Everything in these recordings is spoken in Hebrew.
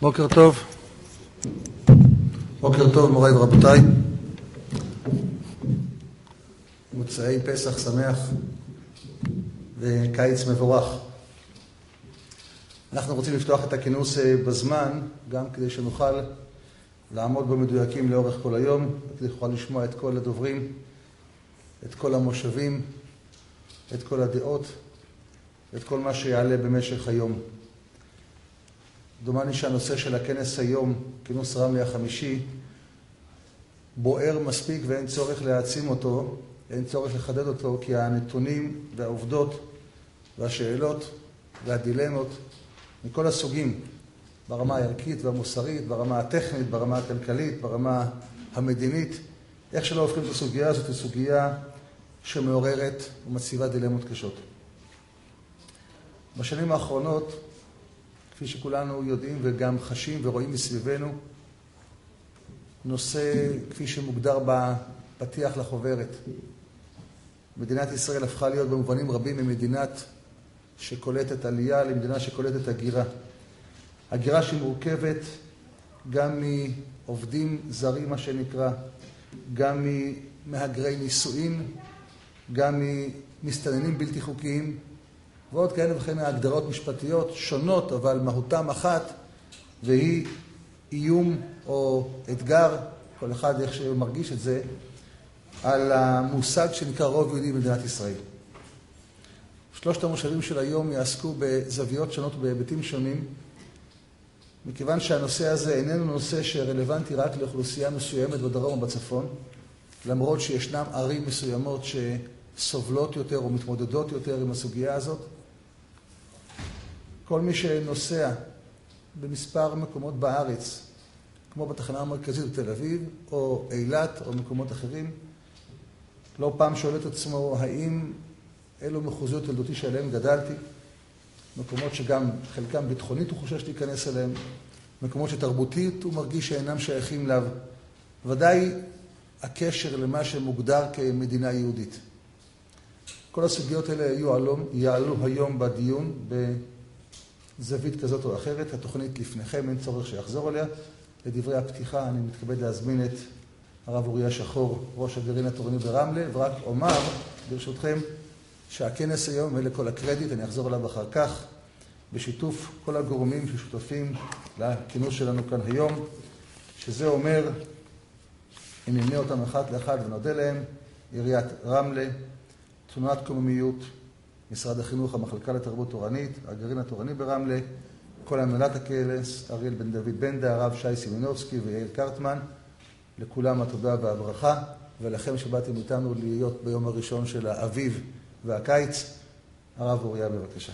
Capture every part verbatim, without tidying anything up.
בוקר טוב. בוקר טוב מוריי ורבותיי. מוצאי פסח שמח וקיץ מבורך. אנחנו רוצים לפתוח את הכינוס בזמן, גם כדי שנוכל לעמוד במדויקים לאורך כל היום, כדי שנוכל לשמוע את כל הדוברים, את כל המושבים, את כל הדעות, את כל מה שיעלה במשך היום. דומני שהנושא של הכנס היום, כינוס רמלה החמישי, בוער מספיק ואין צורך להעצים אותו, אין צורך לחדד אותו, כי הנתונים והעובדות והשאלות והדילמות מכל הסוגים, ברמה הערכית והמוסרית, ברמה הטכנית, ברמה הכלכלית, ברמה המדינית, איך שלא הופכים את הסוגיה הזאת לסוגיה שמעוררת ומציבה דילמות קשות. בשנים האחרונות, כפי שכולנו יודעים וגם חשים ורואים מסביבנו, נושא כפי שמוגדר בפתיח לחוברת. מדינת ישראל הפכה להיות במובנים רבים ממדינת שקולטת עלייה למדינה שקולטת הגירה. הגירה שמורכבת גם מעובדים זרים, מה שנקרא, גם ממהגרי נישואין, גם ממסתננים בלתי חוקיים, ועוד כאלה וכן הגדרות משפטיות שונות, אבל מהותם אחת, והיא איום או אתגר, כל אחד איך שהוא מרגיש את זה, על המושג שנקרא רוב יהודי במדינת ישראל. שלושת המושבים של היום יעסקו בזוויות שונות ובהיבטים שונים, מכיוון שהנושא הזה איננו נושא שרלוונטי רק לאוכלוסייה מסוימת בדרום או בצפון, למרות שישנם ערים מסוימות שסובלות יותר או מתמודדות יותר עם הסוגיה הזאת. כל מי שנוסע במספר מקומות בארץ, כמו בתחנה המרכזית בתל אביב, או אילת, או מקומות אחרים, לא פעם שואל את עצמו, האם אלו מחוזיות ילדותי שעליהם גדלתי, מקומות שגם חלקם ביטחונית הוא חושש להיכנס אליהם, מקומות שתרבותית הוא מרגיש שאינם שייכים אליו, ודאי הקשר למה שמוגדר כמדינה יהודית. כל הסוגיות האלה יעלו, יעלו היום בדיון בזווית כזאת או אחרת. התוכנית לפניכם, אין צורך שיחזור עליה. לדברי הפתיחה אני מתכבד להזמין את הרב אוריה שחור, ראש הגרעין התורני ברמלה, ורק אומר ברשותכם שהכנס היום, אלה כל הקרדיט, אני אחזור עליו אחר כך, בשיתוף כל הגורמים ששותפים לכינוס שלנו כאן היום, שזה אומר, אם נמנה אותם אחד לאחד ונודה להם, עיריית רמלה, תנועת קוממיות, משרד החינוך, המחלקה לתרבות תורנית, הגרעין התורני ברמלה, כל הנהלת הכנס, אריאל בן דוד בנדה, הרב שי סימנובסקי ויעל קרטמן, לכולם התודה והברכה, ולכם שבאתם איתנו להיות ביום הראשון של האביב והקיץ. הרב אוריה, בבקשה.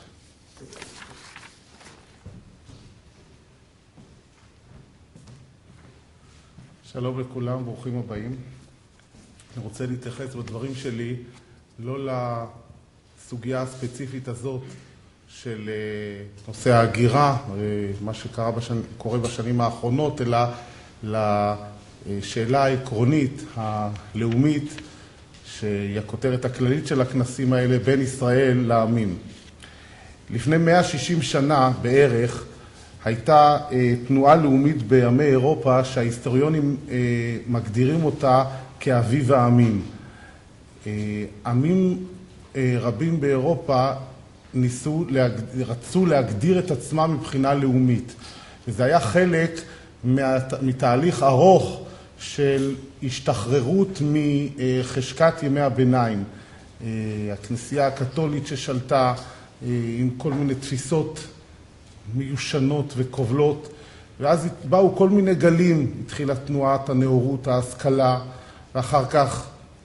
שלום לכולם, ברוכים הבאים. אני רוצה להתייחס בדברים שלי לא לסוגיה הספציפית הזאת של נושא ההגירה, מה שקרה בשנ... קורה בשנים האחרונות, אלא לשאלה העקרונית הלאומית, שהיא הכותרת הכללית של הכנסים האלה, בין ישראל לעמים. לפני מאה ושישים שנה בערך הייתה תנועה לאומית בימי אירופה שההיסטוריונים מגדירים אותה כאביב העמים. עמים רבים באירופה ניסו, רצו להגדיר את עצמם מבחינה לאומית. וזה היה חלק מתהליך ארוך של השתחררות מחשקת ימי הביניים. הכנסייה הקתולית ששלטה עם כל מיני תפיסות מיושנות וכובלות, ואז באו כל מיני גלים, התחילה תנועת הנאורות, ההשכלה, ואחר כך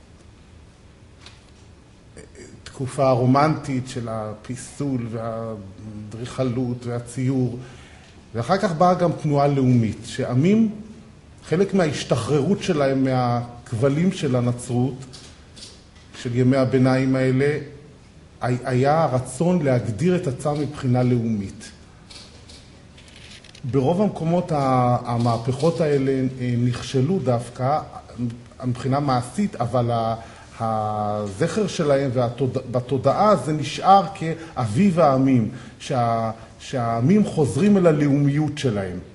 תקופה הרומנטית של הפיסול והדריכלות והציור, ואחר כך באה גם תנועה לאומית, שעמים, חלק מההשתחררות שלהם מהכבלים של הנצרות, של ימי הביניים האלה, היה הרצון להגדיר את עצמם מבחינה לאומית. ברוב המקומות המהפכות האלה נכשלו דווקא מבחינה מעשית, אבל הזכר שלהם ובתודעה זה נשאר כאביב העמים, שה, שהעמים חוזרים אל הלאומיות שלהם.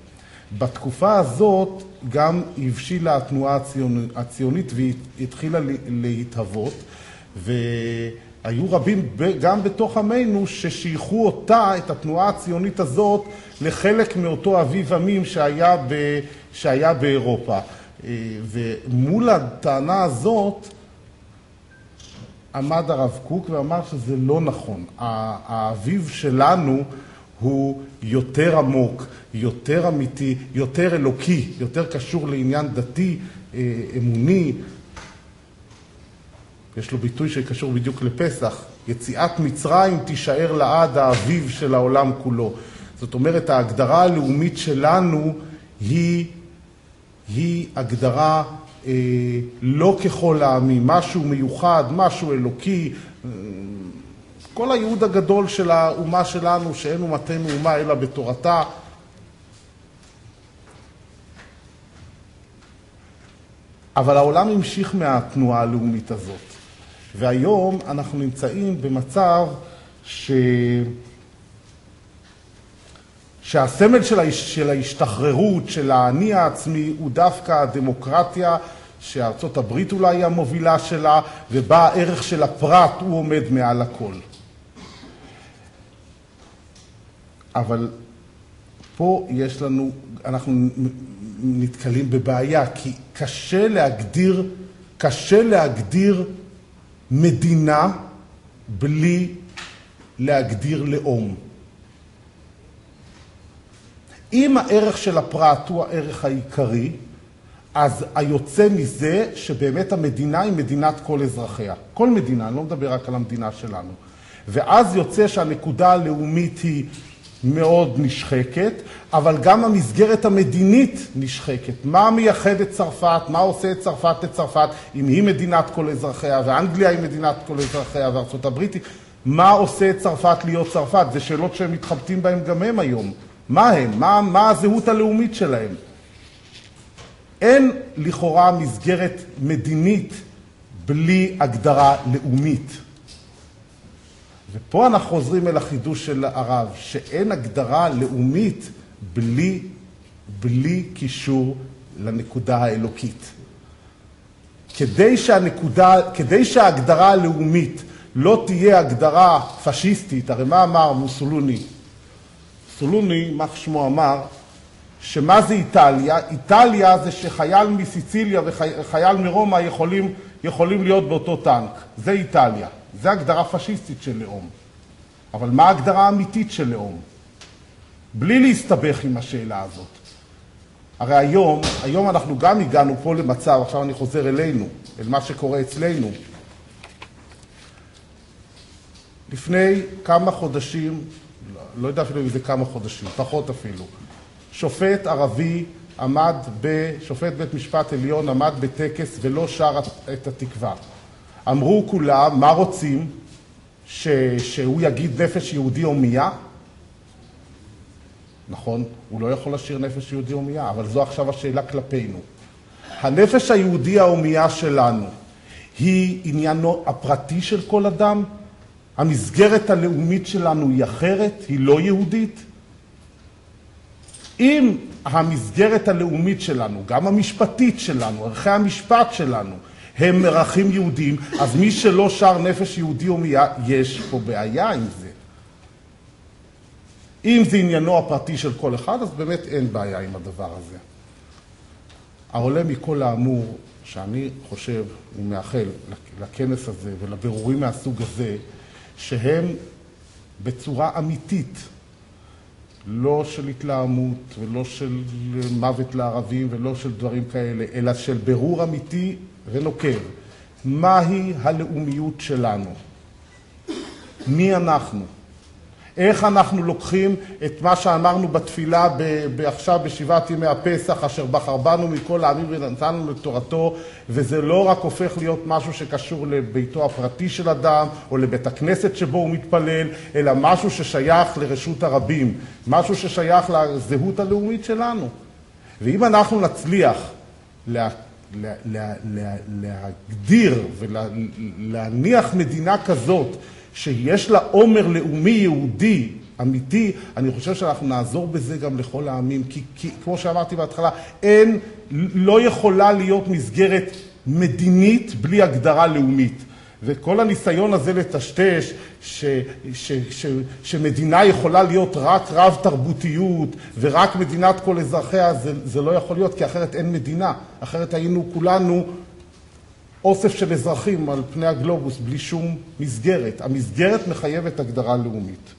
בתקופה הזאת גם הבשילה התנועה הציונית והתחילה להתהוות, והיו רבים גם בתוך עמנו ששייכו אותה, את התנועה הציונית הזאת, לחלק מאותו אביב עמים שהיה, ב, שהיה באירופה. ומול הטענה הזאת עמד הרב קוק ואמר שזה לא נכון. האביב שלנו הוא יותר עמוק, יותר אמיתי, יותר אלוקי, יותר קשור לעניין דתי, אמוני. יש לו ביטוי שקשור בדיוק לפסח. יציאת מצרים תישאר לעד האביב של העולם כולו. זאת אומרת, ההגדרה הלאומית שלנו היא, היא הגדרה אה, לא ככל העמים, משהו מיוחד, משהו אלוקי. כל הייעוד הגדול של האומה שלנו, שאין אומתנו אומה אלא בתורתה. אבל העולם המשיך מהתנועה הלאומית הזאת. והיום אנחנו נמצאים במצב ש... שהסמל של, ההש... של ההשתחררות, של האני העצמי, הוא דווקא הדמוקרטיה, שארצות הברית אולי היא המובילה שלה, ובה הערך של הפרט הוא עומד מעל הכל. אבל פה יש לנו, אנחנו נתקלים בבעיה, כי קשה להגדיר, קשה להגדיר מדינה בלי להגדיר לאום. אם הערך של הפרט הוא הערך העיקרי, אז היוצא מזה שבאמת המדינה היא מדינת כל אזרחיה. כל מדינה, אני לא מדבר רק על המדינה שלנו. ואז יוצא שהנקודה הלאומית היא מאוד נשחקת, אבל גם המסגרת המדינית נשחקת. מה מייחד את צרפת? מה עושה את צרפת לצרפת? אם היא מדינת כל אזרחיה, ואנגליה היא מדינת כל אזרחיה, וארצות הברית היא... מה עושה את צרפת להיות צרפת? זה שאלות שהם מתחבטים בהם גם הם היום. מה הם? מה, מה הזהות הלאומית שלהם? אין לכאורה מסגרת מדינית בלי הגדרה לאומית. ופה אנחנו חוזרים אל החידוש של הרב, שאין הגדרה לאומית בלי, בלי קישור לנקודה האלוקית. כדי שהנקודה, כדי שההגדרה הלאומית לא תהיה הגדרה פשיסטית, הרי מה אמר מוסולוני? מוסולוני, מה שמו אמר, שמה זה איטליה? איטליה זה שחייל מסיציליה וחייל מרומא יכולים, יכולים להיות באותו טנק. זה איטליה. זה הגדרה פשיסטית של לאום. אבל מה ההגדרה האמיתית של לאום? בלי להסתבך עם השאלה הזאת. הרי היום, היום אנחנו גם הגענו פה למצב, עכשיו אני חוזר אלינו, אל מה שקורה אצלנו. לפני כמה חודשים, לא יודע אפילו אם זה כמה חודשים, פחות אפילו, שופט ערבי עמד, שופט בית משפט עליון עמד בטקס ולא שר את התקווה. אמרו כולם, מה רוצים? ש... שהוא יגיד נפש יהודי הומייה? נכון, הוא לא יכול לשיר נפש יהודי הומייה, אבל זו עכשיו השאלה כלפינו. הנפש היהודי ההומייה שלנו היא עניינו הפרטי של כל אדם? המסגרת הלאומית שלנו היא אחרת? היא לא יהודית? אם המסגרת הלאומית שלנו, גם המשפטית שלנו, ערכי המשפט שלנו, הם ערכים יהודים, אז מי שלא שר נפש יהודי הומייה, יש פה בעיה עם זה. אם זה עניינו הפרטי של כל אחד, אז באמת אין בעיה עם הדבר הזה. העולה מכל האמור, שאני חושב ומאחל לכנס הזה ולבירורים מהסוג הזה, שהם בצורה אמיתית, לא של התלהמות ולא של מוות לערבים ולא של דברים כאלה, אלא של ברור אמיתי ונוקב. מהי הלאומיות שלנו? מי אנחנו? איך אנחנו לוקחים את מה שאמרנו בתפילה עכשיו בשבעת ימי הפסח, אשר בחר בנו מכל העמים ונתן לנו לתורתו, וזה לא רק הופך להיות משהו שקשור לביתו הפרטי של אדם, או לבית הכנסת שבו הוא מתפלל, אלא משהו ששייך לרשות הרבים, משהו ששייך לזהות הלאומית שלנו. ואם אנחנו נצליח לה, לה, לה, לה, להגדיר ולהניח מדינה כזאת, שיש לה עומר לאומי יהודי אמיתי, אני חושב שאנחנו נעזור בזה גם לכל העמים, כי, כי כמו שאמרתי בהתחלה, אין, לא יכולה להיות מסגרת מדינית בלי הגדרה לאומית. וכל הניסיון הזה לטשטש ש, ש, ש, שמדינה יכולה להיות רק רב תרבותיות ורק מדינת כל אזרחיה, זה, זה לא יכול להיות, כי אחרת אין מדינה. אחרת היינו כולנו אוסף של אזרחים על פני הגלובוס בלי שום מסגרת. המסגרת מחייבת הגדרה לאומית.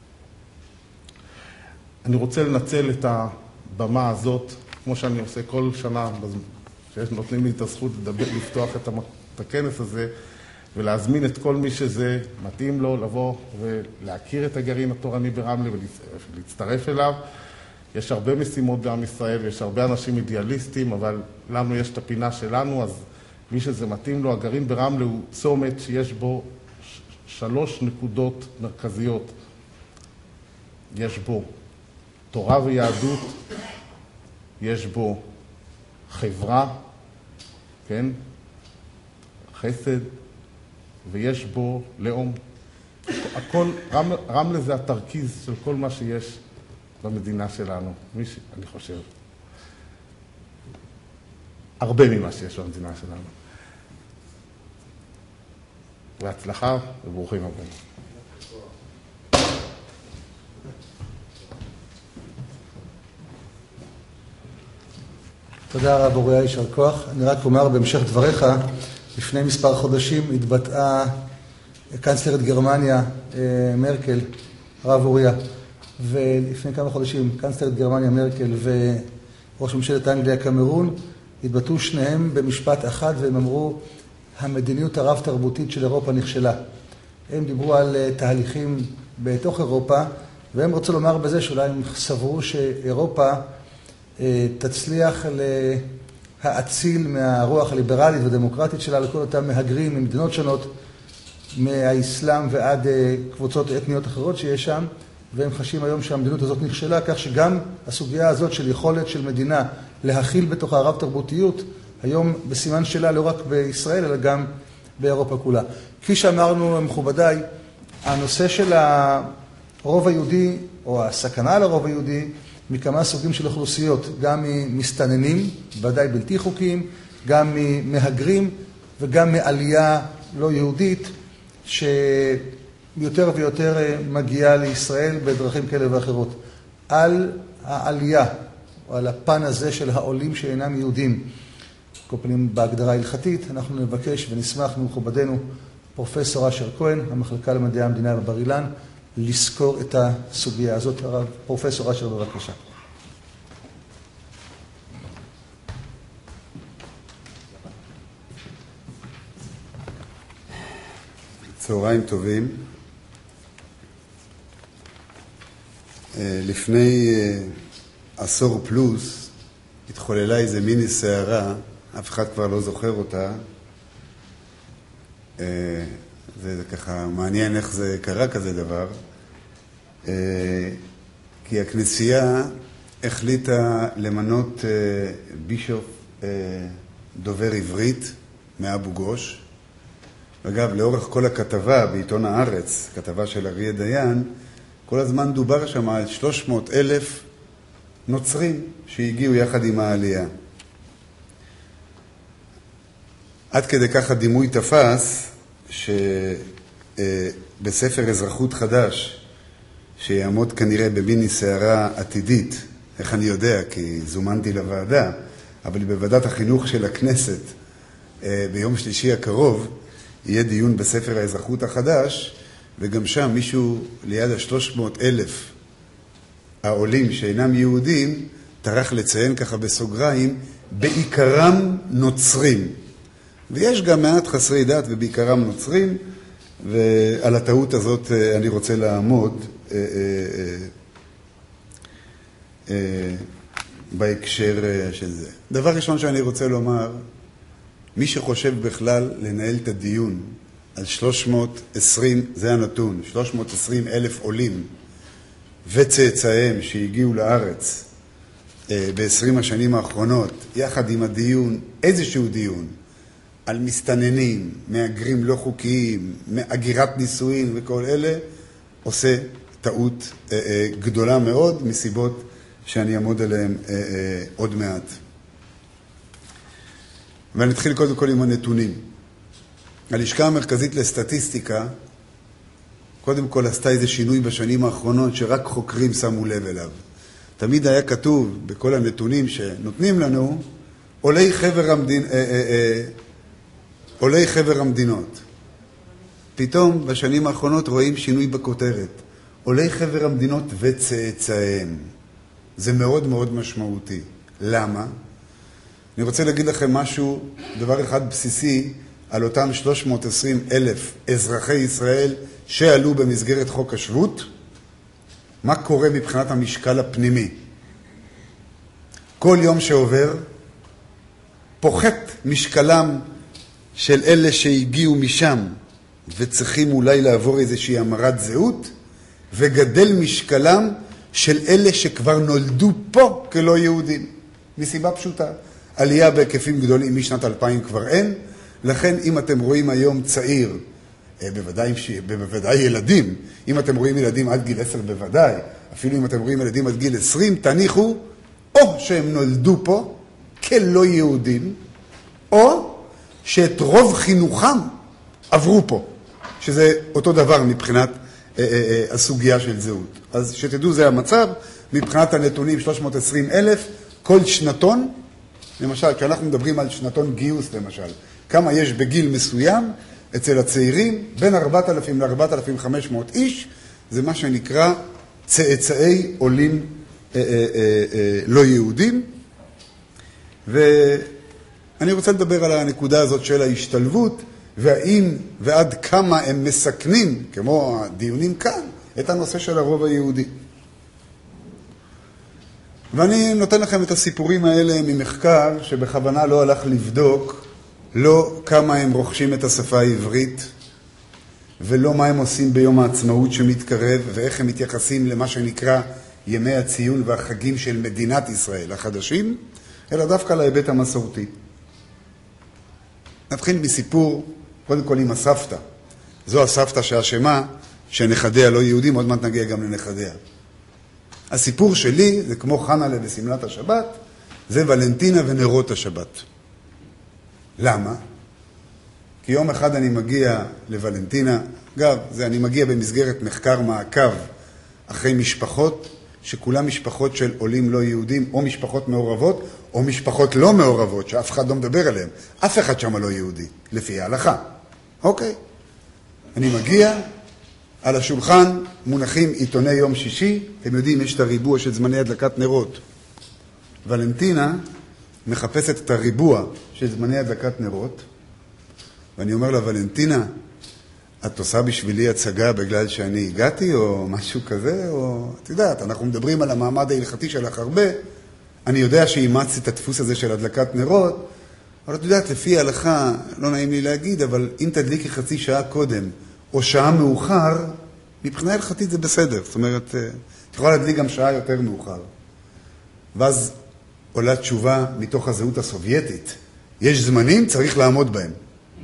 אני רוצה לנצל את הבמה הזאת, כמו שאני עושה כל שנה, שנותנים לי את הזכות לדבר, לפתוח את הכנס הזה, ולהזמין את כל מי שזה מתאים לו לבוא ולהכיר את הגרעין התורני ברמלה ולהצטרף אליו. יש הרבה משימות בעם ישראל, יש הרבה אנשים אידיאליסטים, אבל לנו יש את הפינה שלנו, אז מי שזה מתאים לו, הגרעין ברמלה הוא צומת שיש בו שלוש נקודות מרכזיות. יש בו תורה ויהדות, יש בו חברה, כן? חסד, ויש בו לאום. הכל, רמלה, רמלה זה התרכיז של כל מה שיש במדינה שלנו, מי ש... אני חושב. הרבה ממה שיש במדינה שלנו. בהצלחה וברוכים הבאים. תודה רב אוריה, יישר כוח. אני רק אומר בהמשך דבריך, לפני מספר חודשים התבטאה קנצלרית גרמניה מרקל, הרב אוריה, ולפני כמה חודשים קנצלרית גרמניה מרקל וראש ממשלת אנגליה קמרון התבטאו שניהם במשפט אחד, והם אמרו, המדיניות הרב-תרבותית של אירופה נכשלה. הם דיברו על תהליכים בתוך אירופה, והם רצו לומר בזה שאולי הם סברו שאירופה תצליח להאציל מהרוח הליברלית ודמוקרטית שלה לכל אותם מהגרים ממדינות שונות, מהאסלאם ועד קבוצות אתניות אחרות שיש שם, והם חשים היום שהמדינות הזאת נכשלה, כך שגם הסוגיה הזאת של יכולת של מדינה להכיל בתוך הרב תרבותיות, היום בסימן שלה לא רק בישראל, אלא גם באירופה כולה. כפי שאמרנו, מכובדיי, הנושא של הרוב היהודי, או הסכנה לרוב היהודי, מכמה סוגים של אוכלוסיות, גם ממסתננים, ודאי בלתי חוקיים, גם ממהגרים, וגם מעלייה לא יהודית, שיותר ויותר מגיעה לישראל בדרכים כאלה ואחרות. על העלייה, או על הפן הזה של העולים שאינם יהודים, כל פנים בהגדרה הלכתית, אנחנו נבקש ונשמח ממכובדנו פרופסור אשר כהן, המחלקה למדעי המדינה בבר אילן, לזכור את הסוגיה הזאת. הרב פרופסור אשר, בבקשה. צהריים טובים. לפני עשור פלוס התחוללה איזה מיני סערה, אף אחד כבר לא זוכר אותה. זה ככה מעניין איך זה קרה כזה דבר. כי הכנסייה החליטה למנות בישוף דובר עברית מאבו גוש. אגב, לאורך כל הכתבה בעיתון הארץ, כתבה של אריה דיין, כל הזמן דובר שם על שלוש מאות אלף נוצרים שהגיעו יחד עם העלייה. עד כדי כך הדימוי תפס שבספר אזרחות חדש, שיעמוד כנראה במיני סערה עתידית, איך אני יודע, כי זומנתי לוועדה, אבל בוועדת החינוך של הכנסת ביום שלישי הקרוב, יהיה דיון בספר האזרחות החדש, וגם שם מישהו ליד ה-שלוש מאות אלף העולים שאינם יהודים, טרח לציין ככה בסוגריים, בעיקרם נוצרים. ויש גם מעט חסרי דת ובעיקרם נוצרים, ועל הטעות הזאת אני רוצה לעמוד אה, אה, אה, בהקשר של זה. דבר ראשון שאני רוצה לומר, מי שחושב בכלל לנהל את הדיון על שלוש מאות ועשרים, זה הנתון, שלוש מאות ועשרים אלף עולים וצאצאיהם שהגיעו לארץ ב-עשרים השנים האחרונות, יחד עם הדיון, איזשהו דיון, על מסתננים, מהגרים לא חוקיים, מהגירת נישואין וכל אלה, עושה טעות אה, אה, גדולה מאוד, מסיבות שאני אעמוד עליהן אה, אה, עוד מעט. ואני אתחיל קודם כל עם הנתונים. הלשכה המרכזית לסטטיסטיקה, קודם כל עשתה איזה שינוי בשנים האחרונות שרק חוקרים שמו לב אליו. תמיד היה כתוב בכל הנתונים שנותנים לנו, עולי חבר, המדינ... אה, אה, אה, עולי חבר המדינות. פתאום בשנים האחרונות רואים שינוי בכותרת. עולי חבר המדינות וצאצאיהם. זה מאוד מאוד משמעותי. למה? אני רוצה להגיד לכם משהו, דבר אחד בסיסי, על אותם שלוש מאות ועשרים אלף אזרחי ישראל שעלו במסגרת חוק השבות. מה קורה מבחינת המשקל הפנימי? כל יום שעובר פוחת משקלם של אלה שהגיעו משם וצריכים אולי לעבור איזושהי המרת זהות, וגדל משקלם של אלה שכבר נולדו פה כלא יהודים. מסיבה פשוטה. עלייה בהיקפים גדולים משנת אלפיים כבר אין, לכן אם אתם רואים היום צעיר, בוודאי, בוודאי ילדים, אם אתם רואים ילדים עד גיל עשר בוודאי, אפילו אם אתם רואים ילדים עד גיל עשרים, תניחו או שהם נולדו פה כלא יהודים, או שאת רוב חינוכם עברו פה, שזה אותו דבר מבחינת אה, אה, אה, הסוגיה של זהות. אז שתדעו, זה המצב, מבחינת הנתונים שלוש מאות ועשרים אלף, כל שנתון, למשל, כשאנחנו מדברים על שנתון גיוס למשל, כמה יש בגיל מסוים אצל הצעירים, בין ארבעת אלפים ל-ארבעת אלפים וחמש מאות איש, זה מה שנקרא צאצאי עולים אה, אה, אה, אה, לא יהודים. ואני רוצה לדבר על הנקודה הזאת של ההשתלבות, והאם ועד כמה הם מסכנים, כמו הדיונים כאן, את הנושא של הרוב היהודי. ואני נותן לכם את הסיפורים האלה ממחקר שבכוונה לא הלך לבדוק לא כמה הם רוכשים את השפה העברית, ולא מה הם עושים ביום העצמאות שמתקרב, ואיך הם מתייחסים למה שנקרא ימי הציון והחגים של מדינת ישראל החדשים, אלא דווקא להיבט המסורתי. נתחיל מסיפור, קודם כל עם הסבתא. זו הסבתא שהאשמה שנכדיה לא יהודים, עוד מעט נגיע גם לנכדיה. הסיפור שלי זה כמו חנלה בסמלת השבת, זה ולנטינה ונרות השבת. למה? כי יום אחד אני מגיע לוולנטינה, אגב, זה אני מגיע במסגרת מחקר מעקב אחרי משפחות, שכולם משפחות של עולים לא יהודים, או משפחות מעורבות, או משפחות לא מעורבות, שאף אחד לא מדבר עליהן. אף אחד שם לא יהודי, לפי ההלכה. אוקיי. אני מגיע, על השולחן מונחים עיתוני יום שישי, אתם יודעים, יש את הריבוע של זמני הדלקת נרות. ולנטינה מחפשת את הריבוע של זמני הדלקת נרות, ואני אומר לה, ולנטינה, את עושה בשבילי הצגה בגלל שאני הגעתי, או משהו כזה, או... את יודעת, אנחנו מדברים על המעמד ההלכתי שלך הרבה, אני יודע שאימצתי את הדפוס הזה של הדלקת נרות, אבל את יודעת, לפי ההלכה, לא נעים לי להגיד, אבל אם תדליקי חצי שעה קודם, או שעה מאוחר, מבחינה הלכתית זה בסדר. זאת אומרת, את יכולה להדליק גם שעה יותר מאוחר. ואז עולה תשובה מתוך הזהות הסובייטית. יש זמנים, צריך לעמוד בהם.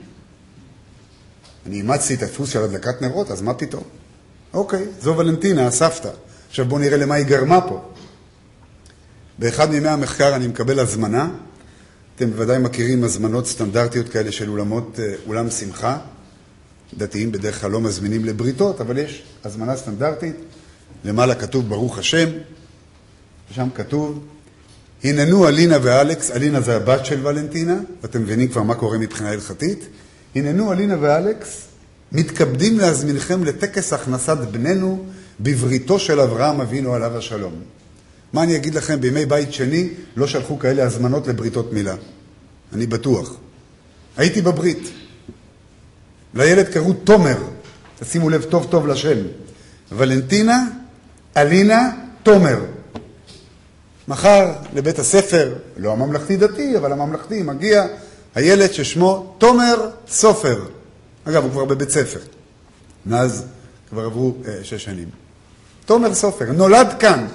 אני אימצתי את הדפוס של הדלקת נרות, אז מה פתאום? אוקיי, זו ולנטינה, הסבתא. עכשיו בואו נראה למה היא גרמה פה. באחד מימי המחקר אני מקבל הזמנה. אתם בוודאי מכירים הזמנות סטנדרטיות כאלה של אולמות, אולם שמחה. דתיים בדרך כלל לא מזמינים לבריתות, אבל יש הזמנה סטנדרטית. למעלה כתוב ברוך השם. שם כתוב, הננו אלינה ואלכס, אלינה זה הבת של ולנטינה, ואתם מבינים כבר מה קורה מבחינה הלכתית. הננו אלינה ואלכס מתכבדים להזמינכם לטקס הכנסת בננו בבריתו של אברהם אבינו עליו השלום. מה אני אגיד לכם, בימי בית שני לא שלחו כאלה הזמנות לבריתות מילה. אני בטוח. הייתי בברית. לילד קראו תומר, תשימו לב טוב טוב לשם. ולנטינה, אלינה, תומר. מחר לבית הספר, לא הממלכתי דתי, אבל הממלכתי מגיע הילד ששמו תומר סופר. אגב, הוא כבר בבית ספר. מאז כבר עברו אה, שש שנים. תומר סופר, נולד כאן.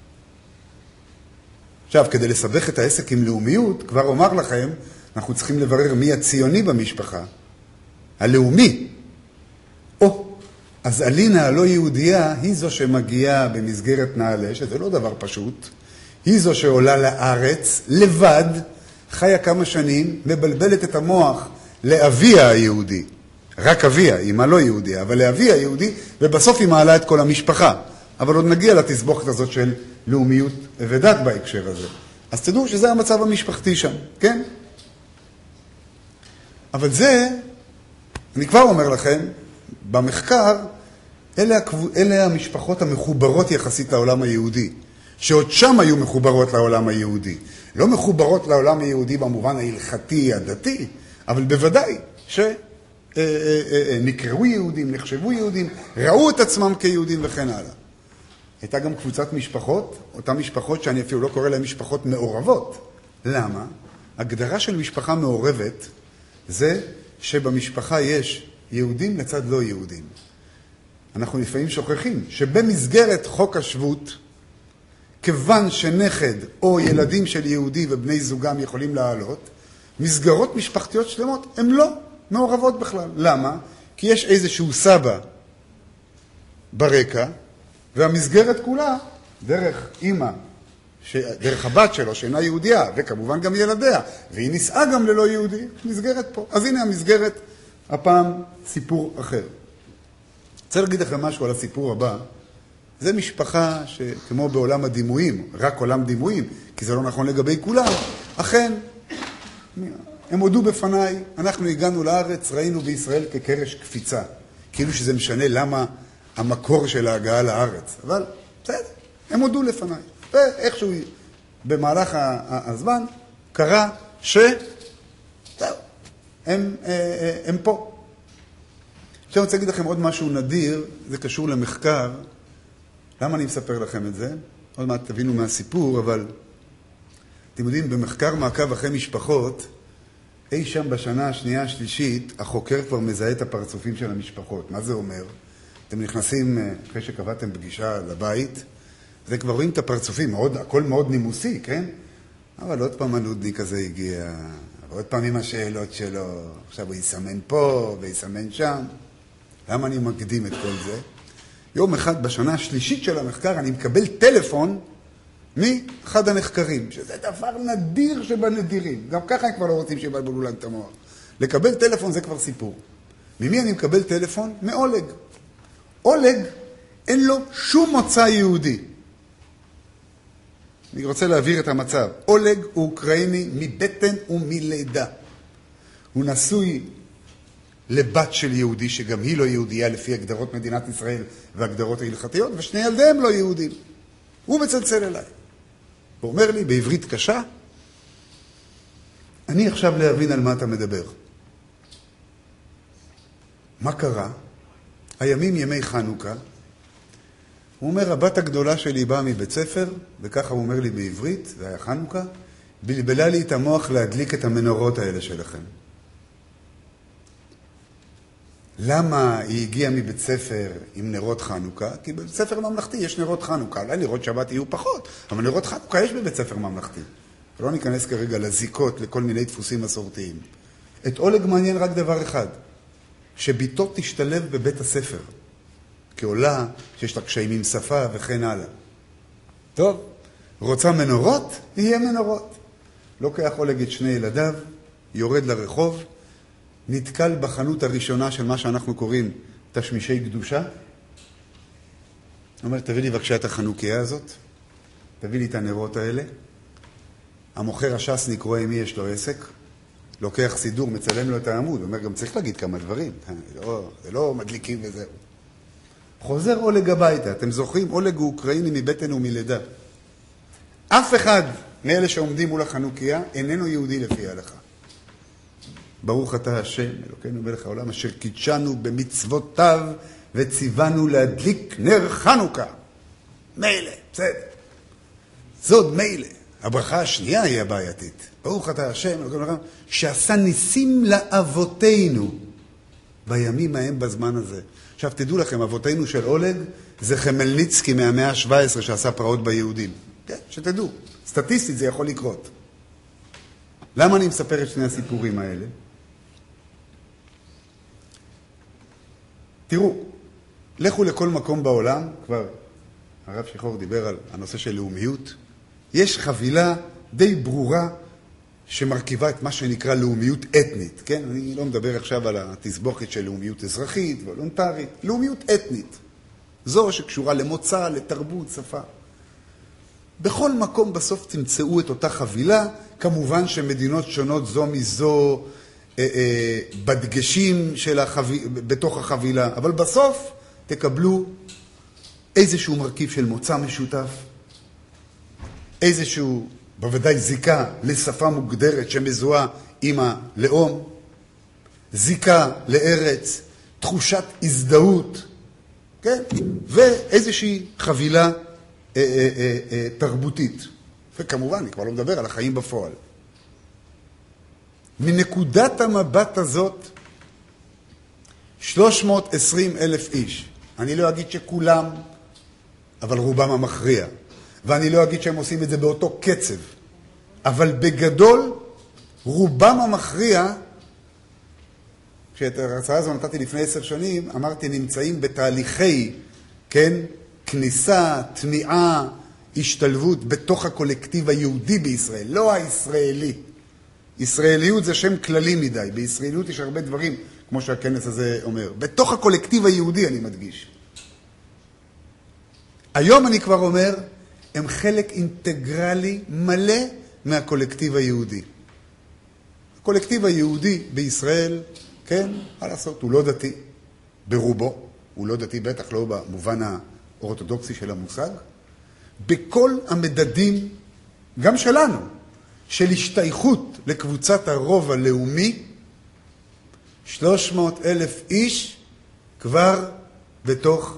עכשיו, כדי לסבך את העסק עם לאומיות, כבר אומר לכם, אנחנו צריכים לברר מי הציוני במשפחה. הלאומי. או, אז אלינה הלא יהודייה היא זו שמגיעה במסגרת נעלה, שזה לא דבר פשוט, היא זו שעולה לארץ לבד, חיה כמה שנים, מבלבלת את המוח לאביה היהודי. רק אביה, אמא לא יהודיה, אבל לאביה היהודי, ובסוף היא מעלה את כל המשפחה. אבל עוד נגיע לתסבוכת הזאת של לאומיות ודת בהקשר הזה. אז תדעו שזה המצב המשפחתי שם, כן? אבל זה, אני כבר אומר לכם, במחקר, אלה, אלה המשפחות המחוברות יחסית לעולם היהודי, שעוד שם היו מחוברות לעולם היהודי. לא מחוברות לעולם היהודי במובן ההלכתי, הדתי, אבל בוודאי שנקראו יהודים, נחשבו יהודים, ראו את עצמם כיהודים וכן הלאה. הייתה גם קבוצת משפחות, אותן משפחות שאני אפילו לא קורא להן משפחות מעורבות. למה? הגדרה של משפחה מעורבת זה שבמשפחה יש יהודים לצד לא יהודים. אנחנו לפעמים שוכחים שבמסגרת חוק השבות, כיוון שנכד או ילדים של יהודי ובני זוגם יכולים לעלות, מסגרות משפחתיות שלמות הן לא מעורבות בכלל. למה? כי יש איזשהו סבא ברקע, והמסגרת כולה, דרך אמא, ש... דרך הבת שלו, שאינה יהודיה, וכמובן גם ילדיה, והיא נישאה גם ללא יהודי, מסגרת פה. אז הנה המסגרת, הפעם סיפור אחר. רוצה להגיד לכם משהו על הסיפור הבא. זה משפחה שכמו בעולם הדימויים, רק עולם דימויים, כי זה לא נכון לגבי כולם, אכן, הם הודו בפניי, אנחנו הגענו לארץ, ראינו בישראל כקרש קפיצה, כאילו שזה משנה למה המקור של ההגעה לארץ, אבל בסדר, הם הודו לפניי. ואיכשהו במהלך הזמן קרה ש... זהו, הם, הם פה. עכשיו אני רוצה להגיד לכם עוד משהו נדיר, זה קשור למחקר. למה אני מספר לכם את זה? עוד מעט תבינו מהסיפור, אבל אתם יודעים, במחקר מעקב אחרי משפחות, אי שם בשנה השנייה השלישית, החוקר כבר מזהה את הפרצופים של המשפחות. מה זה אומר? אתם נכנסים, אחרי שקבעתם פגישה לבית, זה כבר רואים את הפרצופים, מאוד, הכל מאוד נימוסי, כן? אבל עוד פעם הנודניק הזה הגיע, ועוד פעם עם השאלות שלו, עכשיו הוא יסמן פה ויסמן שם. למה אני מקדים את כל זה? יום אחד בשנה השלישית של המחקר אני מקבל טלפון מאחד הנחקרים, שזה דבר נדיר שבנדירים. גם ככה הם כבר לא רוצים שיבלבלו להם את המוח. לקבל טלפון זה כבר סיפור. ממי אני מקבל טלפון? מאולג. אולג אין לו שום מוצא יהודי. אני רוצה להעביר את המצב. אולג הוא אוקראיני מבטן ומלידה. הוא נשוי לבת של יהודי, שגם היא לא יהודייה לפי הגדרות מדינת ישראל והגדרות ההלכתיות, ושני ילדיהם לא יהודים. הוא מצלצל אליי. הוא אומר לי בעברית קשה, אני עכשיו להבין על מה אתה מדבר. מה קרה? הימים ימי חנוכה. הוא אומר, הבת הגדולה שלי באה מבית ספר, וככה הוא אומר לי בעברית, זה היה חנוכה, בלבלה לי את המוח להדליק את המנורות האלה שלכם. למה היא הגיעה מבית ספר עם נרות חנוכה? כי בבית ספר ממלכתי יש נרות חנוכה. אולי נרות שבת יהיו פחות, אבל נרות חנוכה יש בבית ספר ממלכתי. לא ניכנס כרגע לזיקות, לכל מיני דפוסים מסורתיים. את אולג מעניין רק דבר אחד, שביתו תשתלב בבית הספר, כעולה שיש לה קשיים עם שפה וכן הלאה. טוב, רוצה מנורות? יהיה מנורות. לוקח אולג את שני ילדיו, יורד לרחוב, נתקל בחנות הראשונה של מה שאנחנו קוראים תשמישי קדושה. הוא אומר, תביא לי בבקשה את החנוכיה הזאת, תביא לי את הנרות האלה. המוכר הש"סניק רואה מי יש לו עסק, לוקח סידור, מצלם לו את העמוד, הוא אומר, גם צריך להגיד כמה דברים, זה לא, זה לא מדליקים וזהו. חוזר אולג הביתה, אתם זוכרים? אולג הוא אוקראיני מבטן ומלידה. אף אחד מאלה שעומדים מול החנוכיה איננו יהודי לפי ההלכה. ברוך אתה השם, אלוקינו מלך העולם, אשר קידשנו במצוותיו וציוונו להדליק נר חנוכה. מילא, בסדר. זאת מילא. הברכה השנייה היא הבעייתית. ברוך אתה השם, אלוקינו מלך העולם, שעשה ניסים לאבותינו בימים ההם בזמן הזה. עכשיו תדעו לכם, אבותינו של אולג זה חמלניצקי מהמאה ה-שבע עשרה שעשה פרעות ביהודים. כן, שתדעו. סטטיסטית זה יכול לקרות. למה אני מספר את שני הסיפורים האלה? תראו, לכו לכל מקום בעולם, כבר הרב שחור דיבר על הנושא של לאומיות, יש חבילה די ברורה שמרכיבה את מה שנקרא לאומיות אתנית, כן? אני לא מדבר עכשיו על התסבוכת של לאומיות אזרחית וולונטרית, לאומיות אתנית. זו שקשורה למוצא, לתרבות, שפה. בכל מקום בסוף תמצאו את אותה חבילה, כמובן שמדינות שונות זו מזו אה, אה, בדגשים של החבילה, בתוך החבילה, אבל בסוף תקבלו איזשהו מרכיב של מוצא משותף, איזשהו, בוודאי זיקה לשפה מוגדרת שמזוהה עם הלאום, זיקה לארץ, תחושת הזדהות, כן? ואיזושהי חבילה אה, אה, אה, אה, תרבותית. וכמובן, אני כבר לא מדבר על החיים בפועל. מנקודת המבט הזאת, שלוש מאות ועשרים אלף איש. אני לא אגיד שכולם, אבל רובם המכריע. ואני לא אגיד שהם עושים את זה באותו קצב. אבל בגדול, רובם המכריע, כשאת ההרצאה הזו נתתי לפני עשר שנים, אמרתי, נמצאים בתהליכי, כן, כניסה, תמיעה, השתלבות בתוך הקולקטיב היהודי בישראל, לא הישראלי. ישראליות זה שם כללי מדי. בישראליות יש הרבה דברים, כמו שהכנס הזה אומר. בתוך הקולקטיב היהודי, אני מדגיש. היום אני כבר אומר, הם חלק אינטגרלי מלא מהקולקטיב היהודי. הקולקטיב היהודי בישראל, כן, מה לעשות, הוא לא דתי ברובו, הוא לא דתי בטח לא במובן האורתודוקסי של המושג. בכל המדדים, גם שלנו, של השתייכות לקבוצת הרוב הלאומי, שלוש מאות אלף איש כבר בתוך,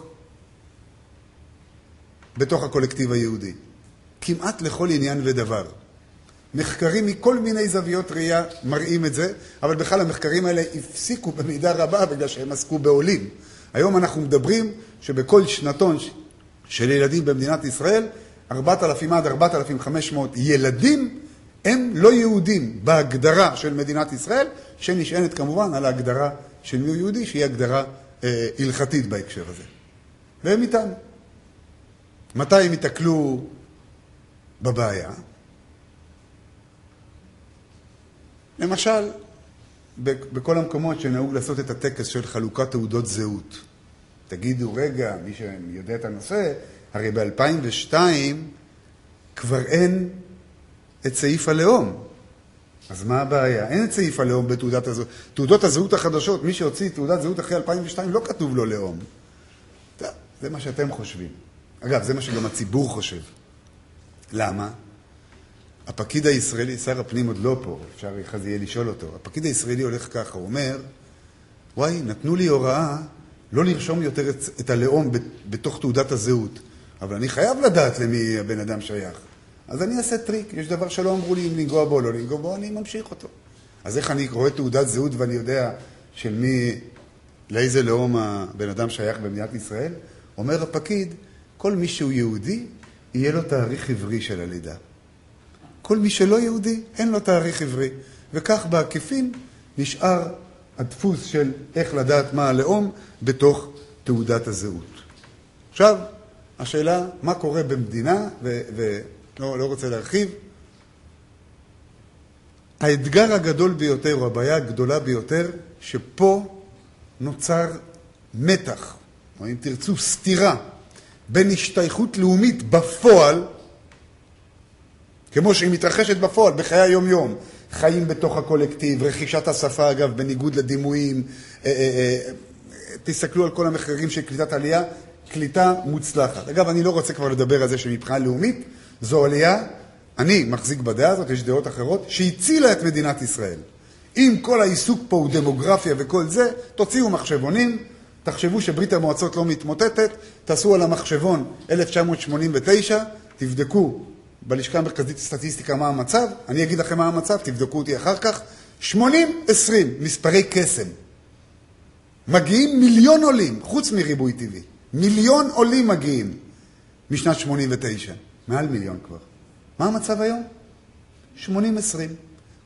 בתוך הקולקטיב היהודי. כמעט לכל עניין ודבר. מחקרים מכל מיני זוויות ראייה מראים את זה, אבל בכלל המחקרים האלה הפסיקו במידה רבה בגלל שהם עסקו בעולים. היום אנחנו מדברים שבכל שנתון של ילדים במדינת ישראל, ארבעת אלפים עד ארבעת אלפים וחמש מאות ילדים הם לא יהודים בהגדרה של מדינת ישראל, שנשענת כמובן על ההגדרה של מי יהודי, שהיא הגדרה אה, הלכתית בהקשר הזה. והם איתנו. מתי הם יתקלו בבעיה? למשל, בכל המקומות שנהוג לעשות את הטקס של חלוקת תעודות זהות. תגידו, רגע, מי שיודע את הנושא, הרי ב-אלפיים ושתיים כבר אין את סעיף הלאום. אז מה הבעיה? אין את סעיף הלאום בתעודת הזהות. תעודות הזהות החדשות, מי שהוציא תעודת זהות אחרי אלפיים ושתיים לא כתוב לו לאום. זה מה שאתם חושבים. אגב, זה מה שגם הציבור חושב. למה? הפקיד הישראלי, שר הפנים עוד לא פה, אפשר אחרי יהיה לשאול אותו. הפקיד הישראלי הולך ככה, הוא אומר, וואי, נתנו לי הוראה לא לרשום יותר את, את הלאום בתוך תעודת הזהות, אבל אני חייב לדעת למי הבן אדם שייך. אז אני אעשה טריק, יש דבר שלא אמרו לי אם לנגוע בו או לא לנגוע בו, אני ממשיך אותו. אז איך אני רואה תעודת זהות ואני יודע של מי, לאיזה לאום הבן אדם שייך במדינת ישראל? אומר הפקיד, כל מי שהוא יהודי, יהיה לו תאריך עברי של הלידה. כל מי שלא יהודי, אין לו תאריך עברי. וכך בעקיפין נשאר הדפוס של איך לדעת מה הלאום בתוך תעודת הזהות. עכשיו, השאלה, מה קורה במדינה, ולא לא רוצה להרחיב, האתגר הגדול ביותר, או הבעיה הגדולה ביותר, שפה נוצר מתח, או אם תרצו סתירה, בין השתייכות לאומית בפועל, כמו שהיא מתרחשת בפועל, בחיי היום-יום, חיים בתוך הקולקטיב, רכישת השפה, אגב, בניגוד לדימויים, אה, אה, אה, תסתכלו על כל המחקרים של קליטת עלייה, קליטה מוצלחת. אגב, אני לא רוצה כבר לדבר על זה שמבחינה לאומית, זו עלייה, אני מחזיק בדעה הזאת, יש דעות אחרות, שהצילה את מדינת ישראל. אם כל העיסוק פה הוא דמוגרפיה וכל זה, תוציאו מחשבונים, תחשבו שברית המועצות לא מתמוטטת, תעשו על המחשבון אלף תשע מאות שמונים ותשע, תבדקו בלשכה המרכזית סטטיסטיקה מה המצב, אני אגיד לכם מה המצב, תבדקו אותי אחר כך, שמונים עשרים, מספרי קסם. מגיעים מיליון עולים, חוץ מריבוי טבעי. מיליון עולים מגיעים משנת שמונים ותשע. מעל מיליון כבר. מה המצב היום? שמונים עשרים.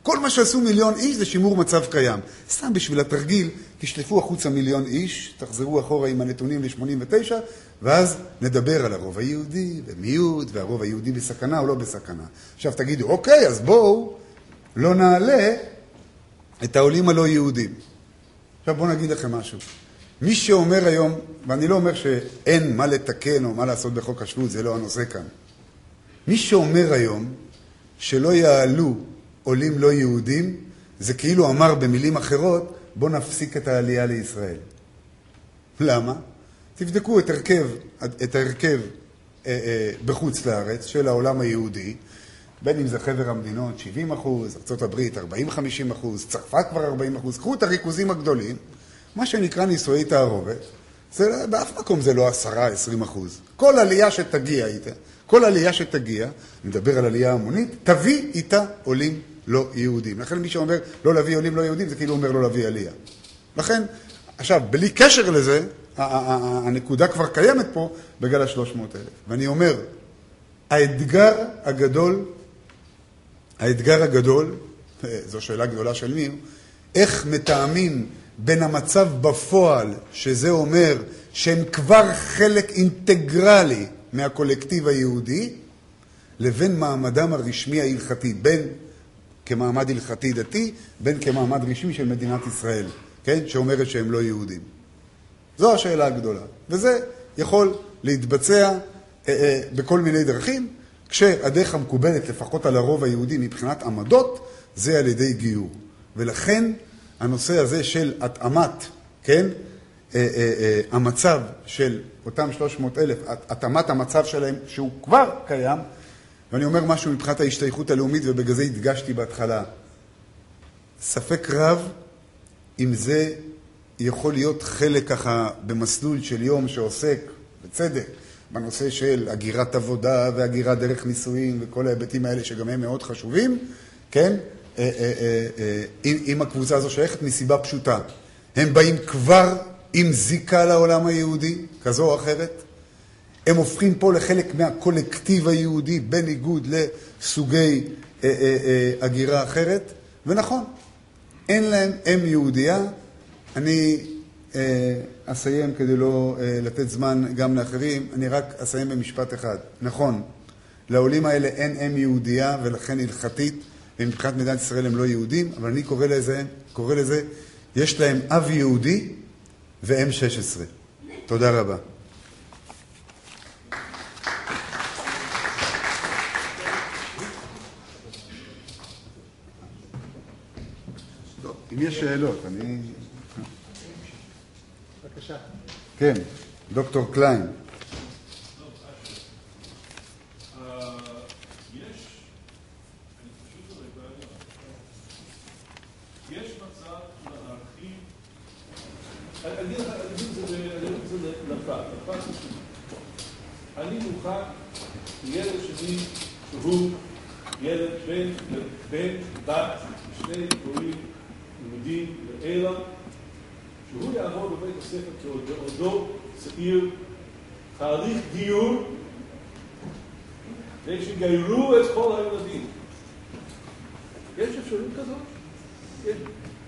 כל מה שעשו מיליון איש זה שימור מצב קיים. סתם בשביל התרגיל, תשלפו החוצה מיליון איש, תחזרו אחורה עם הנתונים ל-שמונים ותשע, ואז נדבר על הרוב היהודי ומיעוט, והרוב היהודי בסכנה או לא בסכנה. עכשיו תגידו, אוקיי, אז בואו לא נעלה את העולים הלא יהודים. עכשיו בואו נגיד לכם משהו. מי שאומר היום, ואני לא אומר שאין מה לתקן או מה לעשות בחוק השבות, זה לא הנושא כאן. מי שאומר היום שלא יעלו עולים לא יהודים, זה כאילו אמר במילים אחרות, בוא נפסיק את העלייה לישראל. למה? תבדקו את הרכב, את ההרכב אה, אה, בחוץ לארץ של העולם היהודי, בין אם זה חבר המדינות שבעים אחוז, ארצות הברית ארבעים חמישים אחוז, צרפת כבר ארבעים אחוז, קחו את הריכוזים הגדולים, מה שנקרא נישואי תערובת, זה, באף מקום זה לא עשרה עשרים אחוז. כל עלייה שתגיע איתה, כל עלייה שתגיע, אני מדבר על עלייה המונית, תביא איתה עולים לא יהודים. לכן מי שאומר לא להביא עולים לא יהודים, זה כאילו אומר לא להביא עלייה. לכן, עכשיו, בלי קשר לזה, הנקודה כבר קיימת פה בגל ה-שלוש מאות אלף. ואני אומר, האתגר הגדול, האתגר הגדול, זו שאלה גדולה של מי, איך מתאמים בין המצב בפועל, שזה אומר שהם כבר חלק אינטגרלי מהקולקטיב היהודי, לבין מעמדם הרשמי ההלכתי, בין כמעמד הלכתי דתי, בין כמעמד רשמי של מדינת ישראל, כן? שאומרת שהם לא יהודים. זו השאלה הגדולה. וזה יכול להתבצע אה, אה, בכל מיני דרכים, כשהדרך המקובלת, לפחות על הרוב היהודי מבחינת עמדות, זה על ידי גיור. ולכן הנושא הזה של התאמת, כן? אה, אה, אה, המצב של אותם שלוש מאות אלף, התאמת המצב שלהם שהוא כבר קיים, ואני אומר משהו מבחינת ההשתייכות הלאומית, ובגלל זה הדגשתי בהתחלה. ספק רב אם זה יכול להיות חלק ככה במסלול של יום שעוסק בצדק, בנושא של הגירת עבודה והגירת דרך נישואים וכל ההיבטים האלה שגם הם מאוד חשובים, כן? אם הקבוצה הזו שייכת מסיבה פשוטה. הם באים כבר עם זיקה לעולם היהודי, כזו או אחרת. הם הופכים פה לחלק מהקולקטיב היהודי, בניגוד לסוגי אה, אה, אה, הגירה אחרת. ונכון, אין להם אם יהודייה. אני אה, אסיים כדי לא אה, לתת זמן גם לאחרים. אני רק אסיים במשפט אחד. נכון, לעולים האלה אין אם יהודייה, ולכן הלכתית, ומבחינת מדינת ישראל הם לא יהודים, אבל אני קורא לזה, קורא לזה, יש להם אב יהודי ואם שש עשרה. תודה רבה. אם יש שאלות, אני... בבקשה. כן, דוקטור קליין. יש מצב להרחיב... אני אגיד את זה לפרט, לפרט שלי. אני מוכן ילד שלי שהוא ילד בן בת שני גויים לימודים לאלה, שהוא יעבור בבית הספר כעודו צעיר, תהליך גיור, ושגיירו את כל הילדים. יש אפשרות כזאת? כן.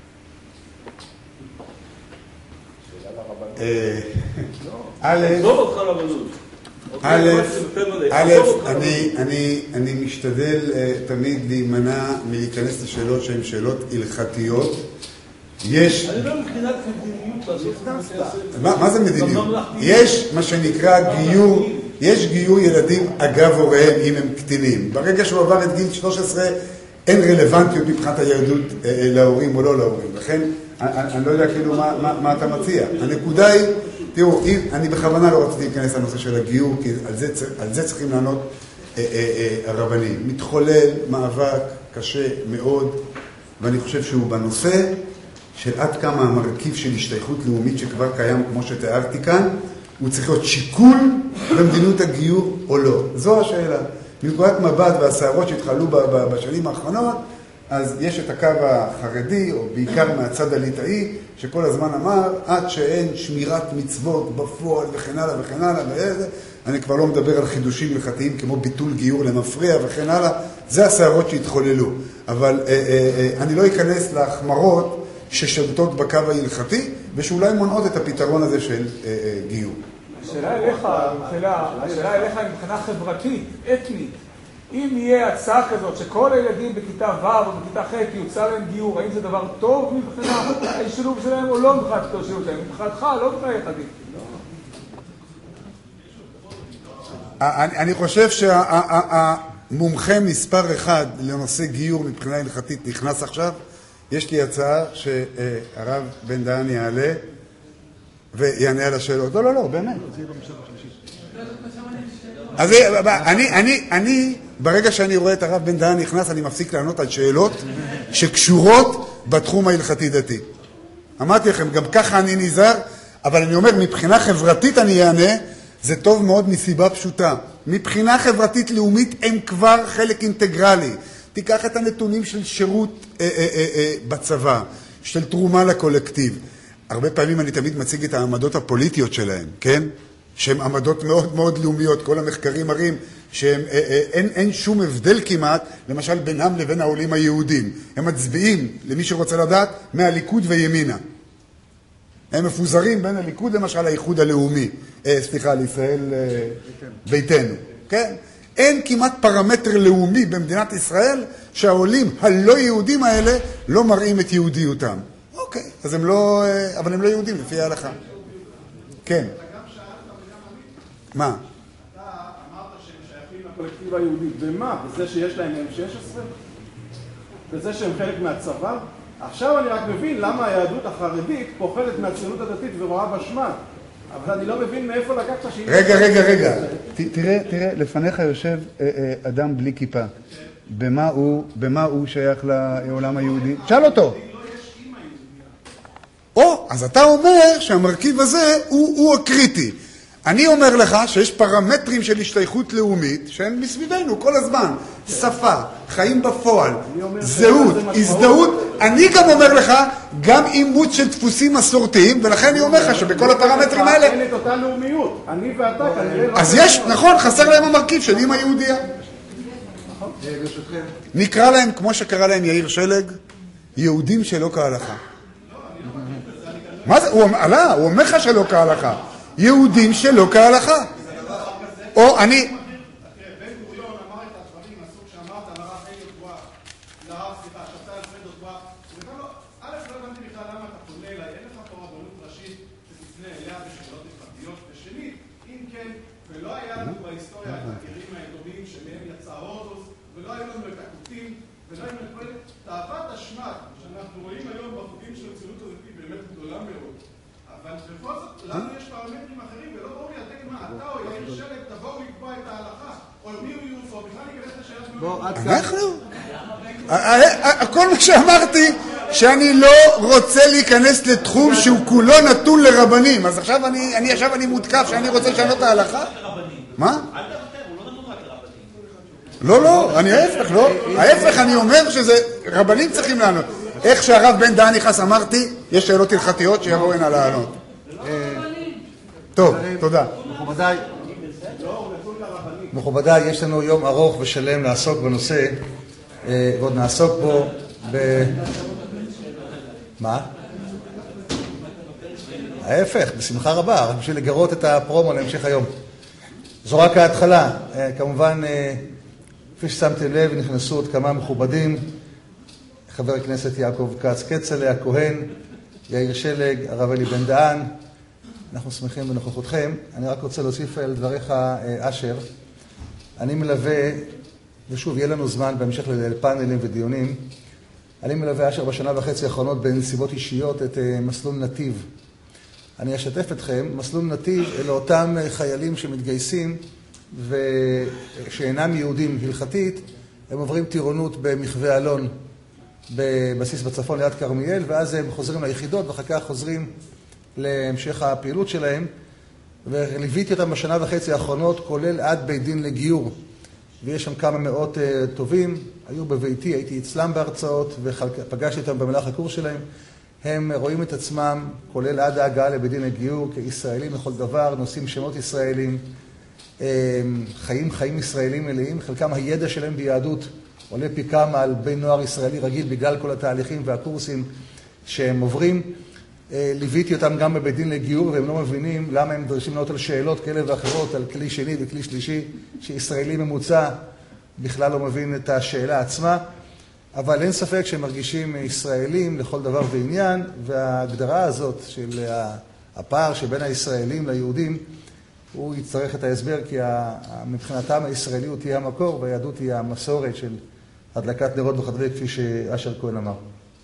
אני משתדל תמיד להימנע מלהיכנס לשאלות שהן שאלות הלכתיות. יש... אני לא מבחינת מדיניות לעשות את זה. מה זה מדיניות? יש מה שנקרא גיור, יש גיור ילדים אגב הוריהם אם הם קטינים. ברגע שהוא עבר את גיל שלוש עשרה אין רלוונטיות מבחינת היהדות להורים או לא להורים. לכן אני לא יודע כאילו מה אתה מציע. הנקודה היא, תראו, אני בכוונה לא רציתי להיכנס לנושא של הגיור, כי על זה צריכים לענות הרבנים. מתחולל מאבק קשה מאוד, ואני חושב שהוא בנושא של עד כמה המרכיב של השתייכות לאומית שכבר קיים, כמו שתיארתי כאן, הוא צריך להיות שיקול במדיניות הגיור או לא. זו השאלה. מנקודת מבט והסערות שהתחלו בשנים האחרונות, אז יש את הקו החרדי, או בעיקר מהצד הליטאי, שכל הזמן אמר, עד שאין שמירת מצוות בפועל וכן הלאה וכן הלאה, ואיזה, אני כבר לא מדבר על חידושים הלכתיים כמו ביטול גיור למפריע וכן הלאה, זה הסערות שהתחוללו. אבל אה, אה, אה, אני לא אכנס להחמרות ששלטות בקו ההלכתי, ושאולי מונעות את הפתרון הזה של אה, אה, גיור. השאלה אליך, השאלה אליך מבחינה חברתית, אתנית, אם יהיה הצעה כזאת שכל הילדים בכיתה ו' או בכיתה ח' יוצא להם גיור, האם זה דבר טוב מבחינה השילוב שלהם או לא מבחינת השילוב שלהם? מבחינתך, לא מבחינה הלכתית. אני חושב שהמומחה מספר אחד לנושא גיור מבחינה הלכתית נכנס עכשיו. יש לי הצעה שהרב בן דהן יעלה ויענה על השאלות. לא, לא, לא, באמת. אז אני, אני, אני, ברגע שאני רואה את הרב בן דהן נכנס, אני מפסיק לענות על שאלות שקשורות בתחום ההלכתי דתי. אמרתי לכם, גם ככה אני נזהר, אבל אני אומר, מבחינה חברתית אני אענה, זה טוב מאוד מסיבה פשוטה. מבחינה חברתית לאומית הם כבר חלק אינטגרלי. תיקח את הנתונים של שירות אה, אה, אה, אה, בצבא, של תרומה לקולקטיב. הרבה פעמים אני תמיד מציג את העמדות הפוליטיות שלהם, כן? שהן עמדות מאוד מאוד לאומיות. כל המחקרים מראים שאין אין, אין שום הבדל כמעט, למשל בינם לבין העולים היהודים. הם מצביעים, למי שרוצה לדעת, מהליכוד וימינה. הם מפוזרים בין הליכוד למשל האיחוד הלאומי, אה, סליחה, לישראל אה, ביתנו. כן? אין כמעט פרמטר לאומי במדינת ישראל שהעולים הלא יהודים האלה לא מראים את יהודיותם. אוקיי, אז הם לא, אה, אבל הם לא יהודים לפי ההלכה. כן. מה? אתה אמרת שהם שייכים לקולקטיב היהודי. ומה? בזה שיש להם אם שש עשרה? בזה שהם חלק מהצבא? עכשיו אני רק מבין למה היהדות החרדית פוחדת מהציונות הדתית ורואה בשמה. אבל אני לא מבין מאיפה לקחת שהיא... רגע, רגע, רגע. תראה, תראה, לפניך יושב אדם בלי כיפה. במה הוא, במה הוא שייך לעולם היהודי? שאל אותו. או, אז אתה אומר שהמרכיב הזה הוא, הוא הקריטי. אני אומר לך שיש פרמטרים של השתייכות לאומית שהם מסביבנו כל הזמן. שפה, חיים בפועל, זהות, הזדהות. אני גם אומר לך, גם אימוץ של דפוסים מסורתיים, ולכן אני אומר לך שבכל הפרמטרים האלה... אין את אותה לאומיות. אני ואתה כנראה לא... אז יש, נכון, חסר להם המרכיב של אמא יהודיה. נקרא להם, כמו שקרא להם יאיר שלג, יהודים שלא כהלכה. מה זה? הוא עלה, הוא אומר לך שלא כהלכה. יהודים שלא כהלכה. או אני... בן גוריון אמר את הדברים מהסוג שאמרת לרב אליהו טוואק, לרב, סליחה, שבתאי אלפרד טוואק, וכאן לא, א' לא הבנתי בכלל למה אתה פונה אליי, אין לך פה רבנות ראשית שתפנה אליה בשאלות הלכתיות, ושנית, אם כן, ולא היה לנו בהיסטוריה את הגרים היתומים שמהם יצא הורדוס, ולא היו לנו את הכותים, ולא היו לנו את תאוות השמד שאנחנו רואים היום בחוגים של הציונות הדתית באמת גדולה מאוד. אבל בכל זאת, לנו יש פרמטרים אחרים, ולא ברור לי לתת מה, אתה או יאיר שלג תבואו לקבוע את ההלכה, או מי הוא יהוס, או בכלל ניכנס לשאלת מאוד. אנחנו? כל מה שאמרתי, שאני לא רוצה להיכנס לתחום שהוא כולו נתון לרבנים. אז עכשיו אני, אני עכשיו אני מותקף שאני רוצה לשנות את ההלכה? מה? אל תוותר, הוא לא נתון רק לרבנים. לא, לא, אני ההפך, לא. ההפך, אני אומר שזה, רבנים צריכים לענות. איך שהרב בן דהן נכנס, אמרתי, יש שאלות הלכתיות שיבואו הנה לענות. טוב, תודה. מכובדיי, מכובדיי, יש לנו יום ארוך ושלם לעסוק בנושא, ועוד נעסוק בו ב... מה? ההפך, בשמחה רבה, רק בשביל לגרות את הפרומו להמשך היום. זו רק ההתחלה. כמובן, כפי ששמתם לב, נכנסו עוד כמה מכובדים, חבר הכנסת יעקב כץ קצלה, הכהן, יאיר שלג, הרב אלי בן דהן. אנחנו שמחים בנוכחותכם. אני רק רוצה להוסיף על דבריך, אשר. אני מלווה, ושוב, יהיה לנו זמן בהמשך לפאנלים ודיונים, אני מלווה, אשר, בשנה וחצי האחרונות בנסיבות אישיות את מסלול נתיב. אני אשתף אתכם, מסלול נתיב אלה אותם חיילים שמתגייסים ושאינם יהודים הלכתית, הם עוברים טירונות במחווה אלון בבסיס בצפון ליד כרמיאל, ואז הם חוזרים ליחידות ואחר כך חוזרים להמשך הפעילות שלהם, וליוויתי אותם בשנה וחצי האחרונות, כולל עד בית דין לגיור. ויש שם כמה מאות uh, טובים, היו בביתי, הייתי אצלם בהרצאות ופגשתי אותם במהלך הקורס שלהם. הם רואים את עצמם, כולל עד ההגעה לבית דין הגיור, כישראלים לכל דבר, נושאים שמות ישראלים, חיים חיים ישראלים מלאים, חלקם הידע שלהם ביהדות עולה פי כמה על בן נוער ישראלי רגיל בגלל כל התהליכים והקורסים שהם עוברים. ליוויתי אותם גם בבית דין לגיור, והם לא מבינים למה הם דרשים לענות על שאלות כאלה ואחרות, על כלי שני וכלי שלישי, שישראלי ממוצע בכלל לא מבין את השאלה עצמה. אבל אין ספק שהם מרגישים ישראלים לכל דבר ועניין, וההגדרה הזאת של הפער שבין הישראלים ליהודים, הוא יצטרך את ההסבר, כי מבחינתם הישראליות תהיה המקור, והיהדות תהיה המסורת של הדלקת נרות וכדומה, כפי שאשר כהן אמר.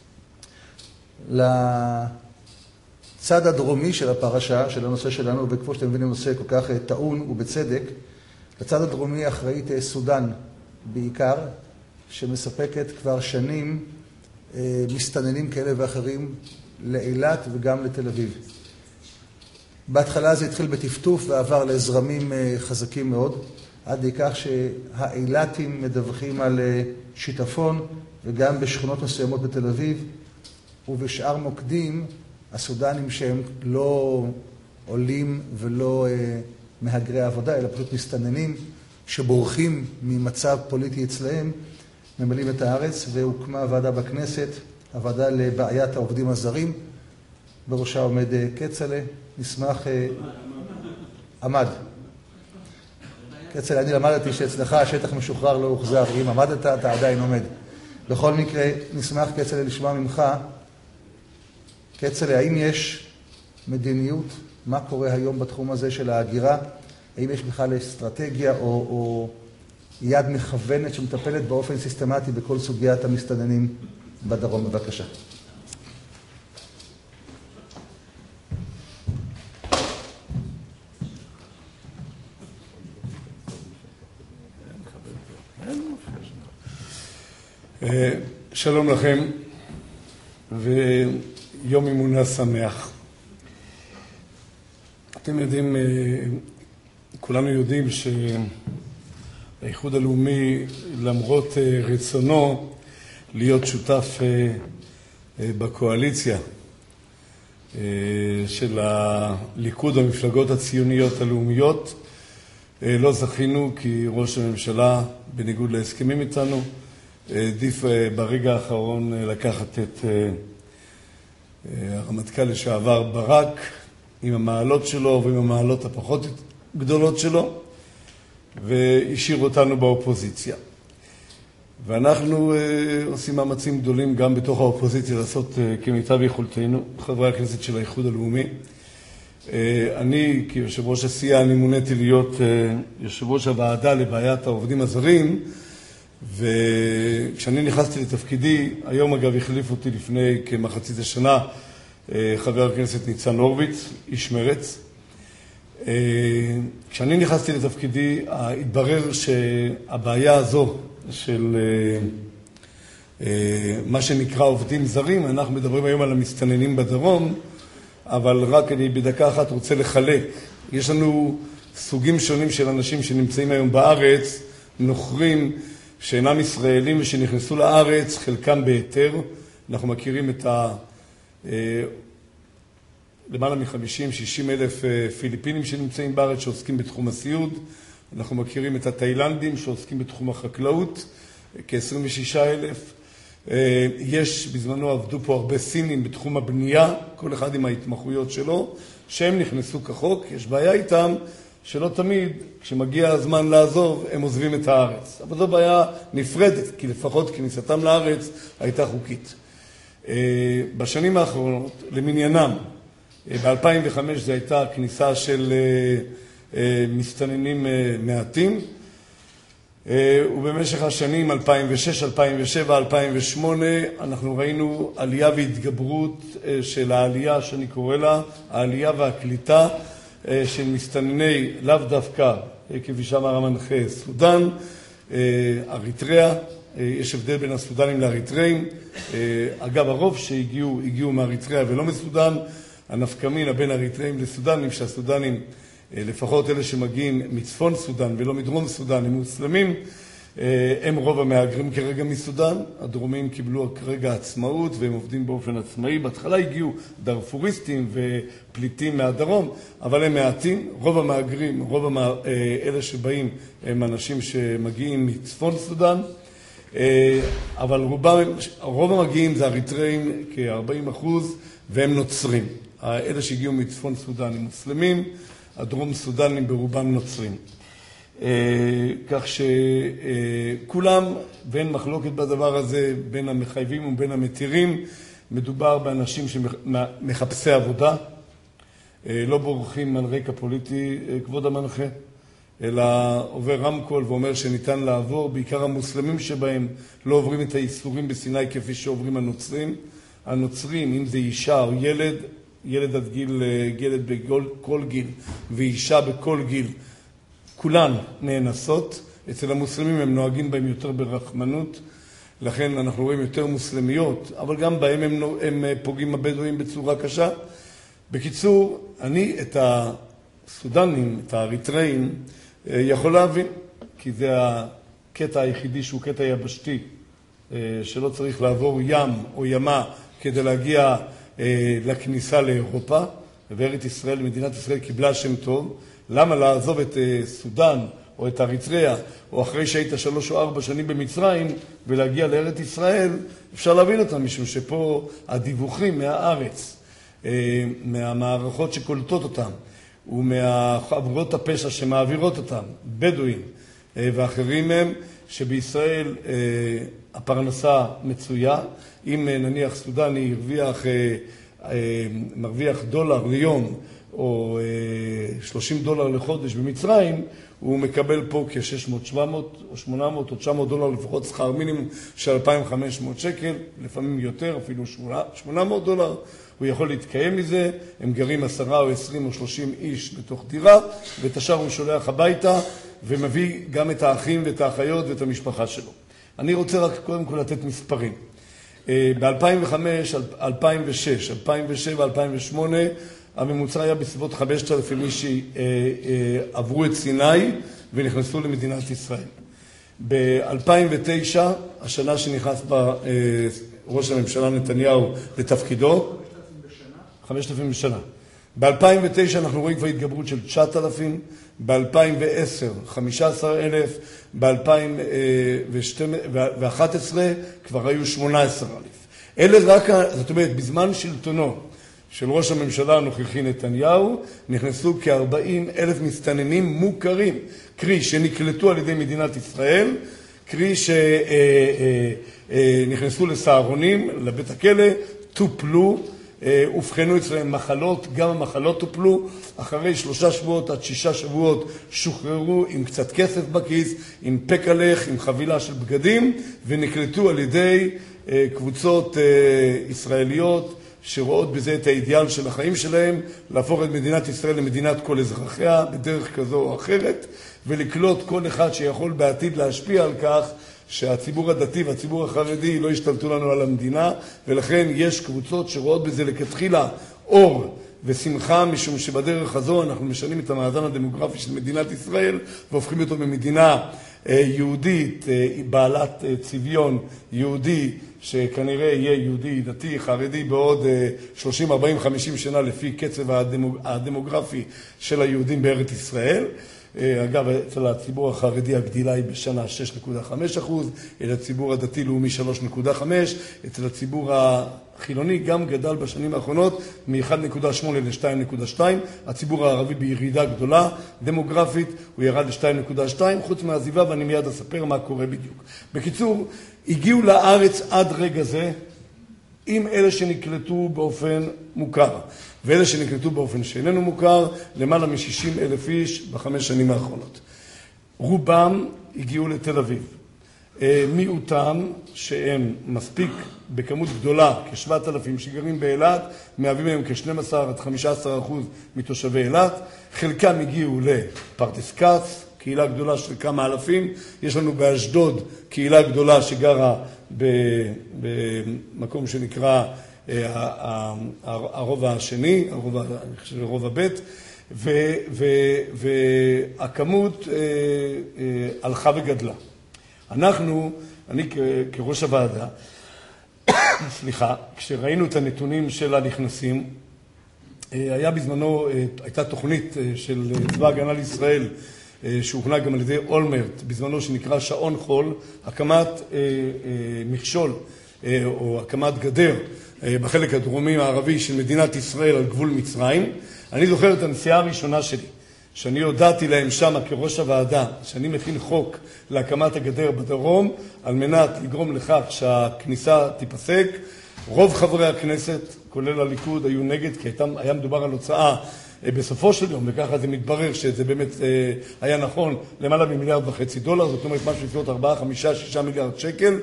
לצד הדרומי של הפרשה, של הנושא שלנו, וכמו שאתם מבינים, נושא כל כך טעון ובצדק, לצד הדרומי אחראית סודן בעיקר, שמספקת כבר שנים מסתננים כאלה ואחרים לאילת וגם לתל אביב. בהתחלה זה התחיל בטפטוף ועבר לזרמים חזקים מאוד, עד לכך שהאילתים מדווחים על שיטפון, וגם בשכונות מסוימות בתל אביב, ובשאר מוקדים, הסודנים שהם לא עולים ולא מהגרי עבודה, אלא פשוט מסתננים, שבורחים ממצב פוליטי אצלהם, ממלאים את הארץ, והוקמה ועדה בכנסת, הוועדה לבעיית העובדים הזרים, בראשה עומד כצל'ה, נשמח עמד. כצל'ה, אני למדתי שאצלך השטח משוחרר לא הוחזר, אם עמדת אתה עדיין עומד. בכל מקרה, נשמח כצל'ה לשמוע ממך, כצל'ה, האם יש מדיניות, מה קורה היום בתחום הזה של ההגירה, האם יש בכלל אסטרטגיה או, או יד מכוונת שמטפלת באופן סיסטמטי בכל סוגיית המסתננים בדרום? בבקשה. שלום לכם ויום אמונה שמח. אתם יודעים, כולנו יודעים שהאיחוד הלאומי, למרות רצונו להיות שותף בקואליציה של הליכוד והמפלגות הציוניות הלאומיות, לא זכינו, כי ראש הממשלה, בניגוד להסכמים איתנו, עדיף ברגע האחרון לקחת את הרמטכ"ל לשעבר ברק עם המעלות שלו ועם המעלות הפחות גדולות שלו, והשאיר אותנו באופוזיציה. ואנחנו עושים מאמצים גדולים גם בתוך האופוזיציה לעשות כמיטב יכולתנו, חברי הכנסת של האיחוד הלאומי. אני כיושב ראש הסיעה, אני מוניתי להיות יושב ראש הוועדה לבעיית העובדים הזרים, וכשאני נכנסתי לתפקידי, היום אגב החליף אותי לפני כמחצית השנה חבר הכנסת ניצן הורוביץ, איש מרץ. כשאני נכנסתי לתפקידי, התברר שהבעיה הזו של מה שנקרא עובדים זרים, אנחנו מדברים היום על המסתננים בדרום, אבל רק אני בדקה אחת רוצה לחלק. יש לנו סוגים שונים של אנשים שנמצאים היום בארץ, נוכרים, שאינם ישראלים ושנכנסו לארץ, חלקם בהיתר. אנחנו מכירים את ה... למעלה מ-חמישים שישים אלף פיליפינים שנמצאים בארץ שעוסקים בתחום הסיעוד. אנחנו מכירים את התאילנדים שעוסקים בתחום החקלאות, כ-עשרים ושישה אלף. יש, בזמנו עבדו פה הרבה סינים בתחום הבנייה, כל אחד עם ההתמחויות שלו, שהם נכנסו כחוק. יש בעיה איתם שלא תמיד, כשמגיע הזמן לעזוב, הם עוזבים את הארץ. אבל זו בעיה נפרדת, כי לפחות כניסתם לארץ הייתה חוקית. בשנים האחרונות, למניינם, ב-אלפיים וחמש זו הייתה כניסה של מסתננים מעטים, ובמשך השנים אלפיים ושש, אלפיים ושבע, אלפיים ושמונה אנחנו ראינו עלייה והתגברות של העלייה שאני קורא לה, העלייה והקליטה של מסתנני לאו דווקא, כפי שאמר המנחה, סודן, אריתריאה. יש הבדל בין הסודנים לאריתראים. אגב, הרוב שהגיעו, הגיעו מאריתריאה ולא מסודן. הנפקמינה בין אריתראים לסודנים, שהסודנים, לפחות אלה שמגיעים מצפון סודן ולא מדרום סודן, הם מוסלמים, הם רוב המהגרים כרגע מסודן, הדרומים קיבלו כרגע עצמאות והם עובדים באופן עצמאי. בהתחלה הגיעו דארפוריסטים ופליטים מהדרום, אבל הם מעטים. רוב המהגרים, רוב המה, אלה שבאים הם אנשים שמגיעים מצפון סודן, אבל רובם, רוב המגיעים זה אריתראים כ-ארבעים אחוז והם נוצרים. אלה שהגיעו מצפון סודן הם מוסלמים, הדרום סודנים ברובם נוצרים. כך שכולם, ואין מחלוקת בדבר הזה בין המחייבים ובין המתירים, מדובר באנשים שמחפשי עבודה, לא בורחים על רקע פוליטי כבוד המנחה, אלא עובר רמקול ואומר שניתן לעבור, בעיקר המוסלמים שבהם לא עוברים את האיסורים בסיני כפי שעוברים הנוצרים. הנוצרים, אם זה אישה או ילד, ילד עד גיל, ילד בכל גיל ואישה בכל גיל, כולן נאנסות. אצל המוסלמים הם נוהגים בהם יותר ברחמנות, לכן אנחנו רואים יותר מוסלמיות, אבל גם בהם הם, הם פוגעים הבדואים בצורה קשה. בקיצור, אני את הסודנים, את האריתראים, יכול להבין, כי זה הקטע היחידי שהוא קטע יבשתי, שלא צריך לעבור ים או ימה כדי להגיע לכניסה לאירופה, וארץ ישראל, מדינת ישראל קיבלה שם טוב. למה לעזוב את סודן או את אריתריאה, או אחרי שהיית שלוש או ארבע שנים במצרים, ולהגיע לארץ ישראל? אפשר להבין אותם, משום שפה הדיווחים מהארץ, מהמערכות שקולטות אותם, ומהחברות הפשע שמעבירות אותם, בדואים ואחרים הם, שבישראל הפרנסה מצויה. אם נניח סודני הרוויח, מרוויח דולר ליום, או שלושים דולר לחודש במצרים, הוא מקבל פה כ-שש מאות, שבע מאות, או שמונה מאות, או תשע מאות דולר לפחות שכר מינימום של אלפיים וחמש מאות שקל, לפעמים יותר, אפילו שמונה מאות דולר. הוא יכול להתקיים מזה. הם גרים עשרה או עשרים או שלושים איש בתוך דירה, ואת השאר הוא שולח הביתה, ומביא גם את האחים ואת האחיות ואת המשפחה שלו. אני רוצה רק קודם כל לתת מספרים. ב-אלפיים וחמש, אלפיים ושש, אלפיים ושבע, אלפיים ושמונה, הממוצע היה בסביבות חמשת אלפים איש שעברו את סיני ונכנסו למדינת ישראל. ב-אלפיים ותשע, השנה שנכנס בה ראש הממשלה נתניהו לתפקידו, חמשת אלפים בשנה. ב-אלפיים ותשע אנחנו רואים כבר התגברות של תשעת אלפים, ב-אלפיים ועשר חמישה עשר אלף, ב-אלפיים ואחת עשרה כבר היו שמונה עשר אלף. אלה רק, זאת אומרת, בזמן שלטונו של ראש הממשלה הנוכחי נתניהו, נכנסו כ-ארבעים אלף מסתננים מוכרים, קרי שנקלטו על ידי מדינת ישראל, קרי שנכנסו לסהרונים, לבית הכלא, טופלו, הובחנו אצלהם מחלות, גם המחלות טופלו, אחרי שלושה שבועות עד שישה שבועות שוחררו עם קצת כסף בכיס, עם פקלך, עם חבילה של בגדים, ונקלטו על ידי קבוצות ישראליות, שרואות בזה את האידיאל של החיים שלהם, להפוך את מדינת ישראל למדינת כל אזרחיה בדרך כזו או אחרת, ולקלוט כל אחד שיכול בעתיד להשפיע על כך שהציבור הדתי והציבור החרדי לא ישתלטו לנו על המדינה, ולכן יש קבוצות שרואות בזה לכתחילה אור ושמחה, משום שבדרך הזו אנחנו משנים את המאזן הדמוגרפי של מדינת ישראל, והופכים אותו ממדינה יהודית, בעלת צביון יהודי, שכנראה יהיה יהודי, דתי, חרדי בעוד שלושים, ארבעים, חמישים שנה לפי קצב הדמוגרפי של היהודים בארץ ישראל. אגב, אצל הציבור החרדי הגדילה היא בשנה שש נקודה חמש אחוז, אצל הציבור הדתי-לאומי שלוש נקודה חמש, אצל הציבור החילוני גם גדל בשנים האחרונות מ-אחת נקודה שמונה ל-שתיים נקודה שתיים, הציבור הערבי בירידה גדולה, דמוגרפית, הוא ירד ל-שתיים נקודה שתיים, חוץ מהעזיבה, ואני מיד אספר מה קורה בדיוק. בקיצור, הגיעו לארץ עד רגע זה, עם אלה שנקלטו באופן מוכר, ואלה שנקלטו באופן שאיננו מוכר, למעלה מ-שישים אלף איש בחמש שנים האחרונות. רובם הגיעו לתל אביב. מיעוטם שהם מספיק בכמות גדולה, כשבעת אלפים שגרים באילת, מהווים היום כ-שנים עשר עד חמישה עשר אחוז מתושבי אילת. חלקם הגיעו לפרדס כץ, קהילה גדולה של כמה אלפים. יש לנו באשדוד קהילה גדולה שגרה במקום שנקרא הרובע השני, הרובע ב', והכמות הלכה וגדלה. אנחנו, אני כראש הוועדה, סליחה, כשראינו את הנתונים של הנכנסים, היה בזמנו, הייתה תוכנית של צבא הגנה לישראל, שהוכנה גם על ידי אולמרט, בזמנו שנקרא שעון חול, הקמת מכשול או הקמת גדר בחלק הדרומי הערבי של מדינת ישראל על גבול מצרים. אני זוכר את הנסיעה הראשונה שלי, שאני הודעתי להם שם כראש הוועדה, שאני מכין חוק להקמת הגדר בדרום, על מנת לגרום לכך שהכניסה תיפסק. רוב חברי הכנסת, כולל הליכוד, היו נגד, כי היה מדובר על הוצאה בסופו של יום, וככה זה מתברר שזה באמת היה נכון, למעלה ממיליארד וחצי דולר, זאת אומרת משהו לפחות ארבעה, חמישה, שישה מיליארד שקל.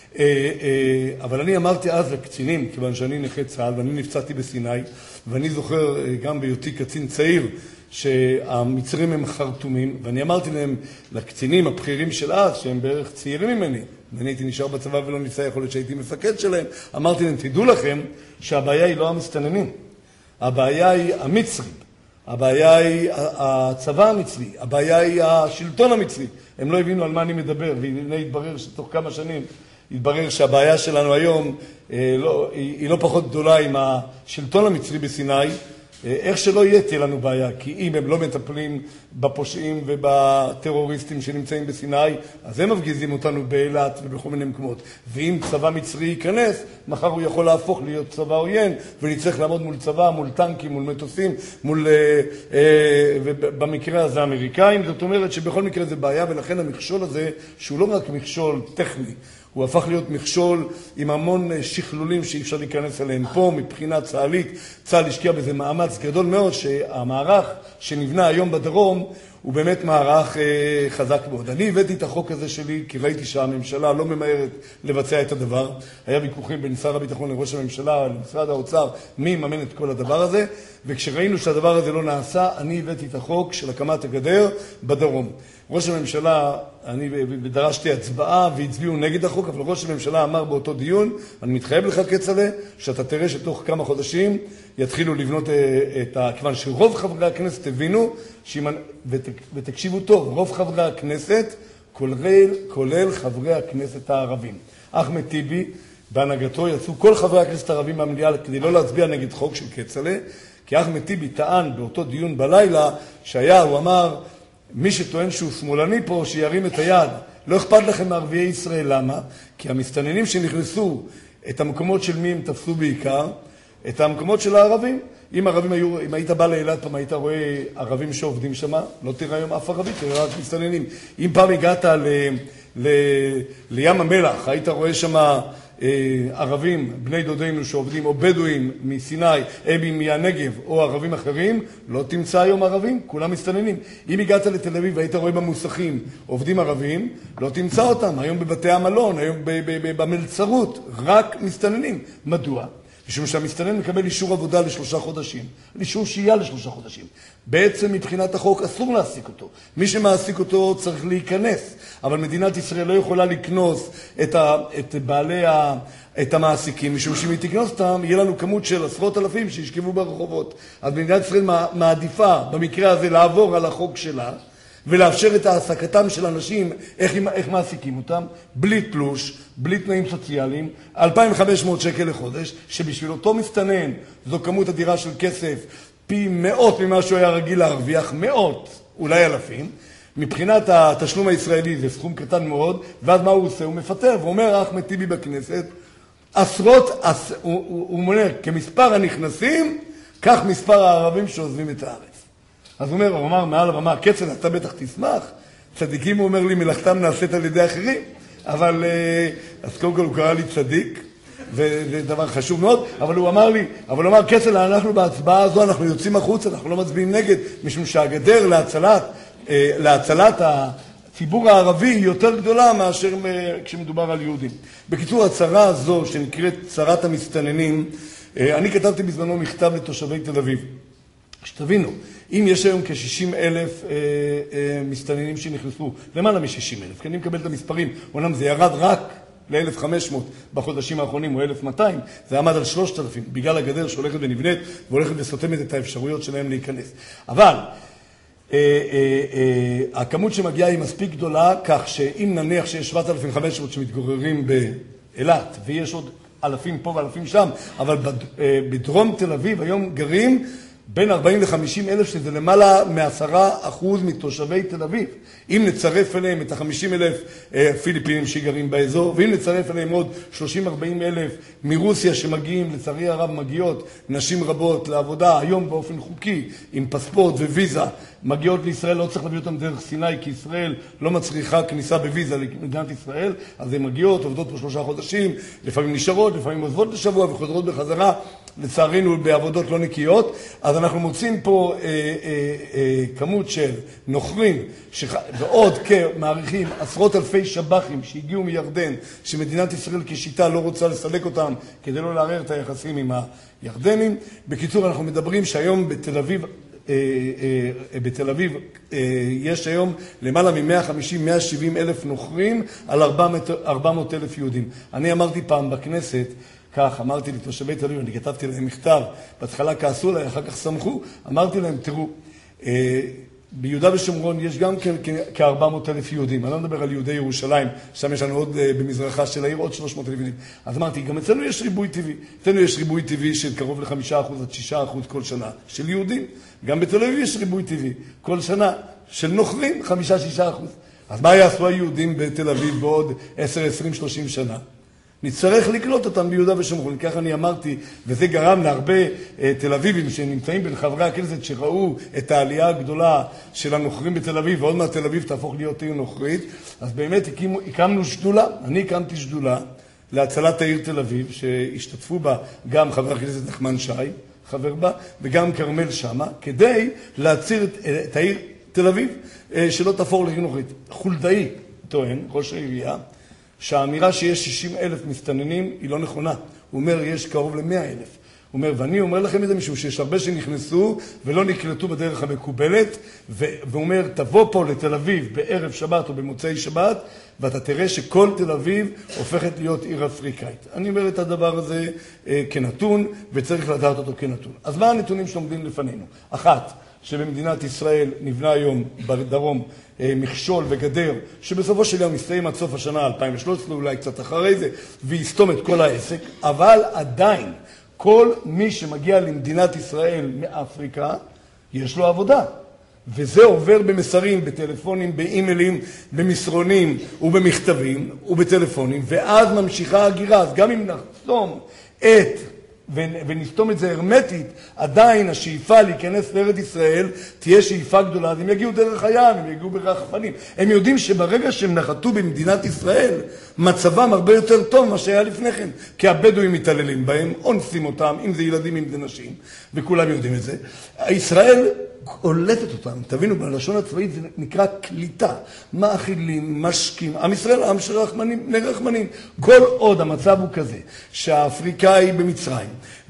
אבל אני אמרתי אז לקצינים, כיוון שאני נכה צה"ל ואני נפצעתי בסיני, ואני זוכר גם בהיותי קצין צעיר שהמצרים הם חרטומים, ואני אמרתי להם, לקצינים הבכירים של אז, שהם בערך צעירים ממני, ואני הייתי נשאר בצבא ולא נפצע, יכול להיות שהייתי מפקד שלהם, אמרתי להם, תדעו לכם שהבעיה היא לא המסתננים, הבעיה היא המצרים, הבעיה היא הצבא המצרי, הבעיה היא השלטון המצרי. הם לא הבינו על מה אני מדבר, והנה התברר שתוך כמה שנים התברר שהבעיה שלנו היום אה, לא, היא, היא לא פחות גדולה עם השלטון המצרי בסיני. אה, איך שלא יהיה תהיה לנו בעיה, כי אם הם לא מטפלים בפושעים ובטרוריסטים שנמצאים בסיני, אז הם מפגיזים אותנו באילת ובכל מיני מקומות. ואם צבא מצרי ייכנס, מחר הוא יכול להפוך להיות צבא עוין, ונצטרך לעמוד מול צבא, מול טנקים, מול מטוסים, מול, אה, אה, ובמקרה הזה האמריקאים. זאת אומרת שבכל מקרה זה בעיה, ולכן המכשול הזה, שהוא לא רק מכשול טכני, הוא הפך להיות מכשול עם המון שכלולים שאי אפשר להיכנס אליהם פה. מבחינה צה"לית, צה"ל השקיע בזה מאמץ גדול מאוד, שהמערך שנבנה היום בדרום הוא באמת מערך אה, חזק מאוד. אני הבאתי את החוק הזה שלי כי ראיתי שהממשלה לא ממהרת לבצע את הדבר. היה ויכוחים בין שר הביטחון לראש הממשלה, למשרד האוצר, מי יממן את כל הדבר הזה, וכשראינו שהדבר הזה לא נעשה, אני הבאתי את החוק של הקמת הגדר בדרום. ראש הממשלה, אני דרשתי הצבעה והצביעו נגד החוק, אבל ראש הממשלה אמר באותו דיון, אני מתחייב לך כצל'ה, שאתה תראה שתוך כמה חודשים יתחילו לבנות את ה... כיוון שרוב חברי הכנסת הבינו, ותקשיבו טוב, רוב חברי הכנסת, כולל, כולל חברי הכנסת הערבים. אחמד טיבי, בהנהגתו יצאו כל חברי הכנסת הערבים מהמליאה כדי לא להצביע נגד חוק של כצל'ה, כי אחמד טיבי טען באותו דיון בלילה שהיה, הוא אמר, מי שטוען שהוא שמאלני פה, שירים את היד. לא אכפת לכם מערביי ישראל. למה? כי המסתננים שנכנסו, את המקומות של מי הם תפסו בעיקר? את המקומות של הערבים. אם ערבים היו, אם היית בא לאילת פעם, היית רואה ערבים שעובדים שם, לא תראה היום אף ערבי, תראה רק מסתננים. אם פעם הגעת ל, ל, לים המלח, היית רואה שם ערבים, בני דודינו שעובדים, או בדואים מסיני, אבים מהנגב, או ערבים אחרים, לא תמצא היום ערבים, כולם מסתננים. אם הגעת לתל אביב והיית רואה במוסכים עובדים ערבים, לא תמצא אותם. היום בבתי המלון, היום במלצרות, רק מסתננים. מדוע? משום שהמסתנן מקבל אישור עבודה לשלושה חודשים, אישור שהייה לשלושה חודשים. בעצם מבחינת החוק אסור להעסיק אותו. מי שמעסיק אותו צריך להיכנס, אבל מדינת ישראל לא יכולה לקנוס את, ה, את בעלי ה, את המעסיקים, משום שאם היא תקנוס אותם, יהיה לנו כמות של עשרות אלפים שישכבו ברחובות. אז מדינת ישראל מעדיפה במקרה הזה לעבור על החוק שלה, ולאפשר את העסקתם של אנשים, איך, איך מעסיקים אותם, בלי תלוש, בלי תנאים סוציאליים, אלפיים וחמש מאות שקל לחודש, שבשביל אותו מסתנן, זו כמות אדירה של כסף, פי מאות ממה שהוא היה רגיל להרוויח, מאות, אולי אלפים. מבחינת התשלום הישראלי זה סכום קטן מאוד, ואז מה הוא עושה? הוא מפטר, ואומר אחמד טיבי בכנסת, עשרות, עש, הוא, הוא, הוא מונה כמספר הנכנסים, כך מספר הערבים שעוזבים את הארץ. אז הוא אומר, הוא אמר מעל הבמה, כצל'ה, אתה בטח תשמח. צדיקים, הוא אומר לי, מלאכתם נעשית על ידי אחרים. אבל, אז קודם כל הוא קרא לי צדיק, וזה דבר חשוב מאוד, אבל הוא אמר לי, אבל הוא אמר, כצל'ה, אנחנו בהצבעה הזו, אנחנו יוצאים החוץ, אנחנו לא מצביעים נגד, משום שהגדר להצלת, להצלת הציבור הערבי היא יותר גדולה מאשר כשמדובר על יהודים. בקיצור, הצרה הזו, שנקראת צרת המסתננים, אני כתבתי בזמנו מכתב לתושבי תל אביב. שתבינו, אם יש היום כ-שישים אלף אה, אה, מסתננים שנכנסו, למעלה מ-שישים אלף, כי אני מקבל את המספרים, אומנם זה ירד רק ל-אלף וחמש מאות בחודשים האחרונים, או אלף ומאתיים, זה עמד על שלושת אלפים, בגלל הגדר שהולכת ונבנית, והולכת וסותמת את האפשרויות שלהם להיכנס. אבל הכמות שמגיעה היא מספיק גדולה, כך שאם נניח שיש שבעת אלפים וחמש מאות שמתגוררים באילת, ויש עוד אלפים פה ואלפים שם, אבל בדרום תל אביב היום גרים בין ארבעים וחמישים אלף, שזה למעלה מעשרה אחוז מתושבי תל אביב. אם נצרף אליהם את החמישים אלף פיליפינים שגרים באזור, ואם נצרף אליהם עוד שלושים ארבעים אלף מרוסיה שמגיעים, לצערי הרב מגיעות נשים רבות לעבודה היום באופן חוקי, עם פספורט וויזה, מגיעות לישראל, לא צריך להביא אותם דרך סיני, כי ישראל לא מצריכה כניסה בוויזה למדינת ישראל, אז הן מגיעות, עובדות פה שלושה חודשים, לפעמים נשארות, לפעמים עוזבות לשבוע וחוזרות בחזרה, לצערנו בעבודות לא נקיות. אז אנחנו מוצאים פה אה, אה, אה, כמות של נוכרים, שח... ועוד כמעריכים עשרות אלפי שבחים שהגיעו מירדן, שמדינת ישראל כשיטה לא רוצה לסלק אותם כדי לא לערער את היחסים עם הירדנים. בקיצור, אנחנו מדברים שהיום בתל אביב, אה, אה, בתל אביב אה, יש היום למעלה מ-מאה וחמישים עד מאה ושבעים אלף נוכרים על ארבע מאות אלף יהודים. אני אמרתי פעם בכנסת, כך, אמרתי לתושבי תל אביב, אני כתבתי להם מכתב, בהתחלה כעסו עליי, אחר כך שמחו, אמרתי להם, תראו, אה, ביהודה ושומרון יש גם כ-ארבע מאות אלף יהודים, אני לא מדבר על יהודי ירושלים, שם יש לנו עוד אה, במזרחה של העיר עוד שלוש מאות אלף יהודים, אז אמרתי, גם אצלנו יש ריבוי טבעי, אצלנו יש ריבוי טבעי של קרוב ל-חמישה אחוז עד שישה אחוז כל שנה, של יהודים, גם בתל אביב יש ריבוי טבעי, כל שנה, של נוכרים, חמישה עד שישה אחוז. אז מה יעשו היהודים בתל אביב בעוד עשר, עשרים, שלושים שנה? נצטרך לקלוט אותם ביהודה ושומרון. כך אני אמרתי, וזה גרם להרבה אה, תל אביבים שנמצאים בין חברי הכנסת שראו את העלייה הגדולה של הנוכרים בתל אביב, ועוד מעט תל אביב תהפוך להיות עיר נוכרית. אז באמת הקימו, הקמנו שדולה, אני הקמתי שדולה להצלת העיר תל אביב, שהשתתפו בה גם חבר הכנסת נחמן שי, חבר בה, וגם כרמל שמה, כדי להציר את, את העיר תל אביב, אה, שלא תהפוך לעיר נוכרית. חולדאי טוען, ראש העירייה, שהאמירה שיש שישים אלף מסתננים היא לא נכונה. הוא אומר, יש קרוב ל-מאה אלף. הוא אומר, ואני אומר לכם את זה משום שיש הרבה שנכנסו ולא נקלטו בדרך המקובלת, והוא אומר, תבוא פה לתל אביב בערב שבת או במוצאי שבת, ואתה תראה שכל תל אביב הופכת להיות עיר אפריקאית. אני אומר את הדבר הזה אה, כנתון, וצריך לדעת אותו כנתון. אז מה הנתונים שעומדים לפנינו? אחת, שבמדינת ישראל נבנה היום בדרום מכשול וגדר, שבסופו של יום מסתיים עד סוף השנה אלפיים ושלוש עשרה, אולי קצת אחרי זה, ויסתום את כל העסק, אבל עדיין כל מי שמגיע למדינת ישראל מאפריקה, יש לו עבודה. וזה עובר במסרים, בטלפונים, באימיילים, במסרונים ובמכתבים ובטלפונים, ואז ממשיכה הגירה. אז גם אם נחסום את ונסתום את זה הרמטית, עדיין השאיפה להיכנס לארץ ישראל תהיה שאיפה גדולה. אז הם יגיעו דרך הים, הם יגיעו ברחפנים. הם יודעים שברגע שהם נחתו במדינת ישראל, מצבם הרבה יותר טוב מה שהיה לפני כן. כי הבדואים מתעללים בהם, אונסים אותם, אם זה ילדים, אם זה נשים, וכולם יודעים את זה. ישראל קולטת אותם, תבינו, בלשון הצבאית זה נקרא קליטה. מאכילים, משקים, עם ישראל, עם של רחמנים, בני רחמנים. כל עוד המצב הוא כזה, שהאפריקאי במצרים,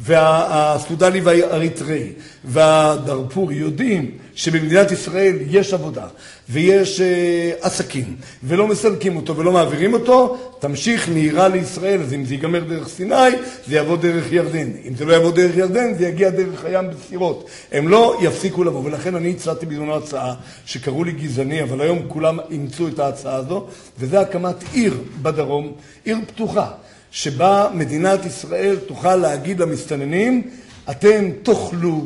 והסודני והאריתראי, והדרפור יודעים שבמדינת ישראל יש עבודה, ויש אה, עסקים, ולא מסלקים אותו ולא מעבירים אותו, תמשיך מהירה לישראל. אז אם זה ייגמר דרך סיני, זה יבוא דרך ירדן. אם זה לא יבוא דרך ירדן, זה יגיע דרך הים בסירות. הם לא יפסיקו לבוא, ולכן אני הצעתי בזמנו הצעה שקראו לי גזעני, אבל היום כולם אימצו את ההצעה הזו, וזה הקמת עיר בדרום, עיר פתוחה, שבה מדינת ישראל תוכל להגיד למסתננים, אתם תאכלו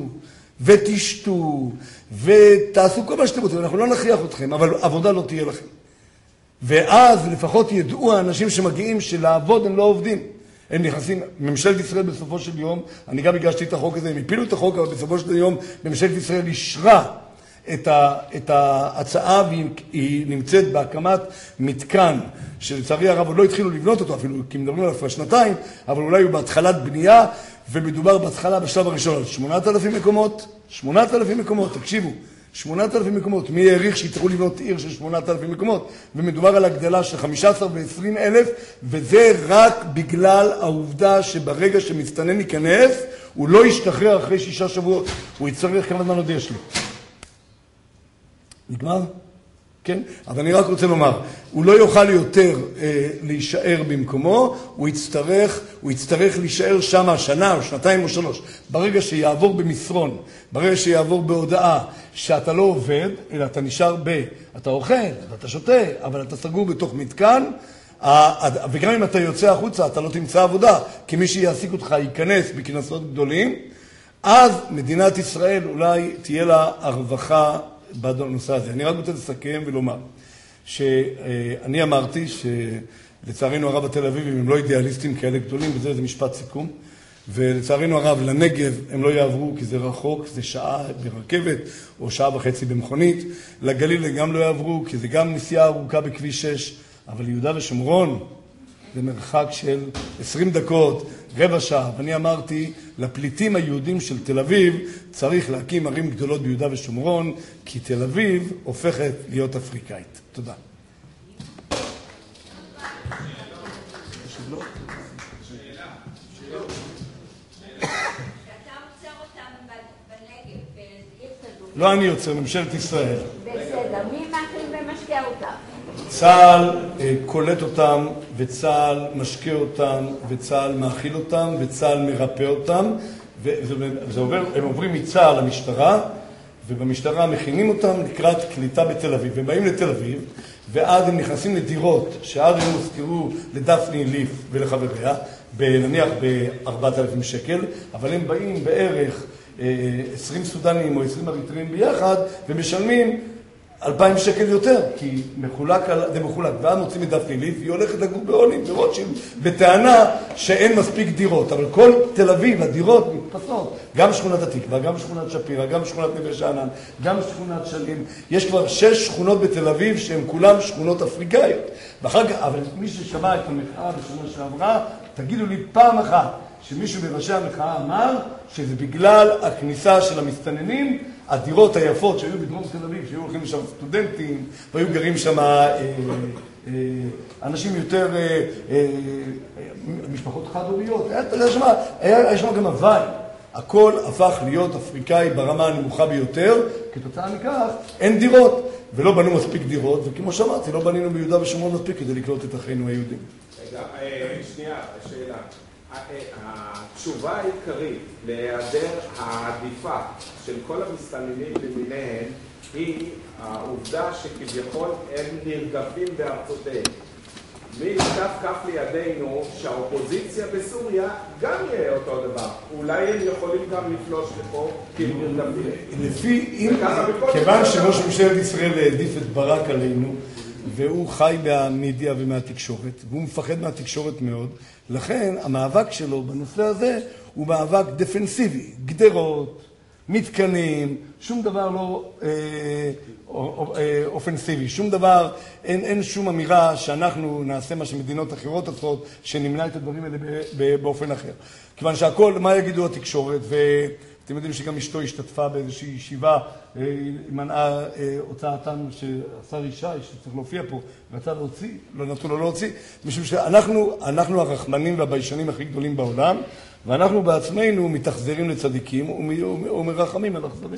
ותשתו ותעשו כל מה שאתם רוצים, אנחנו לא נכריח אתכם, אבל עבודה לא תהיה לכם. ואז לפחות ידעו האנשים שמגיעים שלעבוד הם לא עובדים. הם נכנסים, ממשלת ישראל בסופו של יום, אני גם הגשתי את החוק הזה, הם הפילו את החוק, אבל בסופו של יום ממשלת ישראל אישרה את, ה, את ההצעה, והיא נמצאת בהקמת מתקן, שלצערי הרב עוד לא התחילו לבנות אותו אפילו, כי מדברים עליו כבר שנתיים, אבל אולי הוא בהתחלת בנייה, ומדובר בהתחלה בשלב הראשון על שמונת אלפים מקומות, שמונת אלפים מקומות, תקשיבו, שמונת אלפים מקומות, מי העריך שיצטרכו לבנות עיר של שמונת אלפים מקומות, ומדובר על הגדלה של חמישה עשר ועשרים אלף, וזה רק בגלל העובדה שברגע שמסתנן ייכנס, הוא לא ישתחרר אחרי שישה שבועות, הוא יצטרך כמה זמן עוד יש לי. נגמר? כן? אז אני רק רוצה לומר, הוא לא יוכל יותר אה, להישאר במקומו, הוא יצטרך, הוא יצטרך להישאר שם שנה או שנתיים או שלוש. ברגע שיעבור במסרון, ברגע שיעבור בהודעה שאתה לא עובד, אלא אתה נשאר ב... אתה אוכל, אתה שותה, אבל אתה סגור בתוך מתקן, וגם אם אתה יוצא החוצה, אתה לא תמצא עבודה, כי מי שיעסיק אותך ייכנס בכנסות גדולים, אז מדינת ישראל אולי תהיה לה הרווחה בנושא הזה. אני רק רוצה לסכם ולומר שאני אמרתי שלצערנו הרב התל אביבים הם לא אידיאליסטים כאלה גדולים, וזה זה משפט סיכום, ולצערנו הרב לנגב הם לא יעברו כי זה רחוק, זה שעה ברכבת או שעה וחצי במכונית, לגליל גם לא יעברו כי זה גם נסיעה ארוכה בכביש שש, אבל יהודה ושומרון זה מרחק של עשרים דקות, רבע שעה. ואני אמרתי, לפליטים היהודים של תל אביב צריך להקים ערים גדולות ביהודה ושומרון, כי תל אביב הופכת להיות אפריקאית. תודה. לא אני יוצר, ממשלת ישראל. בסדר, מי מאכיל ומשקה אותם? צה"ל קולט אותם, וצה"ל משקה אותם, וצה"ל מאכיל אותם, וצה"ל מרפא אותם, וזה עובר, הם עוברים מצה"ל למשטרה, ובמשטרה מכינים אותם לקראת קליטה בתל אביב. הם באים לתל אביב, ואז הם נכנסים לדירות, שעד הם הוזכרו לדפני ליף ולחבריה, נניח ב-ארבעת אלפים שקל, אבל הם באים בערך עשרים סודנים או עשרים אריתריאים ביחד, ומשלמים אלפיים שקל יותר, כי מחולק, זה מחולק, ואז מוצאים את דפני ליף, והיא הולכת לגור בעולים, ברוטשילד, בטענה שאין מספיק דירות, אבל כל תל אביב, הדירות מתפסות, גם שכונת התקווה, גם שכונת שפירא, גם שכונת נווה שאנן, גם שכונת שלים, יש כבר שש שכונות בתל אביב שהן כולן שכונות אפריקאיות, ואחר כך, אבל מי ששמע את המחאה בשנה שעברה, תגידו לי פעם אחת, שמישהו מראשי המחאה אמר שזה בגלל הכניסה של המסתננים, הדירות היפות שהיו בדרום תל אביב, שהיו הולכים לשם סטודנטים, והיו גרים שם אה, אה, אנשים יותר, אה, אה, משפחות חד-הוריות, היה, היה שם גם הוואי. הכל הפך להיות אפריקאי ברמה הנמוכה ביותר, כתוצאה מכך אין דירות, ולא בנו מספיק דירות, וכמו שאמרתי, לא בנינו ביהודה ושומרון מספיק כדי לקלוט את אחינו היהודים. רגע, שנייה, שאלה. התשובה העיקרית להיעדר העדיפה של כל המסתננים למיניהם היא העובדה שכביכול הם נרגבים בארצותיהם. מי ישכח כף לידינו שהאופוזיציה בסוריה גם יהיה אותו דבר. אולי הם יכולים גם לפלוש לפה כי הם נרגבים. לפי, כיוון שראש ממשלת ישראל העדיף את ברק עלינו, והוא חי מהמדיה ומהתקשורת, והוא מפחד מהתקשורת מאוד, לכן המאבק שלו בנושא הזה הוא מאבק דפנסיבי, גדרות, מתקנים, שום דבר לא אה, אה, אופנסיבי, שום דבר, אין, אין שום אמירה שאנחנו נעשה מה שמדינות אחרות עושות, שנמנע את הדברים האלה באופן אחר. כיוון שהכל, מה יגידו התקשורת, ואתם יודעים שגם אשתו השתתפה באיזושהי ישיבה, היא מנעה הוצאתם שהשר ישי, שצריך להופיע פה, רצה להוציא, לא נתנו לו להוציא, משום שאנחנו אנחנו הרחמנים והביישנים הכי גדולים בעולם, ואנחנו בעצמנו מתאכזרים לצדיקים ומרחמים על אכזרים.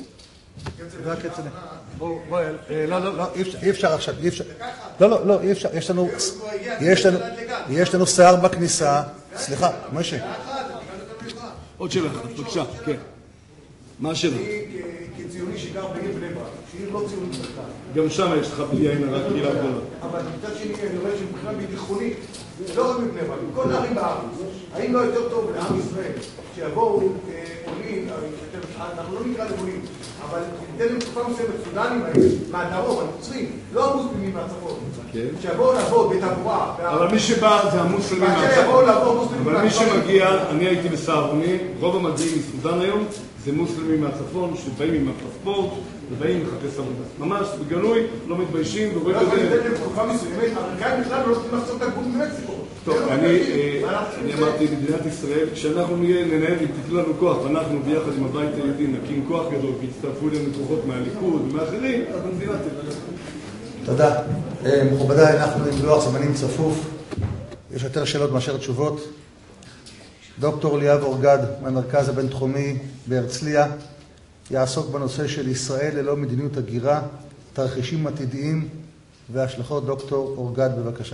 לא, לא, לא, אי אפשר עכשיו, אי אפשר. לא, לא, לא, אי אפשר. יש לנו, יש לנו שיער בכניסה. סליחה, משה. עוד שאלה אחת, בבקשה, כן. מה השאלה? אני כציוני שגר בעיר בני ברק, שהיא לא ציונית בכלל. גם שם יש לך בלי עין הרע קהילה גדולה. אבל מצד שני אני רואה שמבחינה ביטחונית, לא רק בבני ברק, כל הערים בארץ, האם לא יותר טוב לעם ישראל, שיבואו עולים, אנחנו לא נקרא לעולים, אבל ניתן להם תקופה מסוימת, סודנים האלה, מהדרום, הנוצרים, לא המוסלמים מהצפון, שיבואו לעבוד בתעבורה. אבל מי שבא זה המוסלמים מהצפון. אבל מי שמגיע, אני הייתי בסהרוני, רוב המגיעים מסודן היום, זה מוסלמים מהצפון שבאים עם הפספורט ובאים לחפש עבודה. ממש בגלוי, לא מתביישים ורואים את זה. לא, ניתן להם תקופה מסוימת, האמריקאים בכלל לא רוצים לחצות את הגבול ממקסיקו. טוב, אני אמרתי במדינת ישראל, כשאנחנו נהיה לנהל, אם תתנו לנו כוח, ואנחנו ביחד עם הבית היהודי נקים כוח גדול, והצטרפו אלינו כוחות מהליכוד ומאחרים, אז המדינה תהיה. תודה. מכובדיי, אנחנו עם לוח זמנים צפוף. יש יותר שאלות מאשר תשובות. דוקטור ליאב אורגד מהמרכז הבינתחומי בהרצליה יעסוק בנושא של ישראל ללא מדיניות הגירה, תרחישים עתידיים וההשלכות. דוקטור אורגד, בבקשה.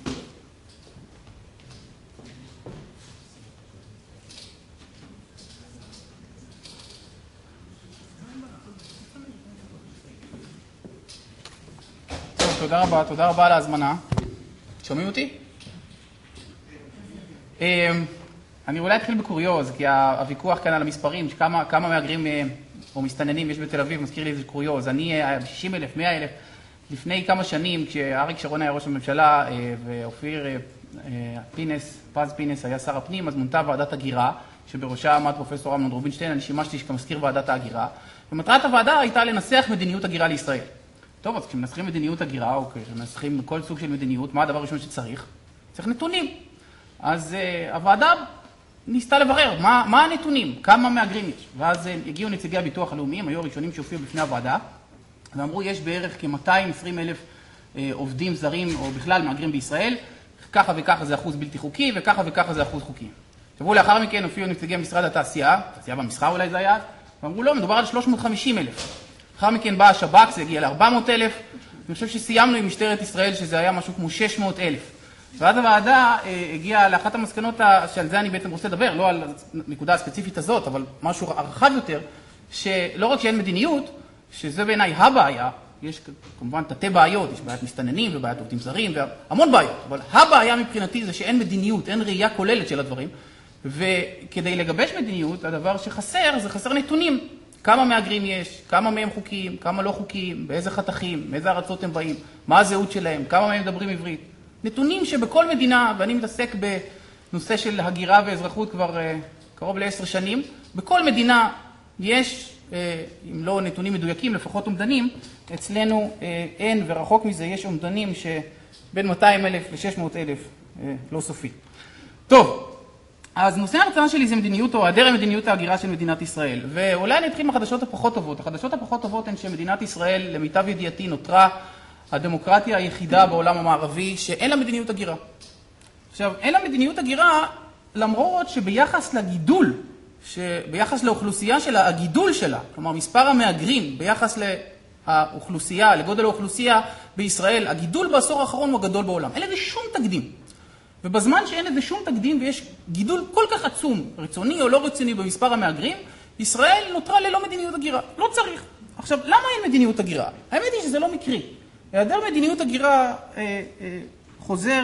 תודה רבה, תודה רבה על ההזמנה. שומעים אותי? אני אולי אתחיל בקוריוז, כי הוויכוח כאן על המספרים, כמה, כמה מהגרים או מסתננים יש בתל אביב, מזכיר לי איזה קוריוז. אני, שישים אלף, מאה אלף, לפני כמה שנים, כשאריק שרון היה ראש הממשלה, ואופיר פינס, פז פינס היה שר הפנים, אז מונתה ועדת הגירה, שבראשה עמד פרופסור אמנון רובינשטיין, אני שימשתי כמזכיר ועדת ההגירה, ומטרת הוועדה הייתה לנסח מדיניות הגירה לישראל. טוב, אז כשמנסחים מדיניות הגירה, או כשמנסחים כל סוג של מדיניות, מה הדבר הראשון שצריך? צריך נתונים. אז uh, הוועדה ניסתה לברר מה, מה הנתונים, כמה מהגרים יש. ואז uh, הגיעו נציגי הביטוח הלאומי, הם היו הראשונים שהופיעו בפני הוועדה, ואמרו, יש בערך כ-מאתיים ועשרים אלף uh, עובדים זרים, או בכלל מהגרים בישראל, ככה וככה זה אחוז בלתי חוקי, וככה וככה זה אחוז חוקי. שבוע לאחר מכן הופיעו נציגי משרד התעשייה, תעשייה במסחר אולי זה היה, ואמרו, לא, מדובר על שלוש מאות וחמישים אלף. אחר מכן בא השב"כ, זה הגיע ל-ארבע מאות אלף, אני חושב שסיימנו עם משטרת ישראל שזה היה משהו כמו שש מאות אלף. ואז הוועדה אה, הגיעה לאחת המסקנות שעל זה אני בעצם רוצה לדבר, לא על נקודה הספציפית הזאת, אבל משהו רחב יותר, שלא רק שאין מדיניות, שזה בעיניי הבעיה, יש כמובן תתי בעיות, יש בעיית מסתננים ובעיית עובדים זרים והמון בעיות, אבל הבעיה מבחינתי זה שאין מדיניות, אין ראייה כוללת של הדברים, וכדי לגבש מדיניות, הדבר שחסר זה חסר נתונים. כמה מהגרים יש, כמה מהם חוקיים, כמה לא חוקיים, באיזה חתכים, מאיזה ארצות הם באים, מה הזהות שלהם, כמה מהם מדברים עברית. נתונים שבכל מדינה, ואני מתעסק בנושא של הגירה ואזרחות כבר uh, קרוב לעשר שנים, בכל מדינה יש, uh, אם לא נתונים מדויקים, לפחות אומדנים, אצלנו uh, אין ורחוק מזה, יש אומדנים שבין מאתיים אלף ל-שש מאות אלף uh, לא סופי. טוב. אז נושא ההרצאה שלי זה מדיניות או היעדר מדיניות ההגירה של מדינת ישראל. ואולי אני אתחיל מהחדשות הפחות טובות. החדשות הפחות טובות הן שמדינת ישראל, למיטב ידיעתי, נותרה הדמוקרטיה היחידה בעולם המערבי שאין לה מדיניות הגירה. עכשיו, אין לה מדיניות הגירה למרות שביחס לגידול, שביחס לאוכלוסייה שלה, הגידול שלה, כלומר מספר המהגרים ביחס לאוכלוסייה, לגודל האוכלוסייה בישראל, הגידול בעשור האחרון הוא הגדול בעולם. אין לזה שום תקדים. ובזמן שאין לזה שום תקדים ויש גידול כל כך עצום, רצוני או לא רצוני במספר המהגרים, ישראל נותרה ללא מדיניות הגירה. לא צריך. עכשיו, למה אין מדיניות הגירה? האמת היא שזה לא מקרי. היעדר מדיניות הגירה אה, אה, חוזר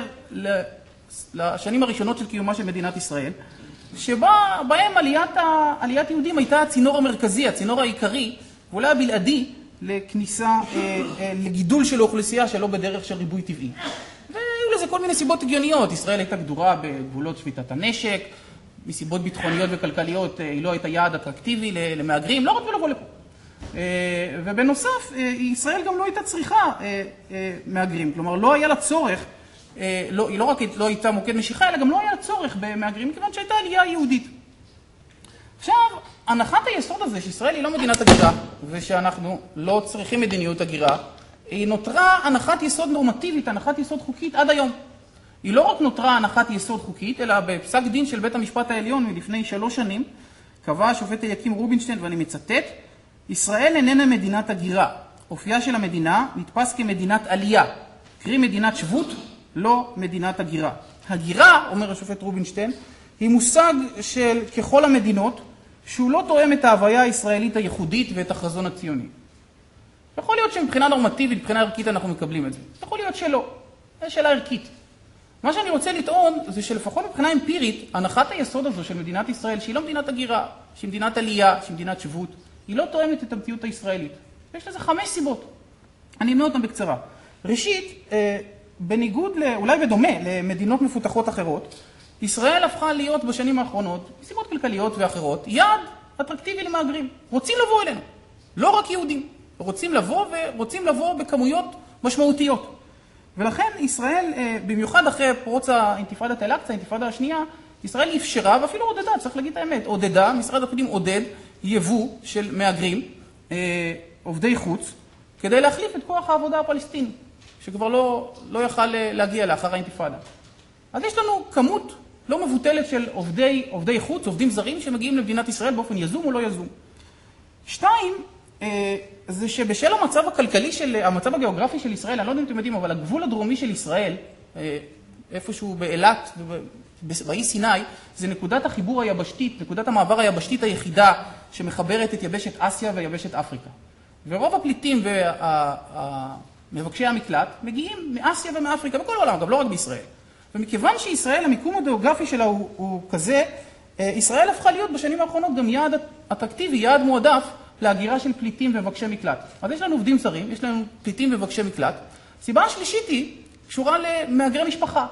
לשנים הראשונות של קיומה של מדינת ישראל, שבהם עליית, ה, עליית יהודים הייתה הצינור המרכזי, הצינור העיקרי, ואולי הבלעדי, לכניסה, אה, אה, לגידול של האוכלוסייה שלא בדרך של ריבוי טבעי. והיו לזה כל מיני סיבות הגיוניות. ישראל הייתה גדורה בגבולות שביתת הנשק, מסיבות ביטחוניות וכלכליות היא לא הייתה יעד אטרקטיבי למהגרים, לא רק ולבוא לפה. ובנוסף, ישראל גם לא הייתה צריכה מהגרים, כלומר לא היה לה צורך, לא, היא לא רק לא הייתה מוקד משיכה, אלא גם לא היה לה צורך במהגרים, מכיוון שהייתה עלייה יהודית. עכשיו, הנחת היסוד הזה שישראל היא לא מדינת הגירה, ושאנחנו לא צריכים מדיניות הגירה, היא נותרה הנחת יסוד נורמטיבית, הנחת יסוד חוקית עד היום. היא לא רק נותרה הנחת יסוד חוקית, אלא בפסק דין של בית המשפט העליון מלפני שלוש שנים, קבע השופט אליקים רובינשטיין, ואני מצטט, ישראל איננה מדינת הגירה. אופייה של המדינה נתפס כמדינת עלייה, קרי מדינת שבות, לא מדינת הגירה. הגירה, אומר השופט רובינשטיין, היא מושג של ככל המדינות, שהוא לא תואם את ההוויה הישראלית הייחודית ואת החזון הציוני. יכול להיות שמבחינה נורמטיבית, מבחינה ערכית אנחנו מקבלים את זה. יכול להיות שלא. זו שאלה ערכית. מה שאני רוצה לטעון זה שלפחות מבחינה אמפירית, הנחת היסוד הזו של מדינת ישראל, שהיא לא מדינת הגירה, שהיא מדינת עלייה, שהיא מדינת שבות, היא לא תואמת את המציאות הישראלית. יש לזה חמש סיבות. אני אמנה אותם בקצרה. ראשית, בניגוד, אולי בדומה למדינות מפותחות אחרות, ישראל הפכה להיות בשנים האחרונות, מסיבות כלכליות ואחרות, יעד אטרקטיבי למהגרים. רוצים לבוא אלינו. לא רק יהודים. רוצים לבוא ורוצים לבוא בכמויות משמעותיות. ולכן ישראל, במיוחד אחרי פרוץ האינתיפאדת אל-אקצא, האינתיפאדה השנייה, ישראל אפשרה ואפילו עודדה, צריך להגיד את האמת, עודדה, משרד הפנים עודד יבוא של מהגרים, עובדי חוץ, כדי להחליף את כוח העבודה הפלסטיני, שכבר לא, לא יכל להגיע לאחר האינתיפאדה. אז יש לנו כמות לא מבוטלת של עובדי, עובדי חוץ, עובדים זרים שמגיעים למדינת ישראל באופן יזום או לא יזום. שתיים, זה שבשל המצב הכלכלי של, המצב הגיאוגרפי של ישראל, אני לא יודע אם אתם יודעים, אבל הגבול הדרומי של ישראל, איפשהו באילת, באי סיני, זה נקודת החיבור היבשתית, נקודת המעבר היבשתית היחידה שמחברת את יבשת אסיה ויבשת אפריקה. ורוב הפליטים ומבקשי המקלט מגיעים מאסיה ומאפריקה, בכל העולם, גם לא רק בישראל. ומכיוון שישראל, המיקום הגיאוגרפי שלה הוא, הוא כזה, ישראל הפכה להיות בשנים האחרונות גם יעד אטרקטיבי, יעד מועדף להגירה של פליטים ומבקשי מקלט. אז יש לנו עובדים זרים, יש לנו פליטים ומבקשי מקלט. הסיבה השלישית היא קשורה למהגרי משפחה.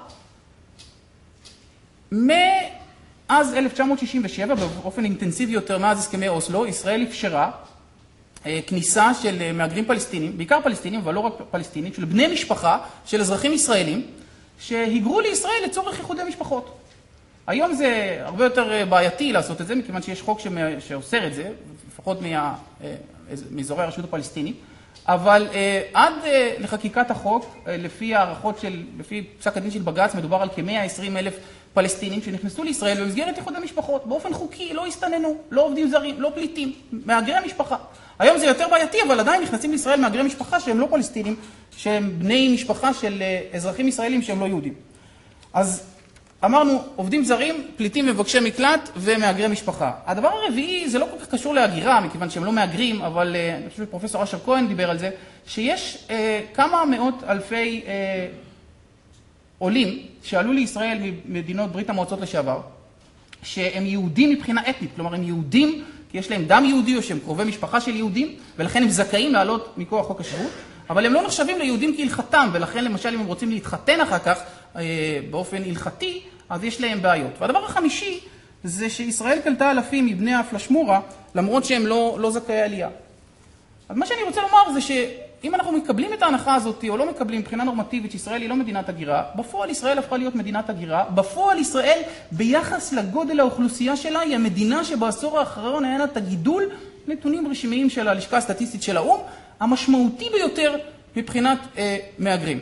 מאז אלף תשע מאות שישים ושבע, באופן אינטנסיבי יותר מאז הסכמי אוסלו, ישראל אפשרה כניסה של מהגרים פלסטינים, בעיקר פלסטינים, אבל לא רק פלסטינים, של בני משפחה, של אזרחים ישראלים, שהיגרו לישראל לצורך איחודי משפחות. היום זה הרבה יותר בעייתי לעשות את זה, מכיוון שיש חוק שאוסר את זה, לפחות מאזורי הרשות הפלסטינית, אבל עד לחקיקת החוק, לפי הערכות של, לפי פסק הדין של בג"ץ, מדובר על כ-מאה ועשרים אלף פלסטינים שנכנסו לישראל במסגרת איחודי משפחות, באופן חוקי, לא הסתננו, לא עובדים זרים, לא פליטים, מהגרי המשפחה. היום זה יותר בעייתי, אבל עדיין נכנסים לישראל מהגרי משפחה שהם לא פלסטינים, שהם בני משפחה של אזרחים ישראלים שהם לא יהודים. אז אמרנו, עובדים זרים, פליטים מבקשי מקלט ומהגרי משפחה. הדבר הרביעי, זה לא כל כך קשור להגירה, מכיוון שהם לא מהגרים, אבל אני חושב שפרופסור אשר כהן דיבר על זה, שיש אה, כמה מאות אלפי אה, עולים שעלו לישראל ממדינות ברית המועצות לשעבר, שהם יהודים מבחינה אתנית, כלומר הם יהודים, כי יש להם דם יהודי או שהם קרובי משפחה של יהודים, ולכן הם זכאים לעלות מכוח חוק השבות, אבל הם לא נחשבים ליהודים כהלכתם, ולכן למשל אם הם רוצים להתחתן אחר כך אה, באופן הלכתי, אז יש להם בעיות. והדבר החמישי זה שישראל קלטה אלפים מבני הפלשמורה, למרות שהם לא, לא זכאי עלייה. אז מה שאני רוצה לומר זה שאם אנחנו מקבלים את ההנחה הזאת, או לא מקבלים מבחינה נורמטיבית שישראל היא לא מדינת הגירה, בפועל ישראל הפכה להיות מדינת הגירה, בפועל ישראל ביחס לגודל האוכלוסייה שלה היא המדינה שבעשור האחרון היה את הגידול, נתונים רשמיים של הלשכה הסטטיסטית של האו"ם, המשמעותי ביותר מבחינת אה, מהגרים.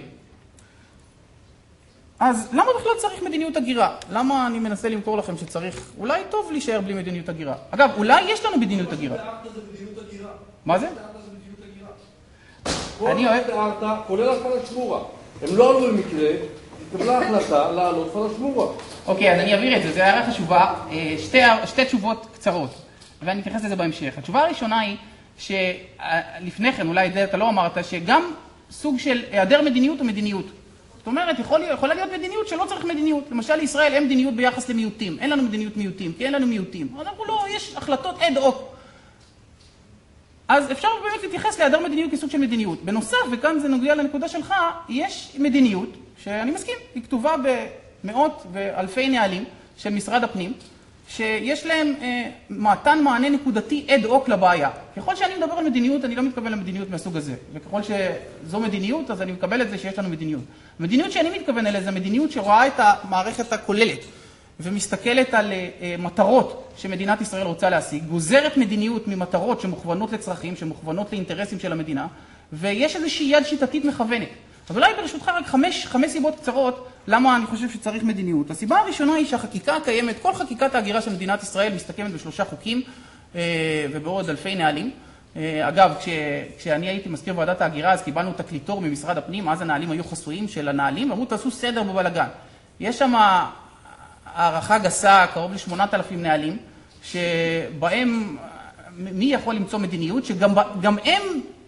אז למה בכלל צריך מדיניות הגירה? למה אני מנסה למכור לכם שצריך, אולי טוב להישאר בלי מדיניות הגירה? אגב, אולי יש לנו מדיניות הגירה. מה זה? אני אוהב... כולל הפלשמורה. הם לא עלו במקרה, התקבלה החלטה לעלות פלשמורה. אוקיי, אז אני אעביר את זה, זו הערה חשובה. שתי, שתי תשובות קצרות, ואני אתייחס לזה בהמשך. התשובה הראשונה היא שלפני כן, אולי את זה אתה לא אמרת, שגם סוג של היעדר מדיניות או מדיניות. זאת אומרת, יכול, יכולה להיות מדיניות שלא צריך מדיניות. למשל, לישראל אין מדיניות ביחס למיעוטים. אין לנו מדיניות מיעוטים, כי אין לנו מיעוטים. אז אנחנו לא, יש החלטות אד הוק. אז אפשר באמת להתייחס להיעדר מדיניות כסוג של מדיניות. בנוסף, וכאן זה נוגע לנקודה שלך, יש מדיניות, שאני מסכים, היא כתובה במאות ואלפי נהלים של משרד הפנים, שיש להם אה, מתן מענה נקודתי אד הוק לבעיה. ככל שאני מדבר על מדיניות, אני לא מתכוון למדיניות מהסוג הזה. וככל שזו מדיניות, אז אני מקבל את זה שיש לנו מדיניות. המדיניות שאני מתכוון אליה, זה מדיניות שרואה את המערכת הכוללת, ומסתכלת על אה, מטרות שמדינת ישראל רוצה להשיג, גוזרת מדיניות ממטרות שמוכוונות לצרכים, שמוכוונות לאינטרסים של המדינה, ויש איזושהי יד שיטתית מכוונת. אז אולי ברשותך רק חמש, חמש סיבות קצרות למה אני חושב שצריך מדיניות. הסיבה הראשונה היא שהחקיקה הקיימת, כל חקיקת ההגירה של מדינת ישראל מסתכמת בשלושה חוקים אה, ובעוד אלפי נהלים. אה, אגב, כש, כשאני הייתי מזכיר ועדת ההגירה, אז קיבלנו תקליטור ממשרד הפנים, אז הנהלים היו חסויים של הנהלים, אמרו תעשו סדר בבלגן. יש שם הערכה גסה, קרוב ל-שמונת אלפים נהלים, שבהם מי יכול למצוא מדיניות, שגם גם הם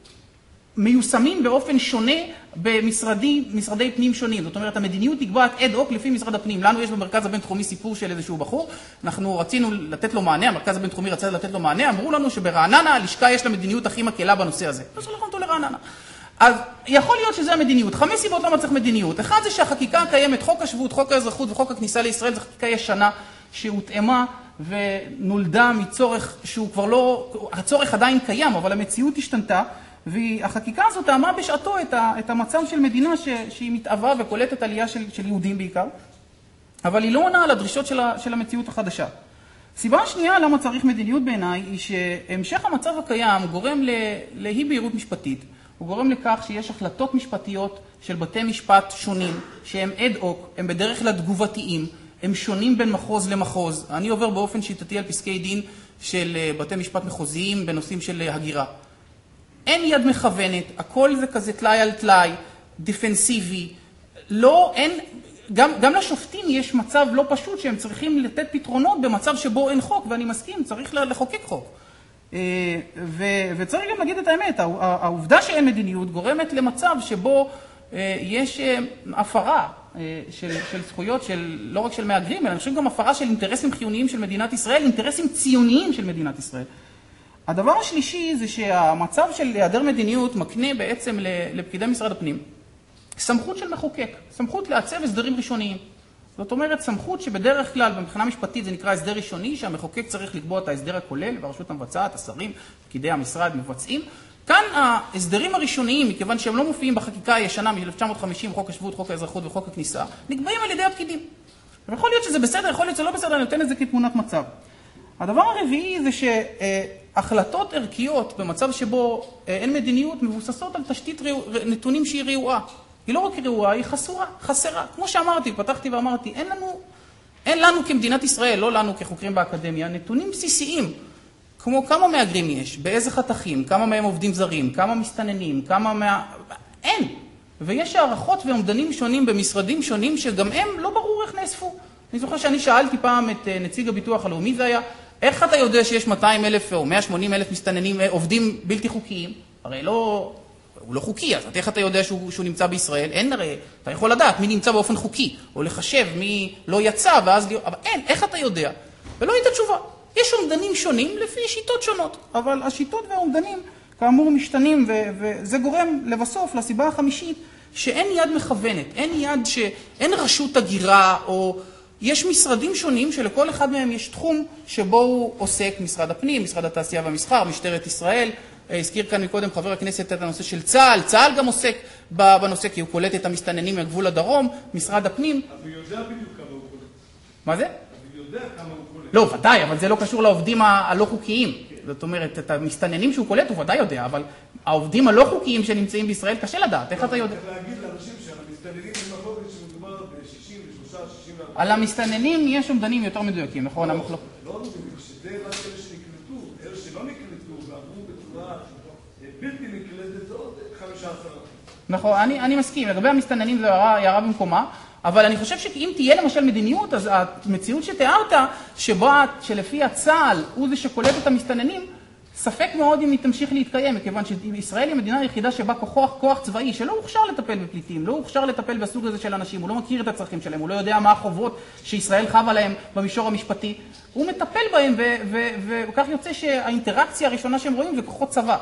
מיושמים באופן שונה במשרדי, משרדי פנים שונים. זאת אומרת, המדיניות נקבעת אד הוק לפי משרד הפנים. לנו יש במרכז הבינתחומי סיפור של איזשהו בחור, אנחנו רצינו לתת לו מענה, המרכז הבינתחומי רצה לתת לו מענה, אמרו לנו שברעננה הלשכה יש לה מדיניות הכי מקלה בנושא הזה. אז הולכים אותו לרעננה. אז יכול להיות שזה המדיניות. חמש סיבות למה צריך מדיניות. אחד זה שהחקיקה הקיימת, חוק השבות, חוק האזרחות וחוק הכניסה לישראל, זו חקיקה ישנה שהותאמה ונולדה מצורך שהוא כבר לא, הצורך עדיין קיים, אבל המציאות השתנתה, והחקיקה הזאת טעמה בשעתו את, ה, את המצב של מדינה ש, שהיא מתאווה וקולטת עלייה של, של יהודים בעיקר, אבל היא לא עונה על הדרישות של, ה, של המציאות החדשה. סיבה השנייה למה צריך מדיניות בעיניי היא שהמשך המצב הקיים גורם לאי בהירות משפטית, הוא גורם לכך שיש החלטות משפטיות של בתי משפט שונים, שהם אד הוק, הם בדרך כלל תגובתיים, הם שונים בין מחוז למחוז. אני עובר באופן שיטתי על פסקי דין של בתי משפט מחוזיים בנושאים של הגירה. אין יד מכוונת, הכל זה כזה תלאי על תלאי, דיפנסיבי, לא, אין, גם, גם לשופטים יש מצב לא פשוט שהם צריכים לתת פתרונות במצב שבו אין חוק, ואני מסכים, צריך לחוקק חוק. ו, וצריך גם להגיד את האמת, העובדה שאין מדיניות גורמת למצב שבו יש הפרה של, של זכויות, של, לא רק של מהגרים, אלא אני חושב גם הפרה של אינטרסים חיוניים של מדינת ישראל, אינטרסים ציוניים של מדינת ישראל. הדבר השלישי זה שהמצב של היעדר מדיניות מקנה בעצם לפקידי משרד הפנים סמכות של מחוקק, סמכות לעצב הסדרים ראשוניים. זאת אומרת, סמכות שבדרך כלל במבחינה משפטית זה נקרא הסדר ראשוני, שהמחוקק צריך לקבוע את ההסדר הכולל, והרשות המבצעת, השרים, פקידי המשרד מבצעים. כאן ההסדרים הראשוניים, מכיוון שהם לא מופיעים בחקיקה הישנה מ-אלף תשע מאות וחמישים, חוק השבות, חוק האזרחות וחוק הכניסה, נקבעים על ידי הפקידים. ויכול להיות שזה בסדר, יכול להיות שזה לא בסדר, אני נותן את זה כתמונת מצב. הדבר הרביעי זה שהחלטות ערכיות במצב שבו אין מדיניות מבוססות על תשתית נתונים שהיא רעועה. היא לא רק רעועה, היא חסורה, חסרה. כמו שאמרתי, פתחתי ואמרתי, אין לנו, אין לנו כמדינת ישראל, לא לנו כחוקרים באקדמיה, נתונים בסיסיים, כמו כמה מהגרים יש, באיזה חתכים, כמה מהם עובדים זרים, כמה מסתננים, כמה מה... אין. ויש הערכות ועומדנים שונים במשרדים שונים, שגם הם לא ברור איך נאספו. אני זוכר שאני שאלתי פעם את נציג הביטוח הלאומי, זה היה, איך אתה יודע שיש מאתיים אלף או מאה ושמונים אלף מסתננים עובדים בלתי חוקיים? הרי לא... הוא לא חוקי, אז איך אתה יודע שהוא, שהוא נמצא בישראל? אין הרי, אתה יכול לדעת מי נמצא באופן חוקי, או לחשב מי לא יצא, ואז... אבל אין, איך אתה יודע? ולא הייתה תשובה. יש עומדנים שונים לפי שיטות שונות, אבל השיטות והעומדנים כאמור משתנים, ו- וזה גורם לבסוף לסיבה החמישית, שאין יד מכוונת, אין יד ש... אין רשות הגירה, או יש משרדים שונים שלכל אחד מהם יש תחום שבו הוא עוסק, משרד הפנים, משרד התעשייה והמסחר, משטרת ישראל, הזכיר כאן מקודם חבר הכנסת את הנושא של צה"ל, צה"ל גם עוסק בנושא כי הוא קולט את המסתננים מהגבול הדרום, משרד הפנים. אז הוא יודע בדיוק כמה הוא קולט. מה זה? אז הוא יודע כמה הוא קולט. לא, ודאי, אבל זה לא קשור לעובדים הלא חוקיים. זאת אומרת, את המסתננים שהוא קולט הוא ודאי יודע, אבל העובדים הלא חוקיים שנמצאים בישראל קשה לדעת, איך אתה יודע? צריך להגיד לאנשים שהמסתננים הם מחלוקת שמדובר ב-שישים ושלוש, שישים וארבע. על המסתננים יש עומדנים יותר מדויקים, נכון? המחלוקת. לא עומדים, שזה רק אלה שנקלטו, אלה שלא נקלטו ועברו בצורה בלתי נקלטת עוד חמישה עשר. נכון, אני, אני מסכים. לגבי המסתננים זו הערה, הערה במקומה, אבל אני חושב שאם תהיה למשל מדיניות, אז המציאות שתיארת, שבה, שלפי הצה"ל הוא זה שקולט את המסתננים, ספק מאוד אם היא תמשיך להתקיים, מכיוון שישראל היא המדינה היחידה שבה כוח, כוח צבאי, שלא הוכשר לטפל בפליטים, לא הוכשר לטפל בסוג הזה של אנשים, הוא לא מכיר את הצרכים שלהם, הוא לא יודע מה החובות שישראל חווה להם במישור המשפטי, הוא מטפל בהם, וכך יוצא שהאינטראקציה הראשונה שהם רואים זה כוחות צבא.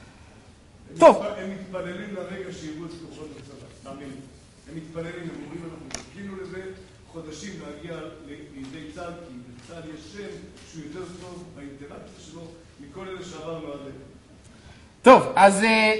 טוב. הם מתפללים לרגע שיראו את כוחות הצבא, תאמין. הם מתפללים, הם אומרים, אנחנו חיכינו לזה חודשים להגיע לידי צה"ל, כי בצה"ל יש שם שהוא יותר טוב באינטראקציה שלו מכל אלה שעברנו עד לזה. טוב, אז...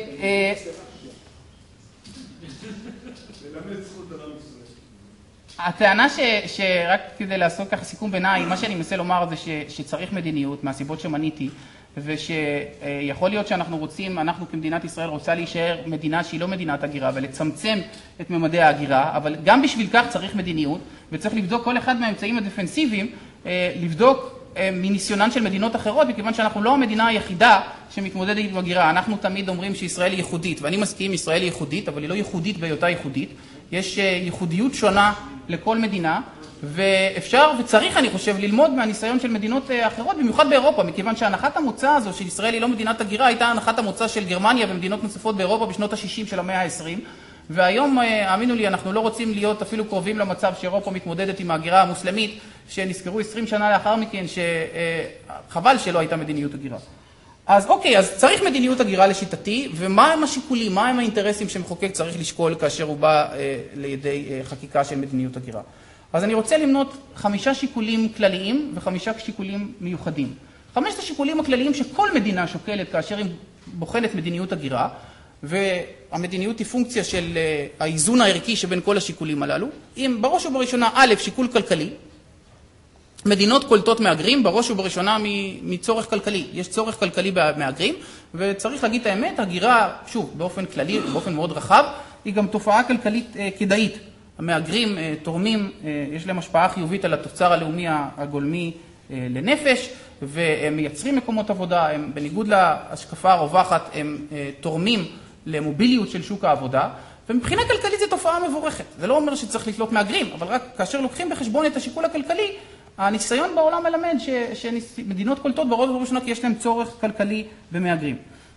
ללמד זכות על עם ישראל. הטענה שרק כדי לעשות ככה סיכום ביניים, מה שאני מנסה לומר זה שצריך מדיניות מהסיבות שמניתי, ושיכול להיות שאנחנו רוצים, אנחנו כמדינת ישראל רוצה להישאר מדינה שהיא לא מדינת הגירה ולצמצם את ממדי ההגירה, אבל גם בשביל כך צריך מדיניות, וצריך לבדוק כל אחד מהאמצעים הדפנסיביים, לבדוק מניסיונן של מדינות אחרות, מכיוון שאנחנו לא המדינה היחידה שמתמודדת עם הגירה. אנחנו תמיד אומרים שישראל היא ייחודית, ואני מסכים, ישראל היא ייחודית, אבל היא לא ייחודית בהיותה ייחודית. יש ייחודיות שונה לכל מדינה, ואפשר וצריך, אני חושב, ללמוד מהניסיון של מדינות אחרות, במיוחד באירופה, מכיוון שהנחת המוצא הזו של ישראל היא לא מדינת הגירה, הייתה הנחת המוצא של גרמניה ומדינות נוספות באירופה בשנות ה-שישים של המאה ה-עשרים, והיום, האמינו לי, אנחנו לא רוצים להיות אפילו קרובים למצב שאירופה מתמודדת עם ההגירה המוסלמית, שנזכרו עשרים שנה לאחר מכן, שחבל שלא הייתה מדיניות הגירה. אז אוקיי, אז צריך מדיניות הגירה לשיטתי, ומה הם השיקולים, מה הם האינטרסים שמחוקק צריך לשקול כאשר הוא בא אה, לידי אה, חקיקה של מדיניות הגירה. אז אני רוצה למנות חמישה שיקולים כלליים וחמישה שיקולים מיוחדים. חמשת השיקולים הכלליים שכל מדינה שוקלת כאשר היא בוחנת מדיניות הגירה, והמדיניות היא פונקציה של אה, האיזון הערכי שבין כל השיקולים הללו. אם בראש ובראשונה, א', שיקול כלכלי, מדינות קולטות מהגרים, בראש ובראשונה מצורך כלכלי. יש צורך כלכלי במהגרים, וצריך להגיד את האמת, הגירה, שוב, באופן כללי, באופן מאוד רחב, היא גם תופעה כלכלית אה, כדאית. המהגרים אה, תורמים, אה, יש להם השפעה חיובית על התוצר הלאומי הגולמי אה, לנפש, והם מייצרים מקומות עבודה, הם בניגוד להשקפה הרווחת, הם תורמים למוביליות של שוק העבודה, ומבחינה כלכלית זו תופעה מבורכת. זה לא אומר שצריך לקלוט מהגרים, אבל רק כאשר לוקחים בחשבון את השיקול הכלכלי, הניסיון בעולם מלמד שמדינות קולטות ברוב ובראשונה כי יש להם צורך כלכלי במהגרים.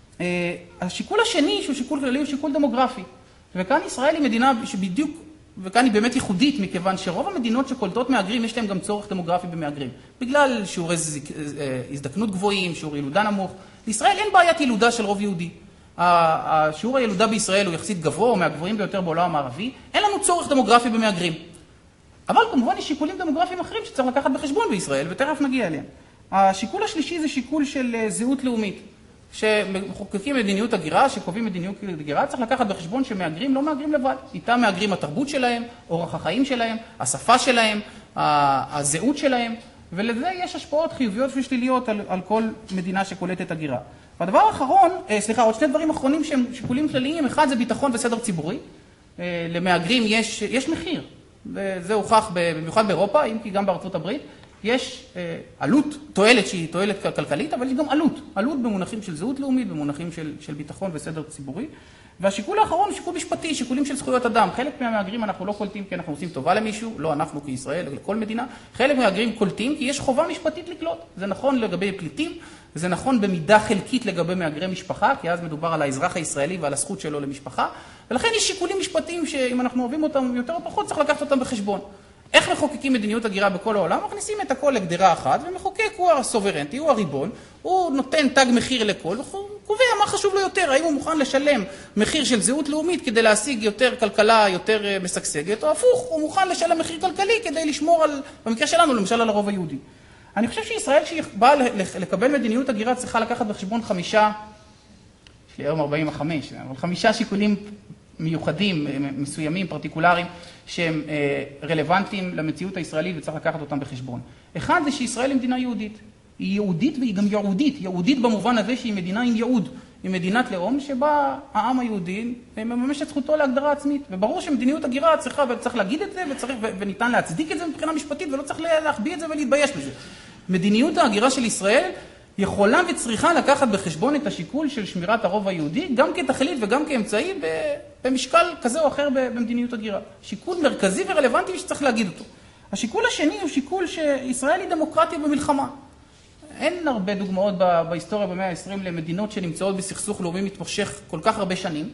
השיקול השני, שהוא שיקול כללי, הוא שיקול דמוגרפי. וכאן ישראל היא מדינה שבדיוק, וכאן היא באמת ייחודית, מכיוון שרוב המדינות שקולטות מהגרים, יש להם גם צורך דמוגרפי במהגרים. בגלל שיעורי הזדקנות גבוהים, שיעור ילודה נמוך. לישראל אין בעיית ילודה של רוב יהודי. השיעור הילודה בישראל הוא יחסית גבוה, או מהגבוהים ביותר בעולם המערבי. אין לנו צורך דמוגרפי במהגרים. אבל כמובן יש שיקולים דמוגרפיים אחרים שצריך לקחת בחשבון בישראל, ותכף נגיע אליהם. השיקול השלישי זה שיקול של זהות לאומית. שמחוקקים מדיניות הגירה, שקובעים מדיניות הגירה, צריך לקחת בחשבון שמהגרים לא מהגרים לבד. איתם מהגרים התרבות שלהם, אורח החיים שלהם, השפה שלהם, הזהות שלהם, ולזה יש השפעות חיוביות ושליליות על, על כל מדינה שקולטת הגירה. והדבר האחרון, סליחה, עוד שני דברים אחרונים שהם שיקולים כלליים, אחד זה ביטחון וסדר ציבורי. למהגרים יש, יש מחיר, וזה הוכח במיוחד באירופה, אם כי גם בארצות הברית. יש אה, עלות, תועלת שהיא תועלת כלכלית, אבל יש גם עלות. עלות במונחים של זהות לאומית, במונחים של, של ביטחון וסדר ציבורי. והשיקול האחרון הוא שיקול משפטי, שיקולים של זכויות אדם. חלק מהמהגרים אנחנו לא קולטים כי אנחנו עושים טובה למישהו, לא אנחנו כישראל, אלא לכל מדינה. חלק מהמהגרים קולטים כי יש חובה משפטית לקלוט. זה נכון לגבי פליטים, זה נכון במידה חלקית לגבי מהגרי משפחה, כי אז מדובר על האזרח הישראלי ועל הזכות שלו למשפחה. ולכן יש שיקולים משפטיים שאם אנחנו אוהבים אותם יותר או פחות, צריך לקחת אותם בחשבון. איך מחוקקים מדיניות הגירה בכל העולם? מכניסים את הכל לגדרה אחת, ומחוקק הוא הסוברנטי, הוא הריבון, הוא נותן תג מחיר לכל, והוא קובע מה חשוב לו יותר, האם הוא מוכן לשלם מחיר של זהות לאומית כדי להשיג יותר כלכלה, יותר משגשגת, או הפוך, הוא מוכן לשלם מחיר כלכלי כדי לשמור על, במקרה שלנו, למשל על הרוב היהודי. אני חושב שישראל שהיא באה לקבל מדיניות הגירה צריכה לקחת בחשבון חמישה, יש לי היום ארבעים וחמש, אבל חמישה שיקולים מיוחדים, מסוימים, פרטיקולריים, שהם רלוונטיים למציאות הישראלית וצריך לקחת אותם בחשבון. אחד זה שישראל היא מדינה יהודית. היא יהודית והיא גם יהודית. יהודית במובן הזה שהיא מדינה עם ייעוד. היא מדינת לאום שבה העם היהודי מממש את זכותו להגדרה עצמית. וברור שמדיניות הגירה צריכה, וצריך להגיד את זה, וצריך, וניתן להצדיק את זה מבחינה משפטית, ולא צריך להחביא את זה ולהתבייש בזה. מדיניות ההגירה של ישראל יכולה וצריכה לקחת בחשבון את השיקול של שמירת הרוב היהודי, גם כתכלית וגם כאמצעי במשקל כזה או אחר במדיניות הגירה. שיקול מרכזי ורלוונטי שצריך להגיד אותו. השיקול השני הוא שיקול שישראל היא דמוקרטיה במלחמה. אין הרבה דוגמאות בהיסטוריה במאה ה-עשרים למדינות שנמצאות בסכסוך לאומי מתמשך כל כך הרבה שנים,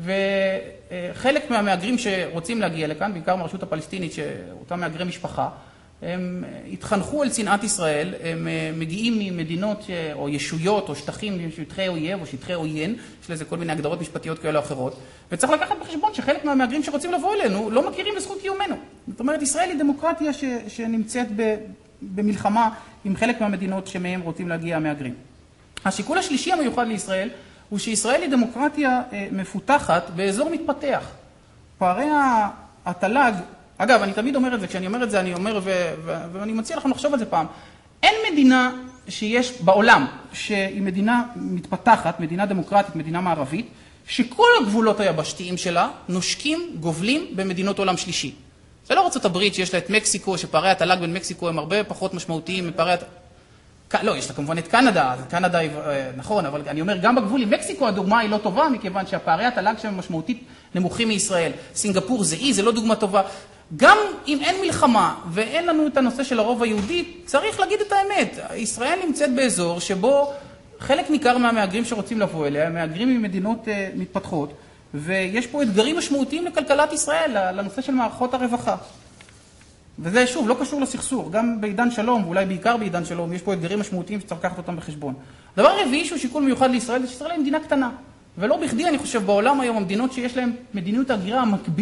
וחלק מהמהגרים שרוצים להגיע לכאן, בעיקר מהרשות הפלסטינית, שאותם מהגרי משפחה, הם התחנכו על צנעת ישראל, הם מגיעים ממדינות או ישויות או שטחים, שטחי אויב או שטחי עוין, יש לזה כל מיני הגדרות משפטיות כאלה או אחרות, וצריך לקחת בחשבון שחלק מהמהגרים שרוצים לבוא אלינו לא מכירים בזכות קיומנו. זאת אומרת, ישראל היא דמוקרטיה ש, שנמצאת ב, במלחמה עם חלק מהמדינות שמהם רוצים להגיע המהגרים. השיקול השלישי המיוחד לישראל הוא שישראל היא דמוקרטיה מפותחת באזור מתפתח. פערי התל"ג, אגב, אני תמיד אומר את זה, כשאני אומר את זה, אני אומר, ו- ו- ואני מציע לכם לחשוב על זה פעם. אין מדינה שיש בעולם, שהיא מדינה מתפתחת, מדינה דמוקרטית, מדינה מערבית, שכל הגבולות היבשתיים שלה נושקים, גובלים במדינות עולם שלישי. זה לא ארצות הברית שיש לה את מקסיקו, שפערי התל"ג בין מקסיקו הם הרבה פחות משמעותיים מפערי התל"ג. לא, יש לה כמובן את קנדה, קנדה היא, נכון, אבל אני אומר, גם בגבול עם מקסיקו הדוגמה היא לא טובה, מכיוון שהפערי התל"ג שם משמעותית נמוכים מישראל. סינגפור זה אי, זה לא דוגמה טובה. גם אם אין מלחמה ואין לנו את הנושא של הרוב היהודי, צריך להגיד את האמת. ישראל נמצאת באזור שבו חלק ניכר מהמהגרים שרוצים לבוא אליה, הם מהגרים ממדינות uh, מתפתחות, ויש פה אתגרים משמעותיים לכלכלת ישראל, לנושא של מערכות הרווחה. וזה שוב, לא קשור לסכסוך, גם בעידן שלום, ואולי בעיקר בעידן שלום, יש פה אתגרים משמעותיים שצריך לקחת אותם בחשבון. הדבר הרביעי שהוא שיקול מיוחד לישראל, זה שישראל היא מדינה קטנה. ולא בכדי, אני חושב, בעולם היום, המדינות שיש להן מדיניות ההגירה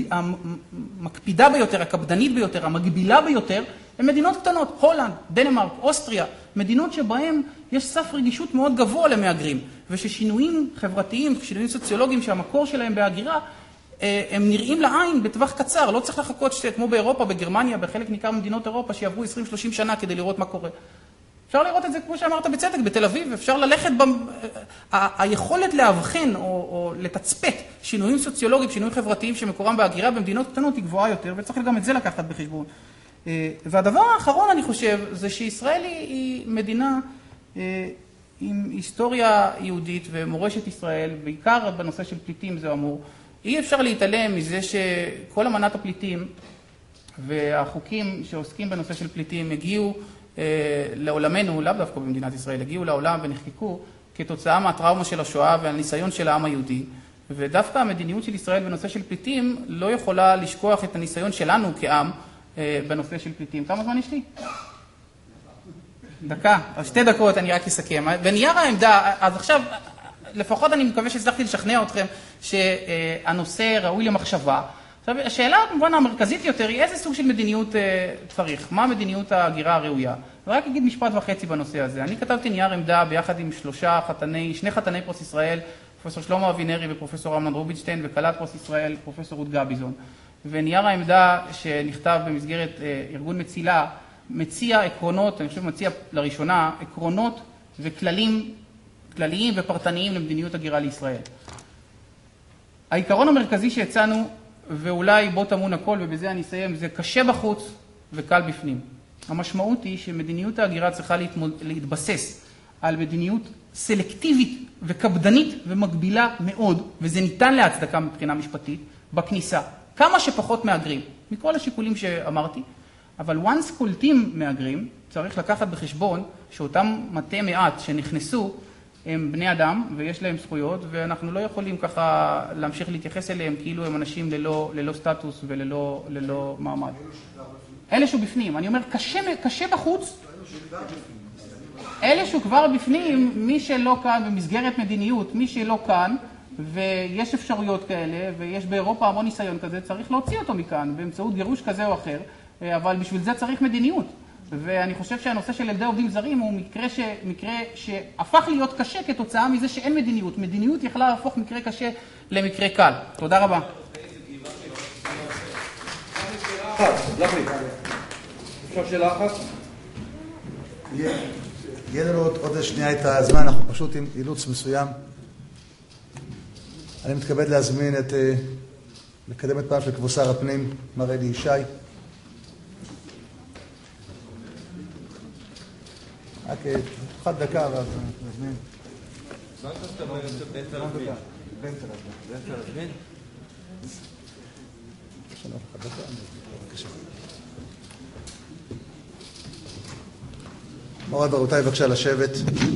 המקפידה ביותר, הקפדנית ביותר, המגבילה ביותר, הן מדינות קטנות, הולנד, דנמרק, אוסטריה, מדינות שבהן יש סף רגישות מאוד גבוה למהגרים, וששינויים חברתיים, שינויים סוציולוגיים שהמקור שלהם בהגירה, הם נראים לעין בטווח קצר, לא צריך לחכות כמו באירופה, בגרמניה, בחלק ניכר ממדינות אירופה, שיעברו עשרים שלושים שנה כדי לראות מה קורה. אפשר לראות את זה, כמו שאמרת בצדק, בתל אביב, אפשר ללכת, ב... ה- היכולת להבחן או, או לתצפת שינויים סוציולוגיים, שינויים חברתיים שמקורם בהגירה במדינות קטנות היא גבוהה יותר, וצריך גם את זה לקחת בחשבון. והדבר האחרון, אני חושב, זה שישראל היא, היא מדינה עם היסטוריה יהודית ומורשת ישראל, בעיקר בנושא של פליטים זה אמור. אי אפשר להתעלם מזה שכל אמנת הפליטים והחוקים שעוסקים בנושא של פליטים הגיעו לעולמנו, לאו דווקא במדינת ישראל, הגיעו לעולם ונחקקו כתוצאה מהטראומה של השואה והניסיון של העם היהודי. ודווקא המדיניות של ישראל בנושא של פליטים לא יכולה לשכוח את הניסיון שלנו כעם בנושא של פליטים. כמה זמן יש לי? דקה, אז שתי דקות אני רק אסכם. בנייר העמדה, אז עכשיו, לפחות אני מקווה שהצלחתי לשכנע אתכם שהנושא ראוי למחשבה. עכשיו, השאלה כמובן המרכזית יותר היא איזה סוג של מדיניות צריך, מה מדיניות ההגירה הראויה. ורק אגיד משפט וחצי בנושא הזה. אני כתבתי נייר עמדה ביחד עם שלושה חתני, שני חתני פרס ישראל, פרופסור שלמה אבינרי ופרופסור אמנון רובינשטיין, וכלת פרס ישראל, פרופסור רות גביזון. ונייר העמדה שנכתב במסגרת ארגון מצילה, מציע עקרונות, אני חושב מציע לראשונה, עקרונות וכללים, כלליים ופרטניים למדיניות הגירה לישראל. העיקרון המרכזי שהצענו, ואולי בו טמון הכל, ובזה אני אסיים, זה קשה בחוץ וקל בפנים. המשמעות היא שמדיניות ההגירה צריכה להתמוד... להתבסס על מדיניות סלקטיבית וקפדנית ומגבילה מאוד, וזה ניתן להצדקה מבחינה משפטית, בכניסה. כמה שפחות מאגרים, מכל השיקולים שאמרתי, אבל once קולטים מאגרים, צריך לקחת בחשבון שאותם מתי מעט שנכנסו הם בני אדם ויש להם זכויות, ואנחנו לא יכולים ככה להמשיך להתייחס אליהם כאילו הם אנשים ללא, ללא סטטוס וללא ללא מעמד. אלה שהוא בפנים, אני אומר, קשה, קשה בחוץ. אלה שהוא כבר בפנים, מי שלא כאן במסגרת מדיניות, מי שלא כאן, ויש אפשרויות כאלה, ויש באירופה המון ניסיון כזה, צריך להוציא אותו מכאן באמצעות גירוש כזה או אחר, אבל בשביל זה צריך מדיניות. ואני חושב שהנושא של ילדי עובדים זרים הוא מקרה, ש... מקרה שהפך להיות קשה כתוצאה מזה שאין מדיניות. מדיניות יכלה להפוך מקרה קשה למקרה קל. תודה רבה. אפשר שאלה אחת? יהיה לנו עוד שנייה את הזמן, אנחנו פשוט עם אילוץ מסוים. אני מתכבד להזמין את מקדמת פעם של כבוד שר הפנים, מר אלי ישי. רק תוכל דקה, ואז נזמין. מה אתה שאתה אומר את בן תל אביב? בן תל אביב. בן תל אביב? שלום לך דקה, בבקשה. מורי ורבותיי, בבקשה לשבת.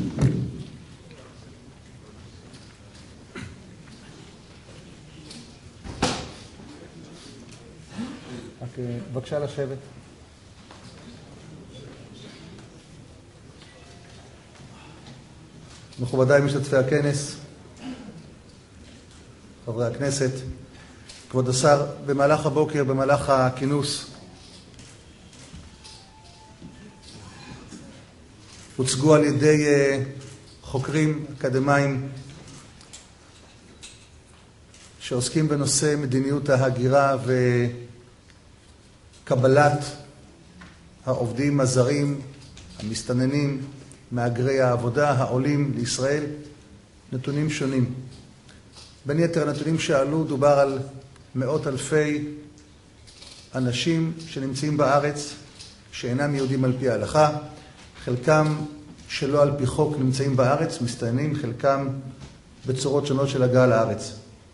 בבקשה לשבת. מכובדיי משתתפי הכנס, חברי הכנסת, כבוד השר, במהלך הבוקר, במהלך הכינוס, הוצגו על ידי חוקרים אקדמיים שעוסקים בנושא מדיניות ההגירה וקבלת העובדים הזרים, המסתננים, מהגרי העבודה, העולים לישראל, נתונים שונים. בין יתר הנתונים שעלו דובר על מאות אלפי אנשים שנמצאים בארץ שאינם יהודים על פי ההלכה, חלקם שלא על פי חוק נמצאים בארץ, מסתננים, חלקם בצורות שונות של הגעה לארץ.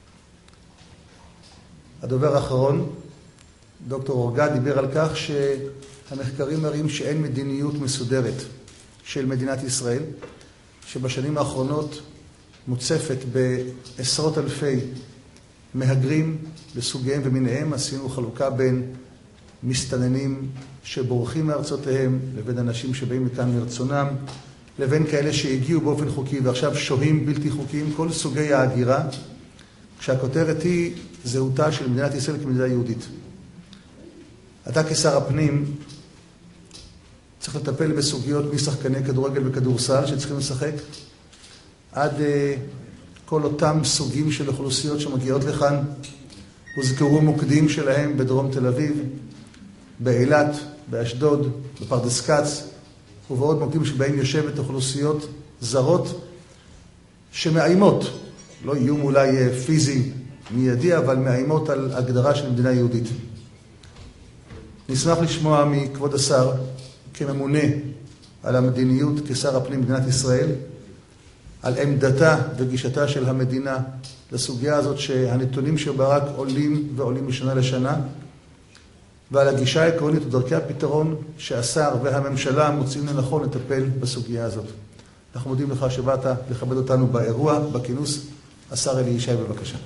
הדובר האחרון, דוקטור אורגד, דיבר על כך שהמחקרים מראים שאין מדיניות מסודרת של מדינת ישראל, שבשנים האחרונות מוצפת בעשרות אלפי מהגרים לסוגיהם ומיניהם. עשינו חלוקה בין מסתננים שבורחים מארצותיהם, לבין אנשים שבאים מכאן מרצונם, לבין כאלה שהגיעו באופן חוקי ועכשיו שוהים בלתי חוקיים, כל סוגי ההגירה, כשהכותרת היא זהותה של מדינת ישראל כמדינה יהודית. אתה כשר הפנים צריך לטפל בסוגיות משחקני כדורגל וכדורסל שצריכים לשחק, עד uh, כל אותם סוגים של אוכלוסיות שמגיעות לכאן. הוזכרו מוקדים שלהם בדרום תל אביב, באילת, באשדוד, בפרדס כץ, ובעוד מוקדים שבהם יושבת אוכלוסיות זרות שמאיימות, לא איום אולי פיזי מיידי, אבל מאיימות על הגדרה של מדינה יהודית. נשמח לשמוע מכבוד השר, כממונה על המדיניות כשר הפנים במדינת ישראל, על עמדתה וגישתה של המדינה לסוגיה הזאת שהנתונים שבה רק עולים ועולים משנה לשנה, ועל הגישה העקרונית ודרכי הפתרון שהשר והממשלה מוצאים לנכון לטפל בסוגיה הזאת. אנחנו מודים לך שבאת לכבד אותנו באירוע, בכינוס. השר אלי ישי, בבקשה.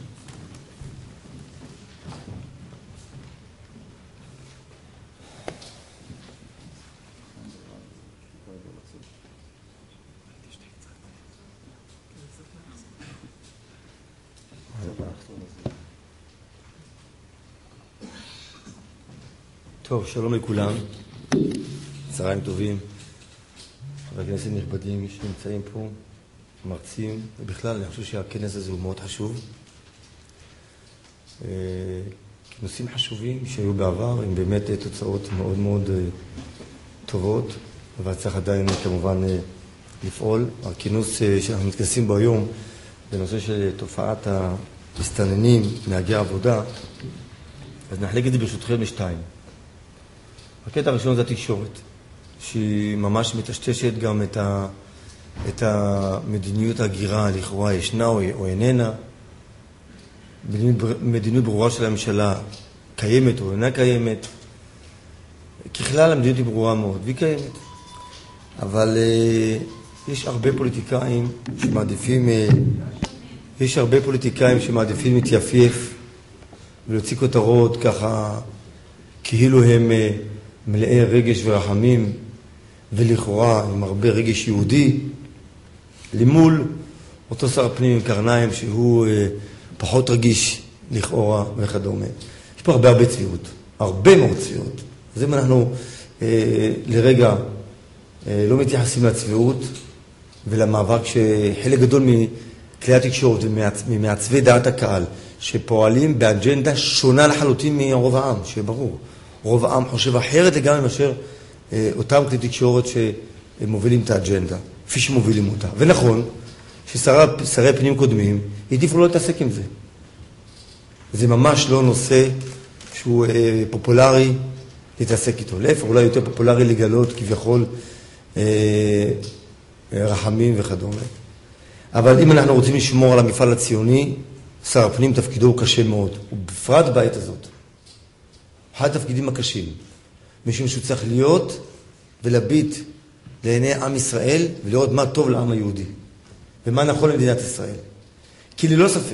טוב, שלום לכולם, צהריים טובים, חברי כנסת נכבדים שנמצאים פה, מרצים, ובכלל אני חושב שהכנס הזה הוא מאוד חשוב. כינוסים חשובים שהיו בעבר, עם באמת תוצאות מאוד מאוד טובות, אבל צריך עדיין כמובן לפעול. הכינוס שאנחנו מתכנסים בו היום, בנושא של תופעת המסתננים, מהגרי עבודה, אז נחלק את זה ברשותכם לשתיים. הקטע הראשון זה התקשורת, שהיא ממש מטשטשת גם את, ה, את המדיניות ההגירה, לכאורה ישנה או, או איננה, מדיניות, מדיניות ברורה של הממשלה קיימת או אינה קיימת. ככלל המדיניות היא ברורה מאוד, והיא קיימת. אבל uh, יש הרבה פוליטיקאים שמעדיפים, uh, יש הרבה פוליטיקאים שמעדיפים להתייפייף ולהוציא כותרות ככה, כאילו הם... Uh, מלאי רגש ורחמים, ולכאורה עם הרבה רגש יהודי, למול אותו שר הפנים עם קרניים שהוא אה, פחות רגיש לכאורה וכדומה. יש פה הרבה הרבה צביעות, הרבה מאוד צביעות. אז אם אנחנו אה, לרגע אה, לא מתייחסים לצביעות ולמאבק שחלק גדול מכלי התקשורת וממעצבי דעת הקהל שפועלים באג'נדה שונה לחלוטין מרוב העם, שיהיה ברור. רוב העם חושב אחרת לגמרי מאשר אה, אותם כלי תקשורת שמובילים את האג'נדה, כפי שמובילים אותה. ונכון ששרי פנים קודמים העדיפו לא להתעסק עם זה. זה ממש לא נושא שהוא אה, פופולרי להתעסק איתו. להפך, אולי יותר פופולרי לגלות כביכול אה, אה, רחמים וכדומה. אבל אם אנחנו רוצים לשמור על המפעל הציוני, שר הפנים תפקידו הוא קשה מאוד, ובפרט בעת הזאת. אחד התפקידים הקשים, משום שהוא צריך להיות ולהביט לעיני עם ישראל ולראות מה טוב לעם היהודי ומה נכון למדינת ישראל. כי ללא ספק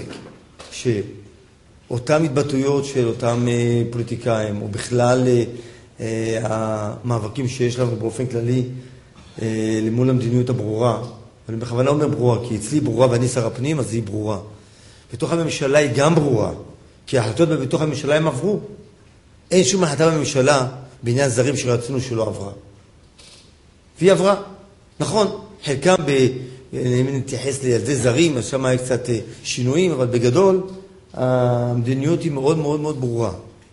שאותם התבטאויות של אותם פוליטיקאים או בכלל המאבקים שיש לנו באופן כללי למול המדיניות הברורה, ואני בכוונה אומר ברורה כי אצלי ברורה ואני שר הפנים אז היא ברורה. בתוך הממשלה היא גם ברורה כי ההחלטות בתוך הממשלה הם עברו. אין שום החלטה בממשלה בעניין זרים שרצינו שלא עברה. והיא עברה. נכון, חלקם, ב... אם נתייחס לילדי זרים, אז שם היה קצת שינויים, אבל בגדול המדיניות היא מאוד מאוד מאוד ברורה.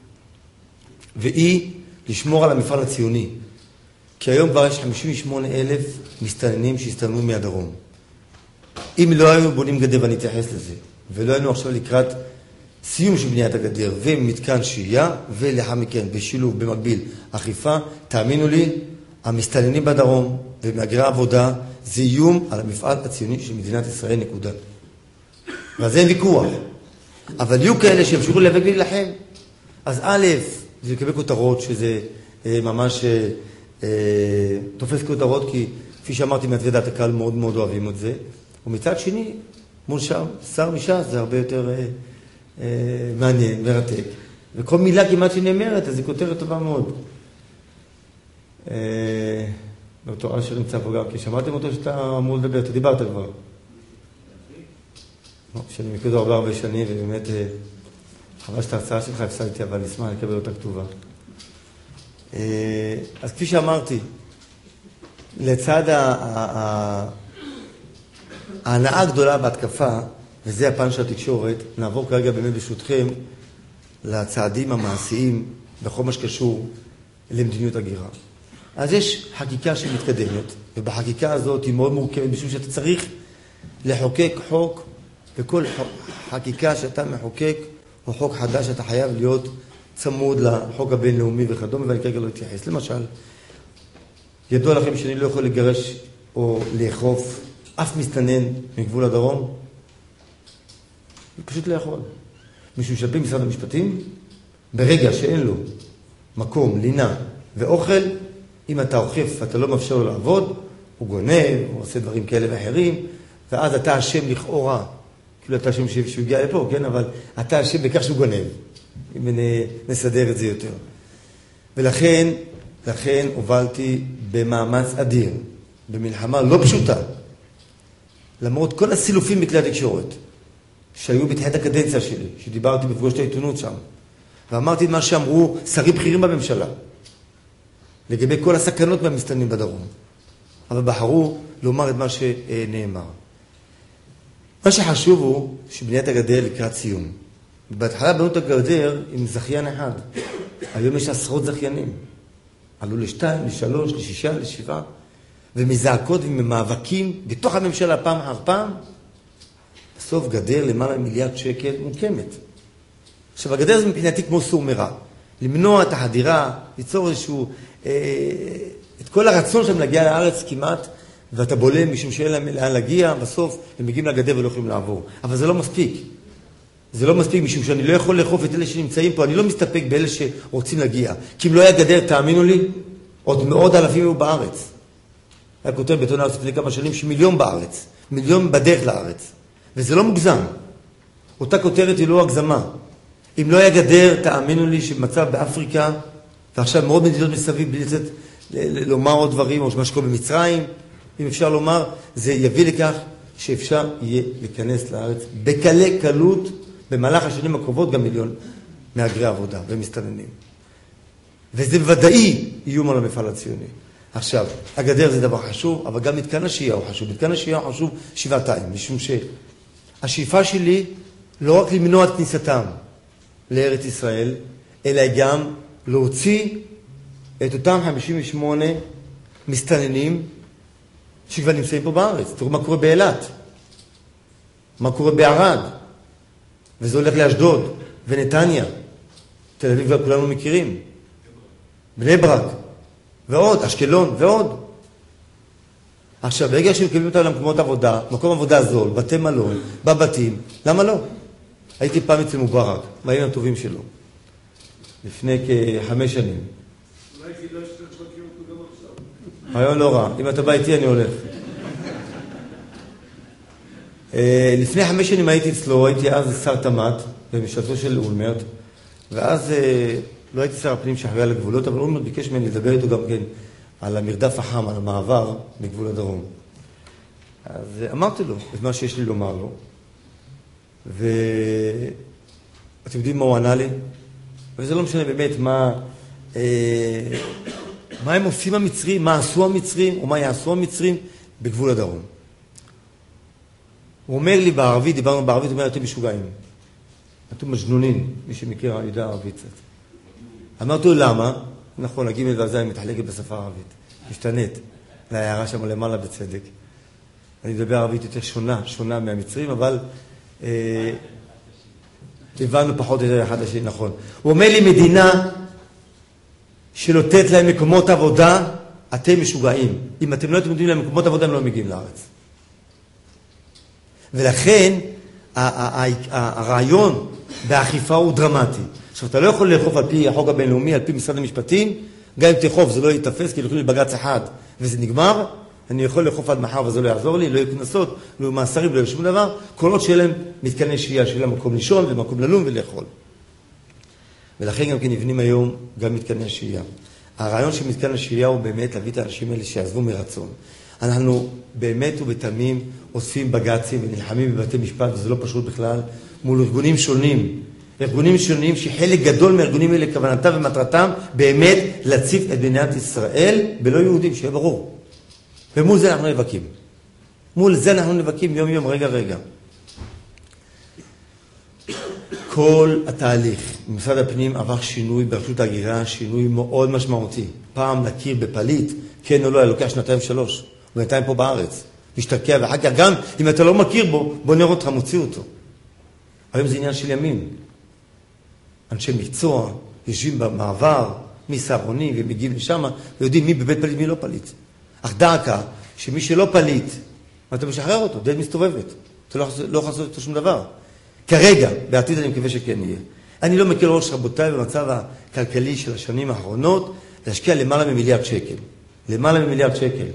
והיא לשמור על המפעל הציוני. כי היום כבר יש חמישים ושמונה אלף מסתננים שהסתננו מהדרום. אם לא היינו בונים גדר, ואני אתייחס לזה, ולא היינו עכשיו לקראת סיום של בניית הגדר ומתקן שהייה, ולאחר מכן בשילוב במקביל אכיפה, תאמינו לי, המסתננים בדרום ומהגרי העבודה זה איום על המפעל הציוני של מדינת ישראל, נקודה. וזה אין ויכוח. אבל יהיו כאלה שימשיכו להיאבק ולהילחם. אז א', זה לקבל כותרות שזה אה, ממש אה, אה, תופס כותרות, כי כפי שאמרתי, מעצבי דעת הקהל מאוד מאוד אוהבים את זה. ומצד שני, מול שר, שר מש"ס זה הרבה יותר... אה, מעניין, מרתק. וכל מילה כמעט שנאמרת, אז היא כותרת טובה מאוד. דוקטור אשר נמצא פה גם, כי שמעתם אותו שאתה אמור לדבר, אתה דיברת כבר. שאני מכיר הרבה הרבה שנים, ובאמת חבל שאת ההרצאה שלך הפסדתי, אבל נשמח לקבל אותה כתובה. אז כפי שאמרתי, לצד ההנאה הגדולה בהתקפה, וזה הפן של התקשורת, נעבור כרגע באמת ברשותכם לצעדים המעשיים בכל מה שקשור למדיניות הגירה. אז יש חקיקה שמתקדמת, ובחקיקה הזאת היא מאוד מורכבת, משום שאתה צריך לחוקק חוק, וכל חקיקה שאתה מחוקק הוא חוק חדש, אתה חייב להיות צמוד לחוק הבינלאומי וכדומה, ואני כרגע לא אתייחס. למשל, ידוע לכם שאני לא יכול לגרש או לאכוף אף מסתנן מגבול הדרום? אני פשוט לא יכול. משום שעל פי משרד המשפטים, ברגע שאין לו מקום, לינה ואוכל, אם אתה אוכף ואתה לא מאפשר לו לעבוד, הוא גונב, הוא עושה דברים כאלה ואחרים, ואז אתה אשם לכאורה, כאילו אתה אשם שהוא הגיע לפה, כן? אבל אתה אשם בכך שהוא גונב, אם נסדר את זה יותר. ולכן, לכן הובלתי במאמץ אדיר, במלחמה לא פשוטה, למרות כל הסילופים בכלי התקשורת, שהיו בתחילת הקדנציה שלי, שדיברתי בפגוש את העיתונות שם, ואמרתי את מה שאמרו שרים בכירים בממשלה, לגבי כל הסכנות מהמסתננים בדרום. אבל בחרו לומר את מה שנאמר. מה שחשוב הוא שבניית הגדר לקראת סיום. בהתחלה בנו את הגדר עם זכיין אחד. היום יש עשרות זכיינים. עלו לשתיים, לשלוש, לשישה, לשבעה, ומזעקות וממאבקים בתוך הממשלה פעם אחר פעם. בסוף גדר למעלה מיליארד שקל מוקמת. עכשיו הגדר זה מבחינתי כמו סור מרע. למנוע את החדירה, ליצור איזשהו, אה, את כל הרצון שלהם להגיע לארץ כמעט, ואתה בולם משום שאין להם לאן להגיע, בסוף הם מגיעים לגדר ולא יכולים לעבור. אבל זה לא מספיק. זה לא מספיק משום שאני לא יכול לאכוף את אלה שנמצאים פה, אני לא מסתפק באלה שרוצים להגיע. כי אם לא היה גדר, תאמינו לי, עוד מאות אלפים היו בארץ. היה כותב בעיתון הארץ לפני כמה שנים שמיליון בארץ, מיליון בדרך לארץ. וזה לא מוגזם. אותה כותרת היא לא הגזמה. אם לא היה גדר, תאמינו לי שבמצב באפריקה, ועכשיו מאוד מדינות מסביב, בלי לצאת לומר עוד דברים, או מה שקורה במצרים, אם אפשר לומר, זה יביא לכך שאפשר יהיה להיכנס לארץ בקלי קלות, במהלך השנים הקרובות גם מיליון מהגרי עבודה ומסתננים. וזה בוודאי איום על המפעל הציוני. עכשיו, הגדר זה דבר חשוב, אבל גם מתקן השהייה הוא חשוב. מתקן השהייה הוא חשוב שבעתיים, משום שהשאיפה שלי לא רק למנוע את כניסתם לארץ ישראל, אלא גם להוציא את אותם חמישים ושמונה מסתננים שכבר נמצאים פה בארץ. תראו מה קורה באילת, מה קורה בערד, וזה הולך לאשדוד ונתניה, תל אביב כבר כולנו מכירים, בני ברק ועוד, אשקלון ועוד. עכשיו, ברגע שמקבלים אותם למקומות עבודה, מקום עבודה זול, בתי מלון, בבתים, למה לא? הייתי פעם אצל מובארק, בימים הטובים שלו, לפני כחמש שנים. אולי כדאי שאתה תשמקים אותו גם עכשיו. היום לא רע, אם אתה בא איתי אני הולך. לפני חמש שנים הייתי אצלו, הייתי אז שר תמת, במשלתו של אולמרט, ואז לא הייתי שר הפנים שאחראי על הגבולות, אבל אולמרט ביקש ממני לדבר איתו גם כן על המרדף החם, על המעבר בגבול הדרום. אז אמרתי לו את מה שיש לי לומר לו, ואתם יודעים מה הוא ענה לי? וזה לא משנה באמת מה, אה, מה הם עושים המצרים, מה עשו המצרים, או מה יעשו המצרים בגבול הדרום. הוא אומר לי בערבית, דיברנו בערבית, הוא אומר, אתם משוגעים. אתם מג'נונים, מי שמכיר יודע ערבית קצת. אמרתי לו, למה? נכון, הגימל והזין מתחלקת בשפה הערבית. משתנית להערה שם למעלה בצדק. אני מדבר ערבית יותר שונה, שונה מהמצרים, אבל אה, הבנו פחות או יותר אחד השני, נכון. הוא אומר לי, מדינה שנותנת להם מקומות עבודה, אתם משוגעים. אם אתם לא נותנים להם מקומות עבודה, הם לא מגיעים לארץ. ולכן הרעיון באכיפה הוא דרמטי. עכשיו, אתה לא יכול לאכוף על פי החוק הבינלאומי, על פי משרד המשפטים, גם אם תאכוף זה לא יתפס, כי הולכים לבג"ץ אחד וזה נגמר, אני יכול לאכוף עד מחר וזה לא יעזור לי, לא יהיו כנסות, לא יהיו מאסרים, לא יהיו שום דבר, כל עוד שיהיה להם מתקני שהייה, שיהיה להם מקום לישון ומקום ללון ולאכול. ולכן גם כן נבנים היום גם מתקני השהייה. הרעיון של מתקן השהייה הוא באמת להביא את האנשים האלה שיעזבו מרצון. אנחנו באמת ובתמים אוספים בג"צים ונלחמים בבתי משפט, וזה לא פשוט בכלל, מול ארגונים שונים. ארגונים שונים שחלק גדול מהארגונים האלה כוונתם ומטרתם באמת להציף את מדינת ישראל בלא יהודים, שיהיה ברור. ומול זה אנחנו נאבקים. מול זה אנחנו נאבקים יום יום, רגע רגע. כל התהליך במשרד הפנים עבר שינוי ברשות ההגירה, שינוי מאוד משמעותי. פעם נכיר בפליט, כן או לא, היה לוקח שנתיים שלוש, ובינתיים פה בארץ. משתקע, ואחר כך גם אם אתה לא מכיר בו, בוא נראה אותך, מוציא אותו. היום זה עניין של ימים. אנשי מקצוע יושבים במעבר, מסערוני, ומגיעים לשם, ויודעים מי בבית פליט, מי לא פליט. אך דעקה, שמי שלא פליט, אתה משחרר אותו, דלת מסתובבת. אתה לא יכול לעשות אותו שום דבר. כרגע, בעתיד אני מקווה שכן יהיה. אני לא מקל ראש רבותיי במצב הכלכלי של השנים האחרונות, להשקיע למעלה ממיליארד שקל. למעלה ממיליארד שקל.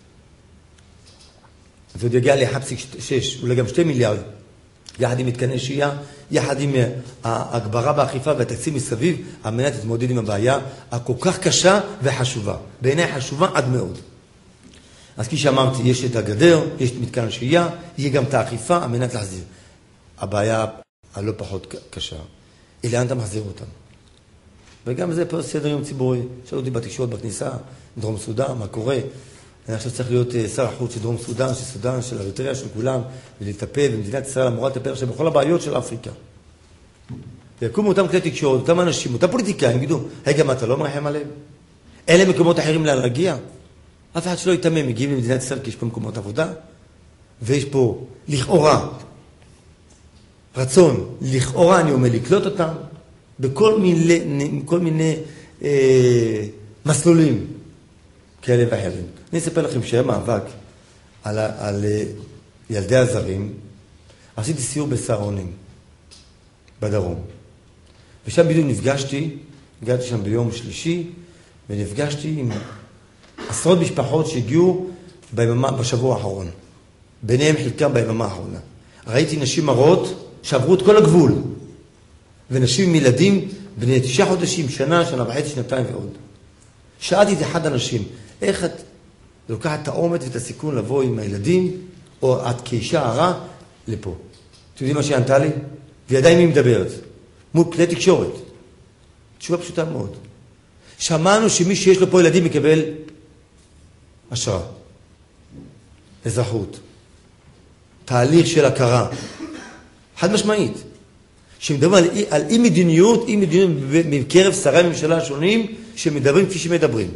זה עוד יגיע ל-אחת נקודה שש, אולי גם שני מיליארד, יחד עם מתקני שהייה, יחד עם ההגברה באכיפה והתקציב מסביב, על מנת להתמודד עם הבעיה הכל כך קשה וחשובה. בעיניי חשובה עד מאוד. אז כפי שאמרתי, יש את הגדר, יש את מתקן השהייה, יהיה גם את האכיפה על מנת להחזיר. הבעיה הלא פחות קשה. לאן אתה מחזיר אותם? וגם זה פה סדר יום ציבורי. שאלו אותי בתקשורת בכניסה, דרום סודן, מה קורה? אני עכשיו צריך להיות שר החוץ של דרום סודן, של סודן, של אריתריאה, של כולם, ולטפל, ומדינת ישראל אמורה לטפל עכשיו בכל הבעיות של אפריקה. ויקומו אותם כלי תקשורת, אותם אנשים, אותם פוליטיקאים, יגידו, רגע, מה, אתה לא מרחם עליהם? אין להם מקומות אחרים לאן להגיע? אף אחד שלא יתמם, מגיעים למדינת ישראל, כי יש פה מקומות עבודה, ויש פה, לכאורה, רצון, לכאורה, אני אומר, לקלוט אותם, בכל מיני, כל מיני אה, מסלולים כאלה ואחרים. אני אספר לכם שהיה מאבק על, על ילדי הזרים. עשיתי סיור בסהרונים, בדרום. ושם בדיוק נפגשתי, הגעתי שם ביום שלישי, ונפגשתי עם עשרות משפחות שהגיעו ביממה, בשבוע האחרון. ביניהם חלקם ביממה האחרונה. ראיתי נשים מרות שעברו את כל הגבול. ונשים עם ילדים בני תשעה חודשים, שנה, שנה וחצי, שנתיים ועוד. שאלתי את אחד האנשים, איך את לוקחת את האומץ ואת הסיכון לבוא עם הילדים, או את כאישה הרע, לפה? אתם יודעים מה שענתה לי? וידיים מי מדברת? מול כלי תקשורת. תשובה פשוטה מאוד. שמענו שמי שיש לו פה ילדים מקבל אשרה, אזרחות, תהליך של הכרה, חד משמעית. שמדברים על, על אי מדיניות, אי מדיניות מקרב שרי הממשלה השונים, שמדברים כפי שמדברים.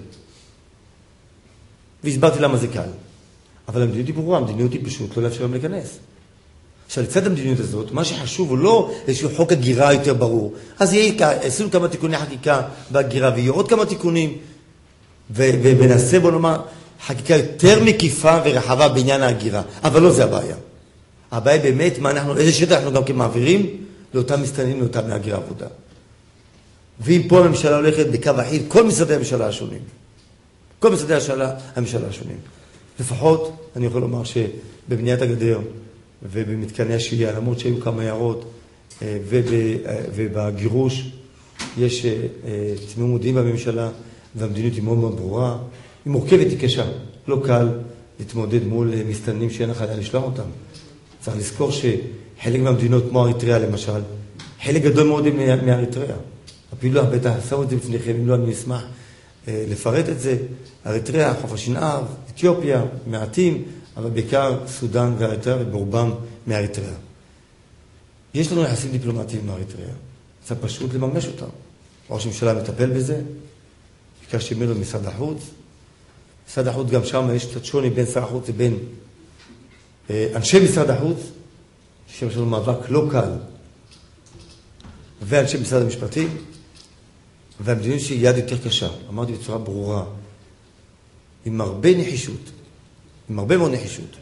והסברתי למה זה קל. אבל המדיניות היא ברורה, המדיניות היא פשוט לא לאפשר להם להיכנס. עכשיו, לצד המדיניות הזאת, מה שחשוב הוא לא איזשהו חוק הגירה יותר ברור. אז יעשו כמה תיקוני חקיקה בהגירה, ויהיו עוד כמה תיקונים, ונעשה, בוא נאמר, חקיקה יותר מקיפה ורחבה בעניין ההגירה. אבל לא זה הבעיה. הבעיה באמת, מה אנחנו, איזה שטח אנחנו גם כמעבירים, לאותם מסתננים, לאותם מהגרי עבודה. ואם פה הממשלה הולכת בקו אחיד, כל משרדי הממשלה השונים, כל משרדי הממשלה, הממשלה השונים. לפחות, אני יכול לומר שבבניית הגדר ובמתקני השהייה, למרות שהיו כמה הערות, ובגירוש יש תמימות דעים בממשלה, והמדיניות היא מאוד מאוד ברורה. היא מורכבת, היא קשה. לא קל להתמודד מול מסתננים שאין לך לאן לשלוח אותם. צריך לזכור שחלק מהמדינות, כמו אריתריאה למשל, חלק גדול מאוד מאריתריאה. הפילוח בטח עשו את זה בפניכם, אם לא אני אשמח לפרט את זה. אריתריאה, חוף השנהב, אתיופיה, מעטים, אבל בעיקר סודן ואריתריאה, וברובם מאריתריאה. יש לנו יחסים דיפלומטיים מאריתריאה. זה פשוט לממש אותם. ראש הממשלה מטפל בזה, ביקשתי ממנו משרד החוץ. משרד החוץ גם שם יש קצת שוני בין שר החוץ לבין אנשי משרד החוץ, שיש לנו מאבק לא קל, ואנשי משרד המשפטים, והמדיניות שהיא יד יותר קשה. אמרתי בצורה ברורה, עם הרבה נחישות, עם הרבה מאוד נחישות.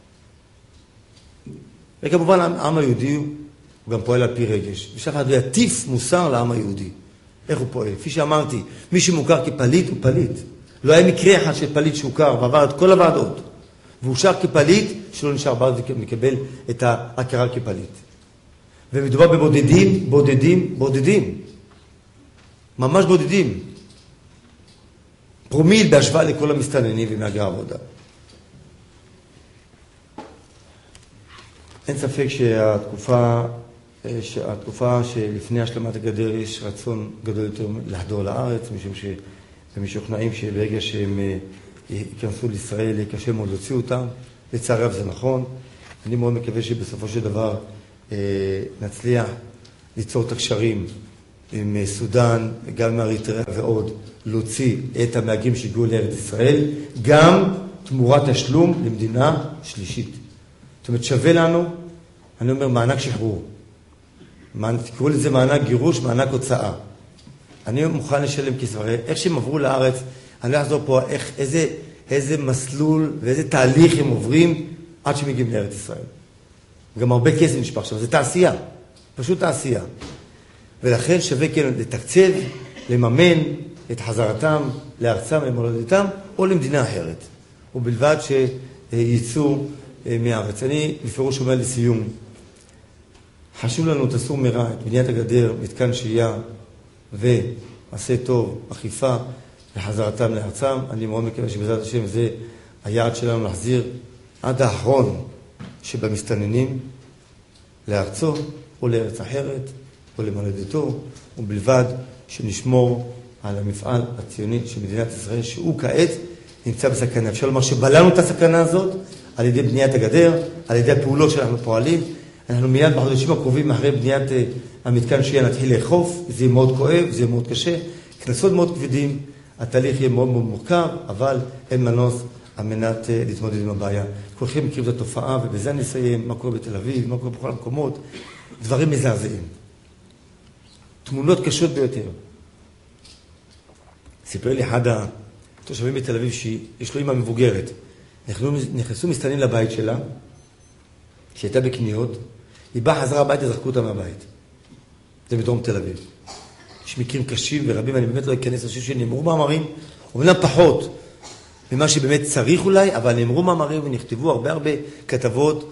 וכמובן, העם היהודי הוא גם פועל על פי רגש. ושאף אחד לא יטיף מוסר לעם היהודי. איך הוא פועל? כפי שאמרתי, מי שמוכר כפליט הוא פליט. לא היה מקרה אחד של פליט שהוכר ועבר את כל הוועדות, והוא שר כפליט שלא נשאר בארץ ומקבל את ההכרה כפליט. ומדובר בבודדים, בודדים, בודדים. ממש בודדים. פרומיל בהשוואה לכל המסתננים ומהגרי העבודה. אין ספק שהתקופה, שהתקופה שלפני השלמת הגדר יש רצון גדול יותר לחדור לארץ, משום שהם משוכנעים שברגע שהם ייכנסו לישראל קשה מאוד להוציא אותם. לצערי רב זה נכון. אני מאוד מקווה שבסופו של דבר נצליח ליצור את הקשרים עם סודן, גם עם אריתריאה ועוד, להוציא את המהגרים שהגיעו לארץ ישראל, גם תמורת תשלום למדינה שלישית. זאת אומרת, שווה לנו, אני אומר, מענק שחרור. תקראו לזה מענק גירוש, מענק הוצאה. אני מוכן לשלם כסף. איך שהם עברו לארץ, אני לא אחזור פה איך, איזה, איזה מסלול ואיזה תהליך הם עוברים עד שמגיעים לארץ ישראל. גם הרבה כסף נשפך שם, זה תעשייה, פשוט תעשייה. ולכן שווה כן לתקצב, לממן את חזרתם לארצם, למולדתם, או למדינה אחרת. ובלבד שיצאו מהארץ. אני בפירוש אומר לסיום, חשוב לנו תעשו מרע את בניית הגדר, מתקן שהייה ועשה טוב, אכיפה לחזרתם לארצם. אני מאוד מקווה שבעזרת השם זה היעד שלנו להחזיר עד האחרון שבמסתננים לארצו או לארץ אחרת או למולדתו, ובלבד שנשמור על המפעל הציוני של מדינת ישראל, שהוא כעת נמצא בסכנה. אפשר לומר שבלענו את הסכנה הזאת על ידי בניית הגדר, על ידי הפעולות שאנחנו פועלים. אנחנו מיד בחודשים הקרובים אחרי בניית המתקן שהייה נתחיל לאכוף, זה יהיה מאוד כואב, זה יהיה מאוד קשה, כנסות מאוד כבדים, התהליך יהיה מאוד מאוד מורכב, אבל אין מנוס על מנת להתמודד עם הבעיה. כולכם מכירים את התופעה, ובזה אני אסיים, מה קורה בתל אביב, מה קורה בכל המקומות, דברים מזעזעים. תמונות קשות ביותר. סיפר לי אחד התושבים בתל אביב שיש לו אמא מבוגרת. נכנסו מסתננים לבית שלה, שהייתה בקניות, היא באה חזרה הביתה, זרקו אותה מהבית. זה בדרום תל אביב. יש מקרים קשים ורבים, אני באמת לא אכנס לשם שנאמרו מאמרים, אומנם פחות ממה שבאמת צריך אולי, אבל נאמרו מאמרים ונכתבו הרבה הרבה כתבות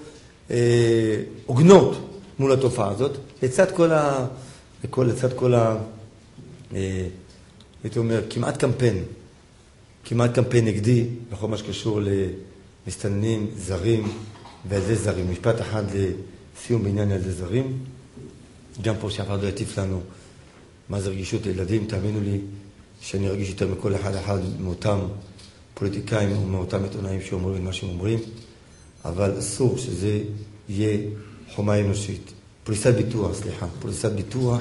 עוגנות אה, מול התופעה הזאת, לצד כל ה... לכל, לצד כל ה... אה, הייתי אומר, כמעט קמפיין, כמעט קמפיין נגדי, בכל מה שקשור למסתננים, זרים וילדי זרים. משפט אחד לסיום בעניין ילדי זרים, גם פה שאף אחד לא יטיף לנו מה זה רגישות לילדים, תאמינו לי שאני רגיש יותר מכל אחד אחד מאותם פוליטיקאים ומאותם עיתונאים שאומרים מה שהם אומרים, אבל אסור שזה יהיה חומה אנושית. פוליסת ביטוח, סליחה, פוליסת ביטוח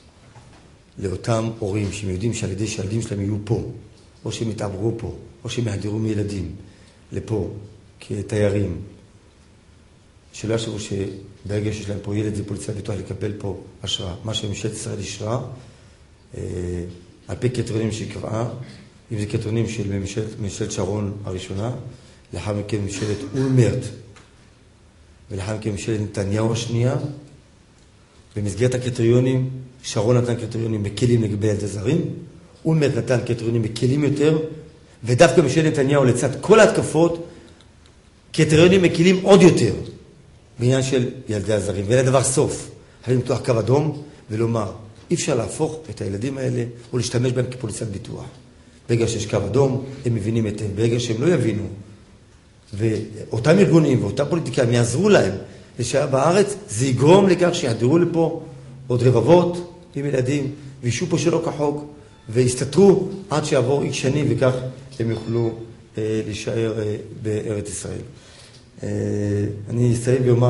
לאותם הורים שהם יודעים שעל ידי שהילדים שלהם יהיו פה, או שהם יתעברו פה, או שהם יחדירו מילדים לפה כתיירים, שלא יחשבו שברגע שיש להם פה ילד זה פוליסת ביטוח לקבל פה אשרה. מה שממשלת ישראל ישרה, אה, על פי קריטריונים שקבעה, אם זה קריטריונים של ממשלת, ממשלת שרון הראשונה, לאחר מכן ממשלת אולמרט, ולאחר מכן ממשלת נתניהו השנייה, במסגרת הקריטריונים, שרון נתן קריטריונים מקלים לגבי ילדי זרים, אולמרט נתן קריטריונים מקלים יותר, ודווקא ממשלת נתניהו לצד כל ההתקפות, קריטריונים מקלים עוד יותר, בעניין של ילדי הזרים. ואין הדבר סוף, חייבים למתוח קו אדום ולומר, אי אפשר להפוך את הילדים האלה או להשתמש בהם כפוליסת ביטוח. ברגע שיש קו אדום, הם מבינים את זה. ברגע שהם לא יבינו, ואותם ארגונים ואותם פוליטיקאים יעזרו להם לשעה בארץ, זה יגרום לכך שיחדרו לפה עוד רבבות עם ילדים, וישו פה שלא כחוק, ויסתתרו עד שיעבור איקס שנים, וכך הם יוכלו אה, להישאר אה, בארץ ישראל. אה, אני אסיים ואומר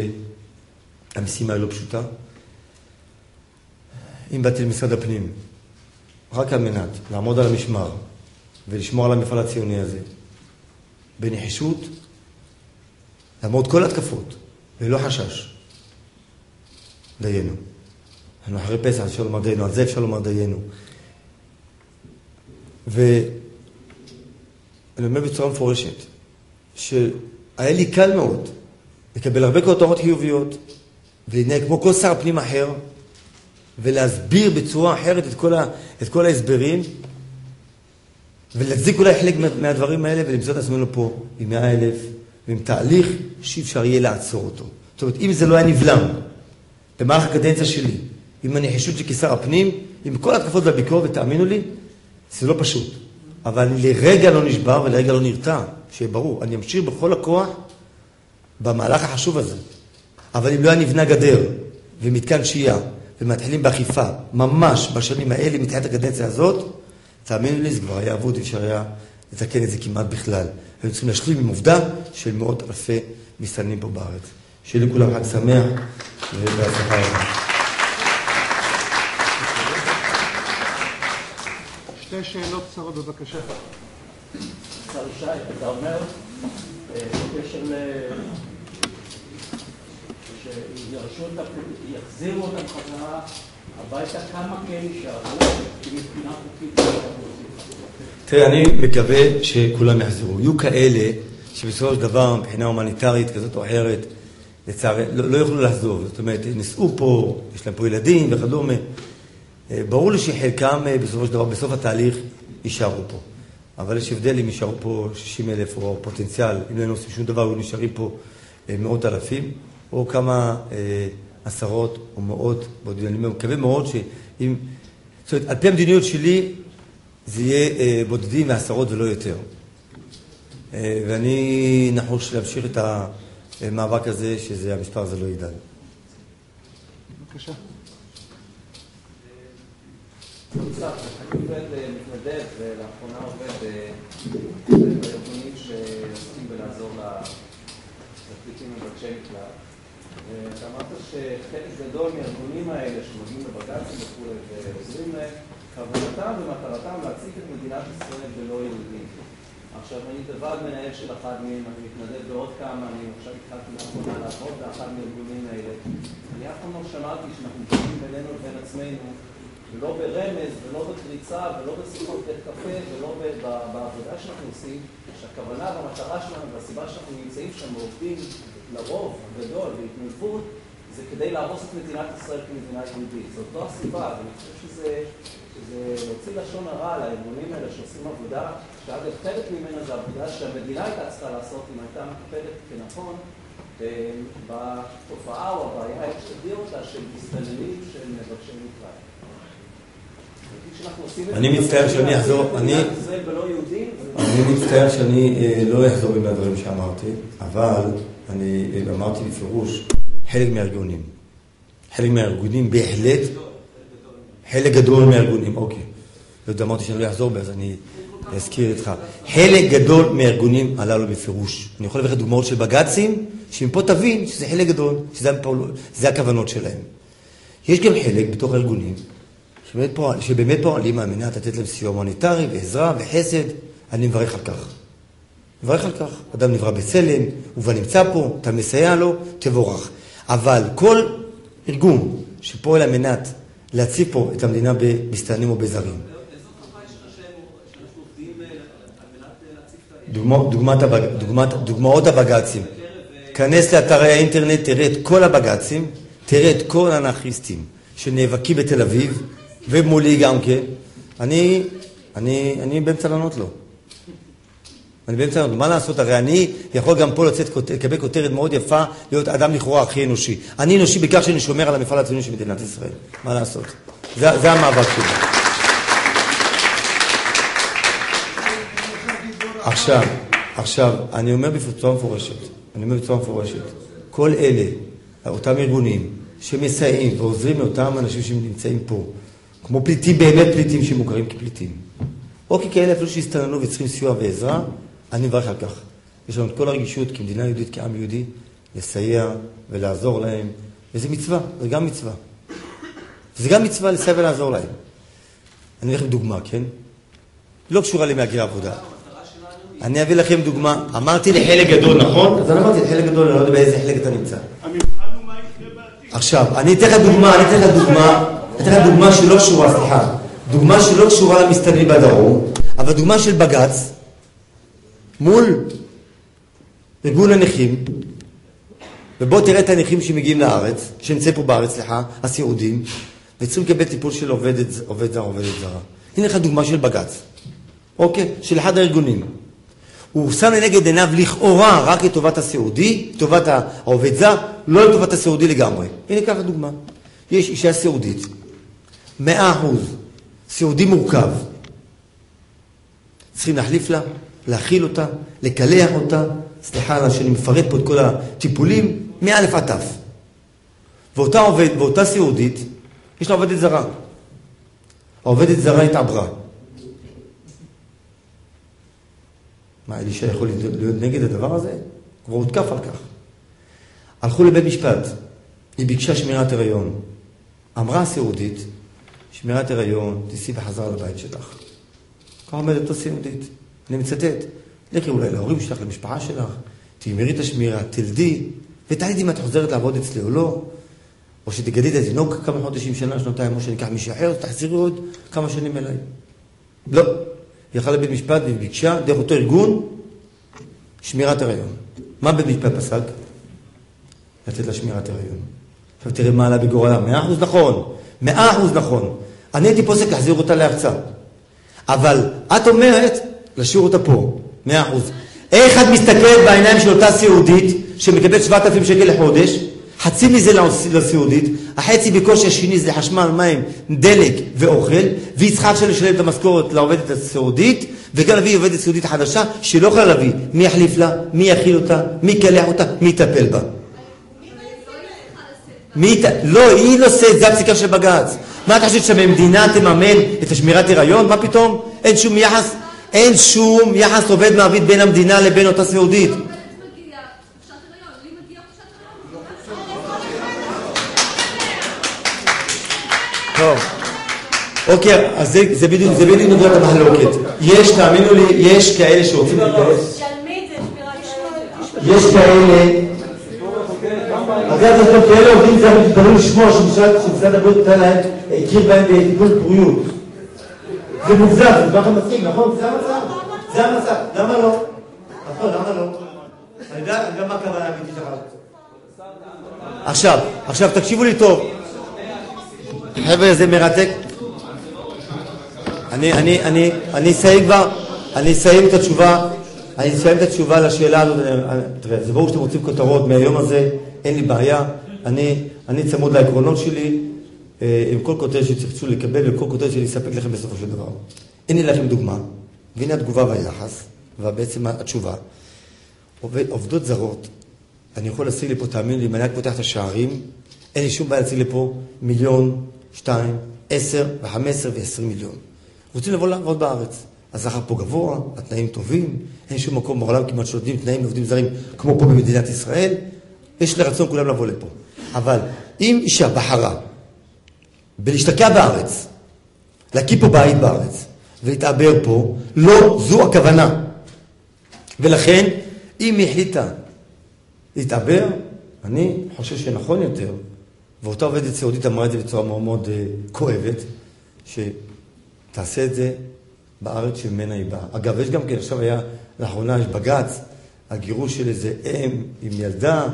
שהמשימה היא לא פשוטה. אם באתי למשרד הפנים, רק על מנת לעמוד על המשמר ולשמור על המפעל הציוני הזה, בנחישות, לעמוד כל התקפות, ולא חשש. דיינו. אנחנו אחרי פסח, אפשר לומר דיינו, על זה אפשר לומר דיינו. ואני אומר בצורה מפורשת, שהיה לי קל מאוד לקבל הרבה כותרות חיוביות, ולהתנהג כמו כל שר פנים אחר, ולהסביר בצורה אחרת את כל, ה, את כל ההסברים, ולהצדיק אולי חלק מה, מהדברים האלה, ולמצוא את עצמנו פה עם מאה אלף, ועם תהליך שאי אפשר יהיה לעצור אותו. זאת אומרת, אם זה לא היה נבלם במהלך הקדנציה שלי, עם הנחישות של כשר הפנים, עם כל התקפות והביקורת, ותאמינו לי, זה לא פשוט. אבל אני לרגע לא נשבר ולרגע לא נרתע, שיהיה ברור. אני אמשיך בכל הכוח במהלך החשוב הזה. אבל אם לא היה נבנה גדר ומתקן שהייה, ומתחילים באכיפה, ממש בשנים האלה, מתחילת הקדנציה הזאת, תאמינו לי, זה כבר היה עבוד, אפשר היה לתקן את זה כמעט בכלל. היו צריכים להשלים עם עובדה של מאות אלפי מסתננים פה בארץ. שיהיה לכולם חג שמח ובהצלחה רבה. שתי שאלות קצרות בבקשה. שר שי, אתה אומר, בקשר ל... שיחזירו אותם חזרה הביתה, כמה כאלה שעברו, כי מבחינה חוקית לא יכולים להוסיף. תראה, אני מקווה שכולם יחזרו. יהיו כאלה שבסופו של דבר, מבחינה הומניטרית כזאת או אחרת, לצערי, לא, לא יוכלו לחזור. זאת אומרת, נסעו פה, יש להם פה ילדים וכדומה. ברור לי שחלקם בסופו של דבר, בסוף התהליך, יישארו פה. אבל יש הבדל אם יישארו פה שישים אלף או פוטנציאל, אם לא עושים שום דבר, היו נשארים פה מאות אלפים, או כמה אה, עשרות או מאות בודדים. אני מקווה מאוד שאם... זאת אומרת, על פי המדיניות שלי, זה יהיה אה, בודדים ועשרות ולא יותר. אה, ואני נחוש להמשיך את המאבק הזה, שזה המספר הזה לא יגדל. בבקשה. אני עובד מתנדב ולאחרונה עובד בארגונים שעוסקים בלעזור לפליטים מבקשי מקלט. ואתה אמרת שחלק גדול מהארגונים האלה שמגיעים לבג"צים וכו' ועוזרים להם, כוונתם ומטרתם להציג את מדינת ישראל בלא יהודים. עכשיו אני בוועד מנהל של אחד מהם, אני מתנדב בעוד כמה, אני עכשיו התחלתי לאחרונה לעבוד באחד מהארגונים האלה. אני אף פעם לא שמעתי שאנחנו מדברים בינינו לבין עצמנו, ולא ברמז, ולא בקריצה, ולא בשיחות בית קפה, ולא בעבודה שאנחנו עושים, שהכוונה והמטרה שלנו והסיבה שאנחנו נמצאים שם ועובדים לרוב הגדול בהתנדבות, זה כדי להרוס את מדינת ישראל כמדינה יהודית. זאת לא הסיבה, ואני חושב שזה, שזה להוציא לשון הרע על הארגונים האלה שעושים עבודה, שאגב חלק ממנה זה עבודה שהמדינה הייתה צריכה לעשות אם הייתה מקפדת כנכון, בתופעה או הבעיה, איך שתגדיר אותה של מסתננים של מבקשי מקלט. אני מצטער שאני אחזור, אני מצטער שאני לא אחזור בין הדברים שאמרתי, אבל אני אמרתי בפירוש חלק מהארגונים. חלק מהארגונים בהחלט, חלק גדול מהארגונים, אוקיי. לא יודע, אמרתי שאני לא אחזור בה, אז אני אזכיר איתך. חלק גדול מהארגונים הללו בפירוש. אני יכול לברך דוגמאות של בג"צים, שמפה תבין שזה חלק גדול, שזה הכוונות שלהם. יש גם חלק בתוך הארגונים, שבאמת, פועל, שבאמת פועלים על מנת לתת להם סיוע הומניטרי ועזרה וחסד, אני מברך על כך. מברך על כך. אדם נברא בצלם, הוא כבר נמצא פה, אתה מסייע לו, תבורך. אבל כל ארגון שפועל על מנת להציב פה את המדינה במסתננים או בזרים. דוגמת, דוגמת, דוגמאות הבג"צים. כנס לאתרי האינטרנט, תראה את כל הבג"צים, תראה את כל האנרכיסטים שנאבקים בתל אביב, ומולי גם כן. אני, אני, אני באמצע לענות לו. אני באמצע לענות לו. מה לעשות? הרי אני יכול גם פה לצאת, לקבל כותרת מאוד יפה, להיות אדם לכאורה הכי אנושי. אני אנושי בכך שאני שומר על המפעל הציוני של מדינת ישראל. מה לעשות? זה, זה המאבק שלי. עכשיו, עכשיו, אני אומר בצורה מפורשת, אני אומר בצורה מפורשת, כל אלה, אותם ארגונים שמסייעים ועוזרים לאותם אנשים שנמצאים פה, כמו פליטים, באמת פליטים שמוכרים כפליטים. או ככאלה אפילו שהסתננו וצריכים סיוע ועזרה, אני מברך על כך. יש לנו את כל הרגישות כמדינה יהודית, כעם יהודי, לסייע ולעזור להם. וזה מצווה, זה גם מצווה. זה גם מצווה לסייע ולעזור להם. אני אביא לכם דוגמה, כן? לא קשורה למהגרי עבודה. אני אביא לכם דוגמה. אמרתי לחלק גדול, נכון? אז אני אמרתי לחלק גדול, אני לא יודע באיזה חלק אתה נמצא. עכשיו, אני אתן לך דוגמה, אני אתן לך דוגמה, אני אתן לך דוגמה שלא קשורה, סליחה. דוגמה שלא קשורה למסתננים בדרום, אבל דוגמה של בג"ץ מול ארגון הנכים, ובוא תראה את הנכים שמגיעים לארץ, שנמצאים פה בארץ, סליחה, הסיעודים, וצריכים לקבל טיפול של עובדת, עובד זר, עובדת זרה. הנה לך דוגמה של בג"ץ, אוקיי? של אחד הארגונים. הוא שם לנגד עיניו לכאורה רק לטובת הסיעודי, לטובת העובד זר, לא לטובת הסיעודי לגמרי. הנה ככה דוגמה. יש אישה סיעודית, מאה אחוז, סיעודי מורכב. צריכים להחליף לה, להכיל אותה, לקלח אותה, סליחה שאני מפרט פה את כל הטיפולים, מאלף עד תף. ואותה עובד, ואותה סיעודית, יש לה עובדת זרה. העובדת זרה התעברה. מה, אלישע יכול להיות נגד הדבר הזה? כבר הותקף על כך. הלכו לבית משפט, היא ביקשה שמירת הריון. אמרה הסיעודית, שמירת הריון, תיסעי בחזרה לבית שלך. כך עומדת אותו סיעודית. אני מצטט, לכי אולי להורים שלך, למשפחה שלך, תגמרי את השמירה, תלדי, ותעידי אם את חוזרת לעבוד אצלי או לא, או שתגדי את התינוק כמה חודשים, שנה, שנתיים, או שניקח מישהו אחר, תחזירי עוד כמה שנים אליי. לא. היא הלכה לבית משפט וביקשה, דרך אותו ארגון, שמירת הריון. מה בית משפט פסק? לתת לה שמירת הריון. עכשיו תראה מה עלה בגורלה, מאה אחוז נכון, מאה אחוז נכון. אני הייתי פוסק להחזיר אותה להרצאה. אבל את אומרת, להשאיר אותה פה, מאה אחוז. איך את מסתכלת בעיניים של אותה סיעודית, שמקבלת שבעת אלפים שקל לחודש, חצי מזה לסיעודית, החצי בקושי השני זה חשמל, מים, דלק ואוכל, והיא צריכה עכשיו לשלם את המשכורת לעובדת הסיעודית, וגם להביא עובדת סיעודית חדשה, שלא יכולה להביא. מי יחליף לה? מי יכיל אותה? מי יקלח אותה? מי יטפל בה? מי... לא, היא לא עושה, זה הפסיקה של בג"ץ. מה אתה חושב שהמדינה תממן את השמירת הריון? מה פתאום? אין שום יחס, אין שום יחס עובד מעביד בין המדינה לבין אותה סיעודית. טוב, אוקיי, אז זה, זה בדיוק, זה בדיוק נקודת המחלוקת. יש, תאמינו לי, יש כאלה שרוצים להתגייס. יש כאלה, אגב, יש גם כאלה עובדים זרים שתתפלאו לשמוע שמשרד הבריאות נתן להם, הכיר בהם בטיפול פוריות. זה מובזר, זה בכלל מסכים, נכון? זה המצב, זה המצב, למה לא? נכון, למה לא? אני יודע גם מה הכוונה האמיתית שלך. עכשיו, עכשיו תקשיבו לי טוב. חבר'ה, זה מרתק. אני, אני, אני, אני אסיים כבר, אני אסיים את התשובה, אני אסיים את התשובה לשאלה הזאת. תראה, זה ברור שאתם רוצים כותרות מהיום הזה, אין לי בעיה. אני, אני צמוד לעקרונות שלי, עם כל כותרת שתרצו לקבל, וכל כותרת שלי יספק לכם בסופו של דבר. הנה לכם דוגמה, והנה התגובה והיחס, ובעצם התשובה. עובדות זרות, אני יכול להשיג לפה, תאמין לי, אם אני פותח את השערים, אין לי שום בעיה להציג לפה מיליון, שתיים, עשר, וחמש עשרה ועשרים מיליון. רוצים לבוא לעבוד בארץ. השכר פה גבוה, התנאים טובים, אין שום מקום בעולם כמעט שנותנים תנאים לעובדים זרים כמו פה במדינת ישראל. יש לרצון כולם לבוא לפה. אבל אם אישה בחרה בלהשתקע בארץ, להקים פה בית בארץ, ולהתעבר פה, לא זו הכוונה. ולכן, אם היא החליטה להתעבר, אני חושב שנכון יותר, ואותה עובדת סיעודית אמרה את זה בצורה מאוד מאוד uh, כואבת, שתעשה את זה בארץ שממנה היא באה. אגב, יש גם כן, עכשיו היה, לאחרונה יש בג"ץ, הגירוש של איזה אם עם ילדה,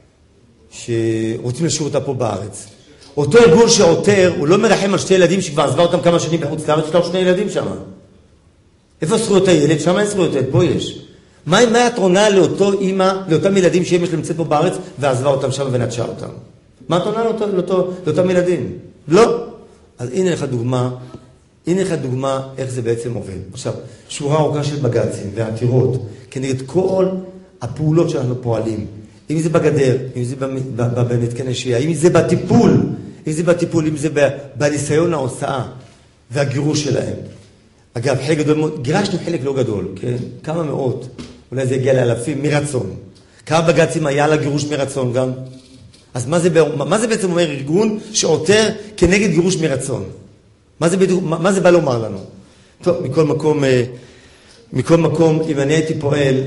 שרוצים לשאיר אותה פה בארץ. אותו ארגון שעותר, הוא לא מרחם על שתי ילדים שכבר עזבה אותם כמה שנים בחוץ לארץ, יש לו שני ילדים שם. איפה זכויות הילד? שם אין זכויות הילד, פה יש. מה התרונה לאותו אימא, לאותם ילדים שאמא שלהם נמצאת פה בארץ, ועזבה אותם שם ונטשה אותם? מה התרונה לאותו, לאותו, לאותם ילדים? לא. אז הנה לך דוגמה, הנה לך דוגמה איך זה בעצם עובד. עכשיו, שורה ארוכה של בג"צים ועתירות, כנגד כל הפעולות שאנחנו פועלים, אם זה בגדר, אם זה במתקני שהייה, אם זה בטיפול, אם זה בטיפול, אם זה בניסיון ההוצאה והגירוש שלהם. אגב, חלק גדול, גירשנו חלק לא גדול, כן? כמה מאות, אולי זה הגיע לאלפים מרצון. כמה בג"צים היה לגירוש מרצון גם? אז מה זה, מה זה בעצם אומר ארגון שעותר כנגד גירוש מרצון? מה זה, מה זה בא לומר לנו? טוב, מכל מקום, מכל מקום, אם אני הייתי פועל,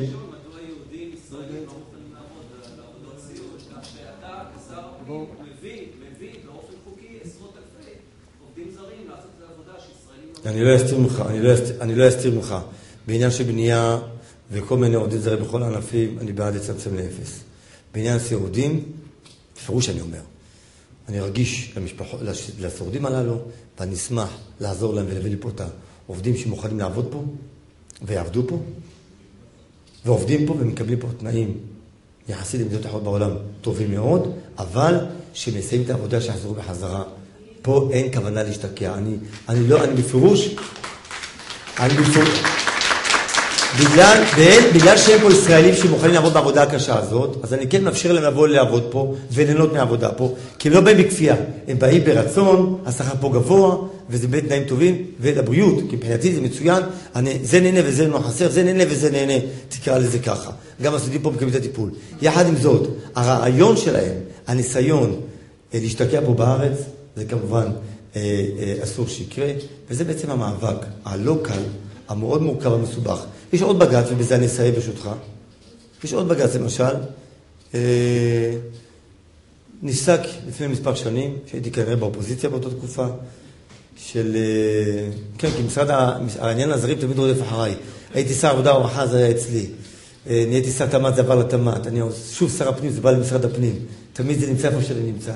אני לא אסתיר ממך, אני לא אסתיר, אני לא אסתיר ממך. בעניין של בנייה וכל מיני עובדים זרים בכל הענפים, אני בעד לצמצם לאפס. בעניין סיעודים, בפירוש אני אומר, אני רגיש למשפחות, לסיעודים הללו, ואני אשמח לעזור להם ולהביא לי פה את העובדים שמוכנים לעבוד פה, ויעבדו פה, ועובדים פה ומקבלים פה תנאים יחסית למדינות אחרות בעולם טובים מאוד, אבל שמסיימים את העבודה שיחזרו בחזרה. פה אין כוונה להשתקע. אני, אני לא, אני בפירוש, אני בפירוש, בגלל, ואין, בגלל שהם פה ישראלים שמוכנים לעבוד בעבודה הקשה הזאת, אז אני כן מאפשר להם לבוא לעבוד פה, וליהנות מהעבודה פה, כי הם לא באים בכפייה. הם באים ברצון, השכר פה גבוה, וזה באמת תנאים טובים, ולבריאות, כי מבחינתי זה מצוין, אני, זה נהנה וזה לא חסר, זה נהנה וזה נהנה, תקרא לזה ככה. גם הסודים פה מקבלים את הטיפול. יחד עם זאת, הרעיון שלהם, הניסיון להשתקע פה בארץ, זה כמובן אה, אה, אסור שיקרה, וזה בעצם המאבק הלא קל, המאוד מורכב ומסובך. יש עוד בג"ץ, ובזה אני אסיים ברשותך. יש עוד בג"ץ, למשל, אה, ניסק לפני מספר שנים, שהייתי כנראה באופוזיציה באותה תקופה, של... כן, כי משרד העניין הזרים תמיד רודף אחריי. הייתי שר עבודה ורווחה, זה היה אצלי. נהייתי שר תמ"ת, זה עבר לתמ"ת. אני שוב שר הפנים, זה בא למשרד הפנים. תמיד זה נמצא איפה שאני נמצא.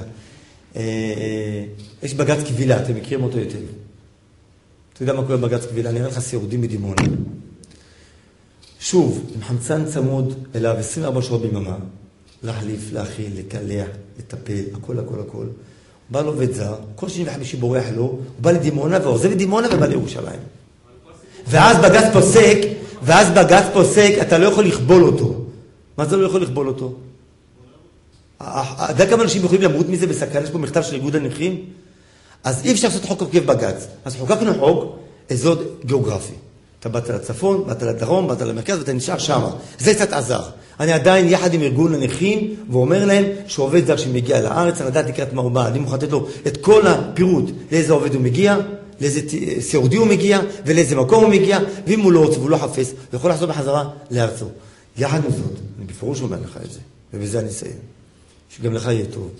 יש בג"ץ קבילה, אתם מכירים אותו היטב. אתה יודע מה קורה בבג"ץ קבילה? אני אראה לך סיורדים בדימונה. שוב, עם חמצן צמוד אליו עשרים וארבע שעות ביממה, להחליף, להכיל, לקלח, לטפל, הכל, הכל, הכל. בא לו עובד זר, כל שני וחמישי בורח לו, הוא בא לדימונה ועוזב לדימונה ובא לירושלים. ואז בג"ץ פוסק, ואז בג"ץ פוסק, אתה לא יכול לכבול אותו. מה זה לא יכול לכבול אותו? אתה יודע כמה אנשים יכולים למות מזה בסכנה? יש פה מכתב של איגוד הנכים? אז אי אפשר לעשות חוק עוקף בג"ץ. אז חוקקנו חוק, אזור גיאוגרפי. אתה באת לצפון, באת לדרום, באת למרכז ואתה נשאר שם. זה קצת עזר. אני עדיין יחד עם ארגון הנכים ואומר להם שעובד זר שמגיע לארץ, אני לדעת לקראת מה הוא בא. אני מוכן לתת לו את כל הפירוט לאיזה עובד הוא מגיע, לאיזה סיעודי הוא מגיע ולאיזה מקום הוא מגיע, ואם הוא לא רוצה והוא לא חפש, הוא יכול לחזור בחזרה לארצו. יחד עם זאת, אני בפירוש אומר לך את זה, ובזה אני אסיים. שגם לך יהיה טוב.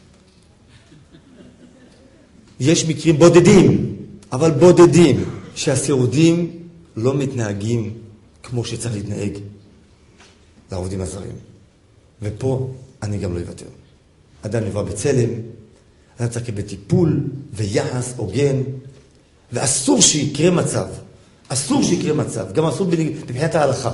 יש מקרים בודדים, אבל בודדים, שהסיעודים לא מתנהגים כמו שצריך להתנהג לעובדים הזרים. ופה אני גם לא אוותר. אדם נברא בצלם, אדם צריך בטיפול ויחס הוגן, ואסור שיקרה מצב, אסור שיקרה מצב, גם אסור מבחינת ההלכה,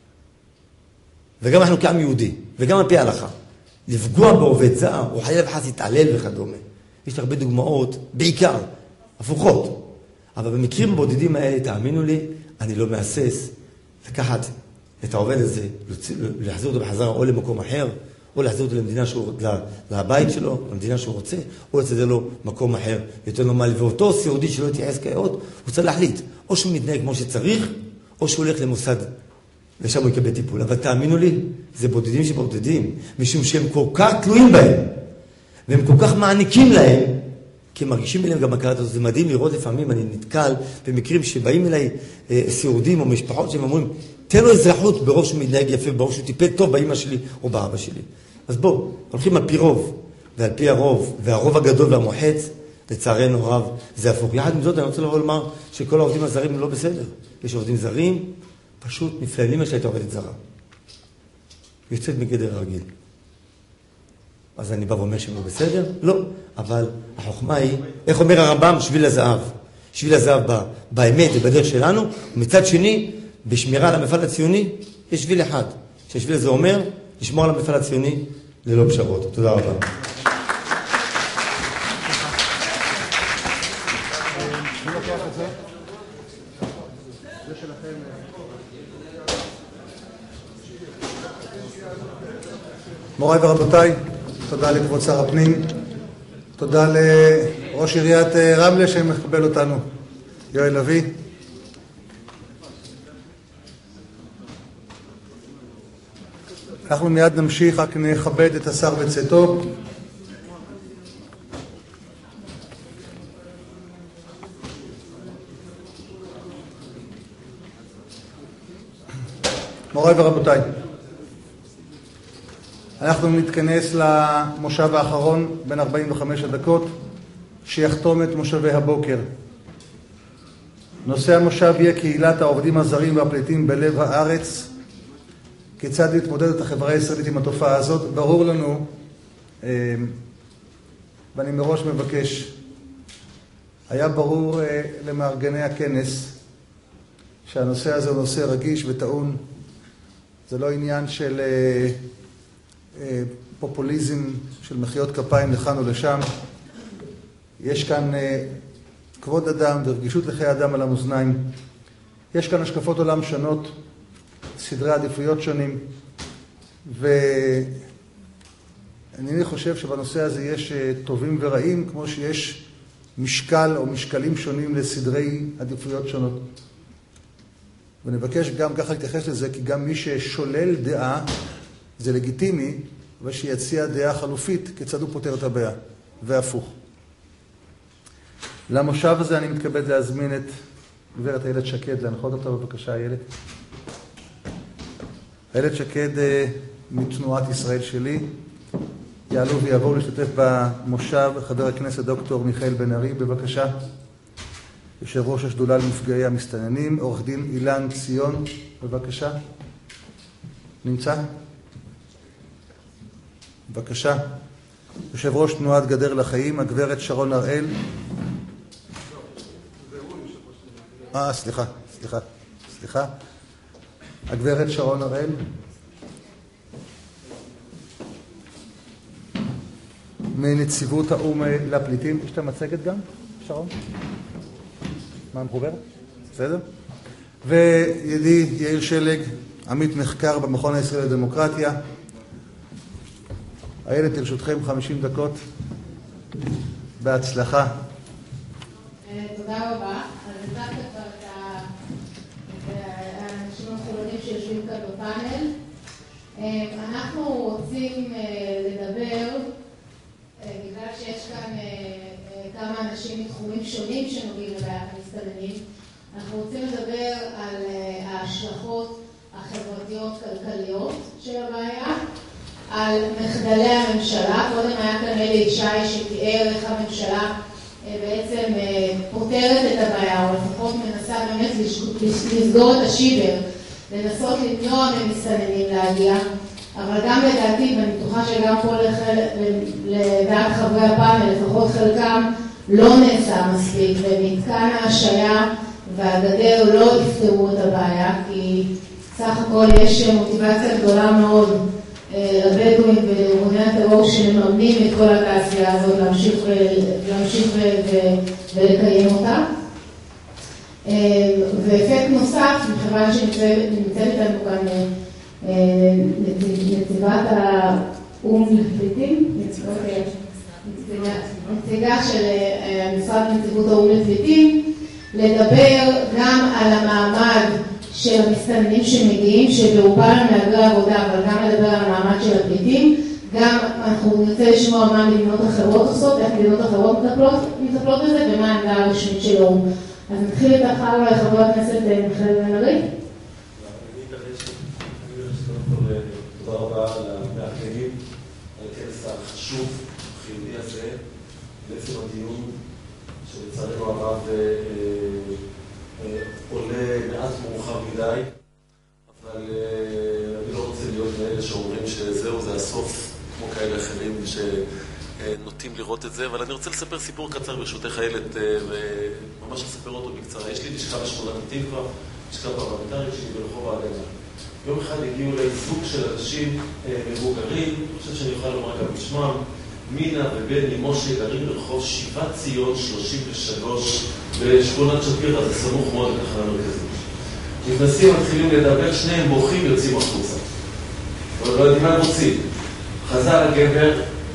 וגם אנחנו כעם יהודי, וגם על פי ההלכה, לפגוע בעובד זר, או חלילה וחס להתעלל וכדומה. יש הרבה דוגמאות, בעיקר, הפוכות. אבל במקרים בודדים האלה, תאמינו לי, אני לא מאסס לקחת את העובד הזה, להחזיר אותו בחזרה או למקום אחר, או להחזיר אותו למדינה שהוא, לבית שלו, למדינה שהוא רוצה, או לצדה לו מקום אחר, יותר נורמלי. ואותו סיעודי שלא יתייחס כעת, הוא צריך להחליט, או שהוא מתנהג כמו שצריך, או שהוא הולך למוסד, ושם הוא יקבל טיפול. אבל תאמינו לי, זה בודדים שבודדים, משום שהם כל כך תלויים בהם, והם כל כך מעניקים להם, כי הם מרגישים אליהם גם הכרת הזאת. זה מדהים לראות לפעמים, אני נתקל במקרים שבאים אליי אה, סיעודים או משפחות שהם אומרים, תן לו אזרחות ברוב שהוא מתנהג יפה, ברוב שהוא טיפל טוב באמא שלי או באבא שלי. אז בואו, הולכים על פי רוב, ועל פי הרוב, והרוב הגדול והמוחץ, לצערנו רב, זה הפוך. יחד עם זאת, אני רוצה לבוא לומר שכל העובדים הזרים הם לא בסדר. יש עובדים זרים, פשוט נפלאים שהייתה עובדת זרה. יוצאת מגדר רגיל. אז אני בא ואומר שהם לא בסדר? לא. אבל החוכמה היא, איך אומר הרמב"ם? שביל הזהב. שביל הזהב בא, באמת ובדרך שלנו, ומצד שני, בשמירה על המפעל הציוני, יש שביל אחד. שהשביל הזה אומר, לשמור על המפעל הציוני ללא פשרות. תודה רבה. מוריי ורבותיי, תודה לכבוד שר הפנים, תודה לראש עיריית רמלה שמקבל אותנו, יואל לוי. אנחנו מיד נמשיך, רק נכבד את השר בצאתו. מוריי ורבותיי, אנחנו נתכנס למושב האחרון בין ארבעים וחמש הדקות שיחתום את מושבי הבוקר. נושא המושב יהיה קהילת העובדים הזרים והפליטים בלב הארץ. כיצד להתמודד את החברה הישראלית עם התופעה הזאת? ברור לנו, ואני מראש מבקש, היה ברור למארגני הכנס שהנושא הזה הוא נושא רגיש וטעון. זה לא עניין של פופוליזם, של מחיאות כפיים לכאן ולשם. יש כאן כבוד אדם ורגישות לחיי אדם על המאזניים. יש כאן השקפות עולם שונות, סדרי עדיפויות שונים, ואני חושב שבנושא הזה יש טובים ורעים, כמו שיש משקל או משקלים שונים לסדרי עדיפויות שונות. ונבקש גם ככה להתייחס לזה, כי גם מי ששולל דעה, זה לגיטימי, ושיציע דעה חלופית, כיצד הוא פותר את הבעיה, והפוך. למושב הזה אני מתכבד להזמין את גברת איילת שקד, להנחות אותה בבקשה, איילת. איילת שקד מתנועת ישראל שלי, יעלו ויבואו להשתתף במושב חבר הכנסת דוקטור מיכאל בן ארי, בבקשה. יושב ראש השדולה למפגעי המסתננים, עורך דין אילן ציון, בבקשה. נמצא? בבקשה. יושב ראש תנועת גדר לחיים, הגברת שרון הראל. אה, סליחה, סליחה, סליחה. הגברת שרון הראל. מנציבות האו"ם לפליטים. יש את המצגת גם, שרון? מה מחוברת? בסדר? וידי יאיר שלג, עמית מחקר במכון הישראלי לדמוקרטיה. איילת, לרשותכם חמישים דקות. בהצלחה. תודה רבה. אז הצגת כבר את האנשים המכובדים שיושבים כאן בפאנל. אנחנו רוצים לדבר, בגלל שיש כאן כמה אנשים מתחומים שונים שנוגעים לבעיית המסתננים, אנחנו רוצים לדבר על ההשלכות החברתיות-כלכליות של הבעיה, על מחדלי הממשלה. קודם היה כאן אלי ישי שתיאר איך הממשלה בעצם פותרת את הבעיה, או לפחות מנסה באמת לסגור את השיבר, לנסות למנוע ממסתננים להגיע. אבל גם לדעתי, ואני בטוחה שגם פה לדעת חברי הפאנל, לפחות חלקם, לא נעשה מספיק, ומתקן ההשעיה והגדר לא יפתרו את הבעיה, כי סך הכל יש מוטיבציה גדולה מאוד לבדואים ולארגוני הטרור שמממנים את כל התעשייה הזאת להמשיך, להמשיך ולקיים אותה. ואפקט נוסף, מכיוון שנמצאת איתנו כאן נציבת האו"ם לפליטים, נציגה של המשרד לנציבות האו"ם לפליטים, לדבר גם על המעמד של המסתננים שמגיעים, שברובם הם מהגרי עבודה, אבל גם לדבר על המעמד של הפליטים. גם אנחנו נרצה לשמוע מה מדינות אחרות עושות, איך מדינות אחרות מטפלות בזה, ומה העמדה הרשמית של האו"ם. אז נתחיל את אחר לחבר הכנסת מיכאל בן ארי. תודה רבה למארגנים על הכנס החשוב, החיוני הזה, לעצם הדיון שלצערנו הרב עולה מעט מאוחר מדי, אבל אני לא רוצה להיות מאלה שאומרים שזהו, זה הסוף, כמו כאלה אחרים שנוטים לראות את זה, אבל אני רוצה לספר סיפור קצר ברשותך איילת, וממש לספר אותו בקצרה. יש לי לשכה בשכונת התקווה, לשכה פרלמנטרית שלי ברחוב ההגנה. יום אחד הגיעו אליי זוג של אנשים מבוגרים, אני חושב שאני אוכל לומר גם בשמם, מינה ובני משה, גרים ברחוב שיבת ציון שלושים ושלוש בשכונת שפירא, זה סמוך מאוד לתחנה המרכזית. נכנסים, מתחילים לדבר, שניהם בוכים, יוצאים החוצה. אבל לא יודעים מה הם רוצים. חזר הגבר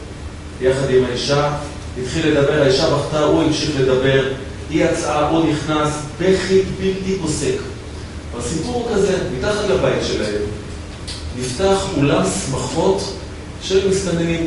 יחד עם האישה, התחיל לדבר, האישה בכתה, הוא המשיך לדבר, היא יצאה, הוא נכנס, בכי בלתי פוסק. הסיפור הוא כזה, מתחת לבית שלהם נפתח אולם שמחות של מסתננים.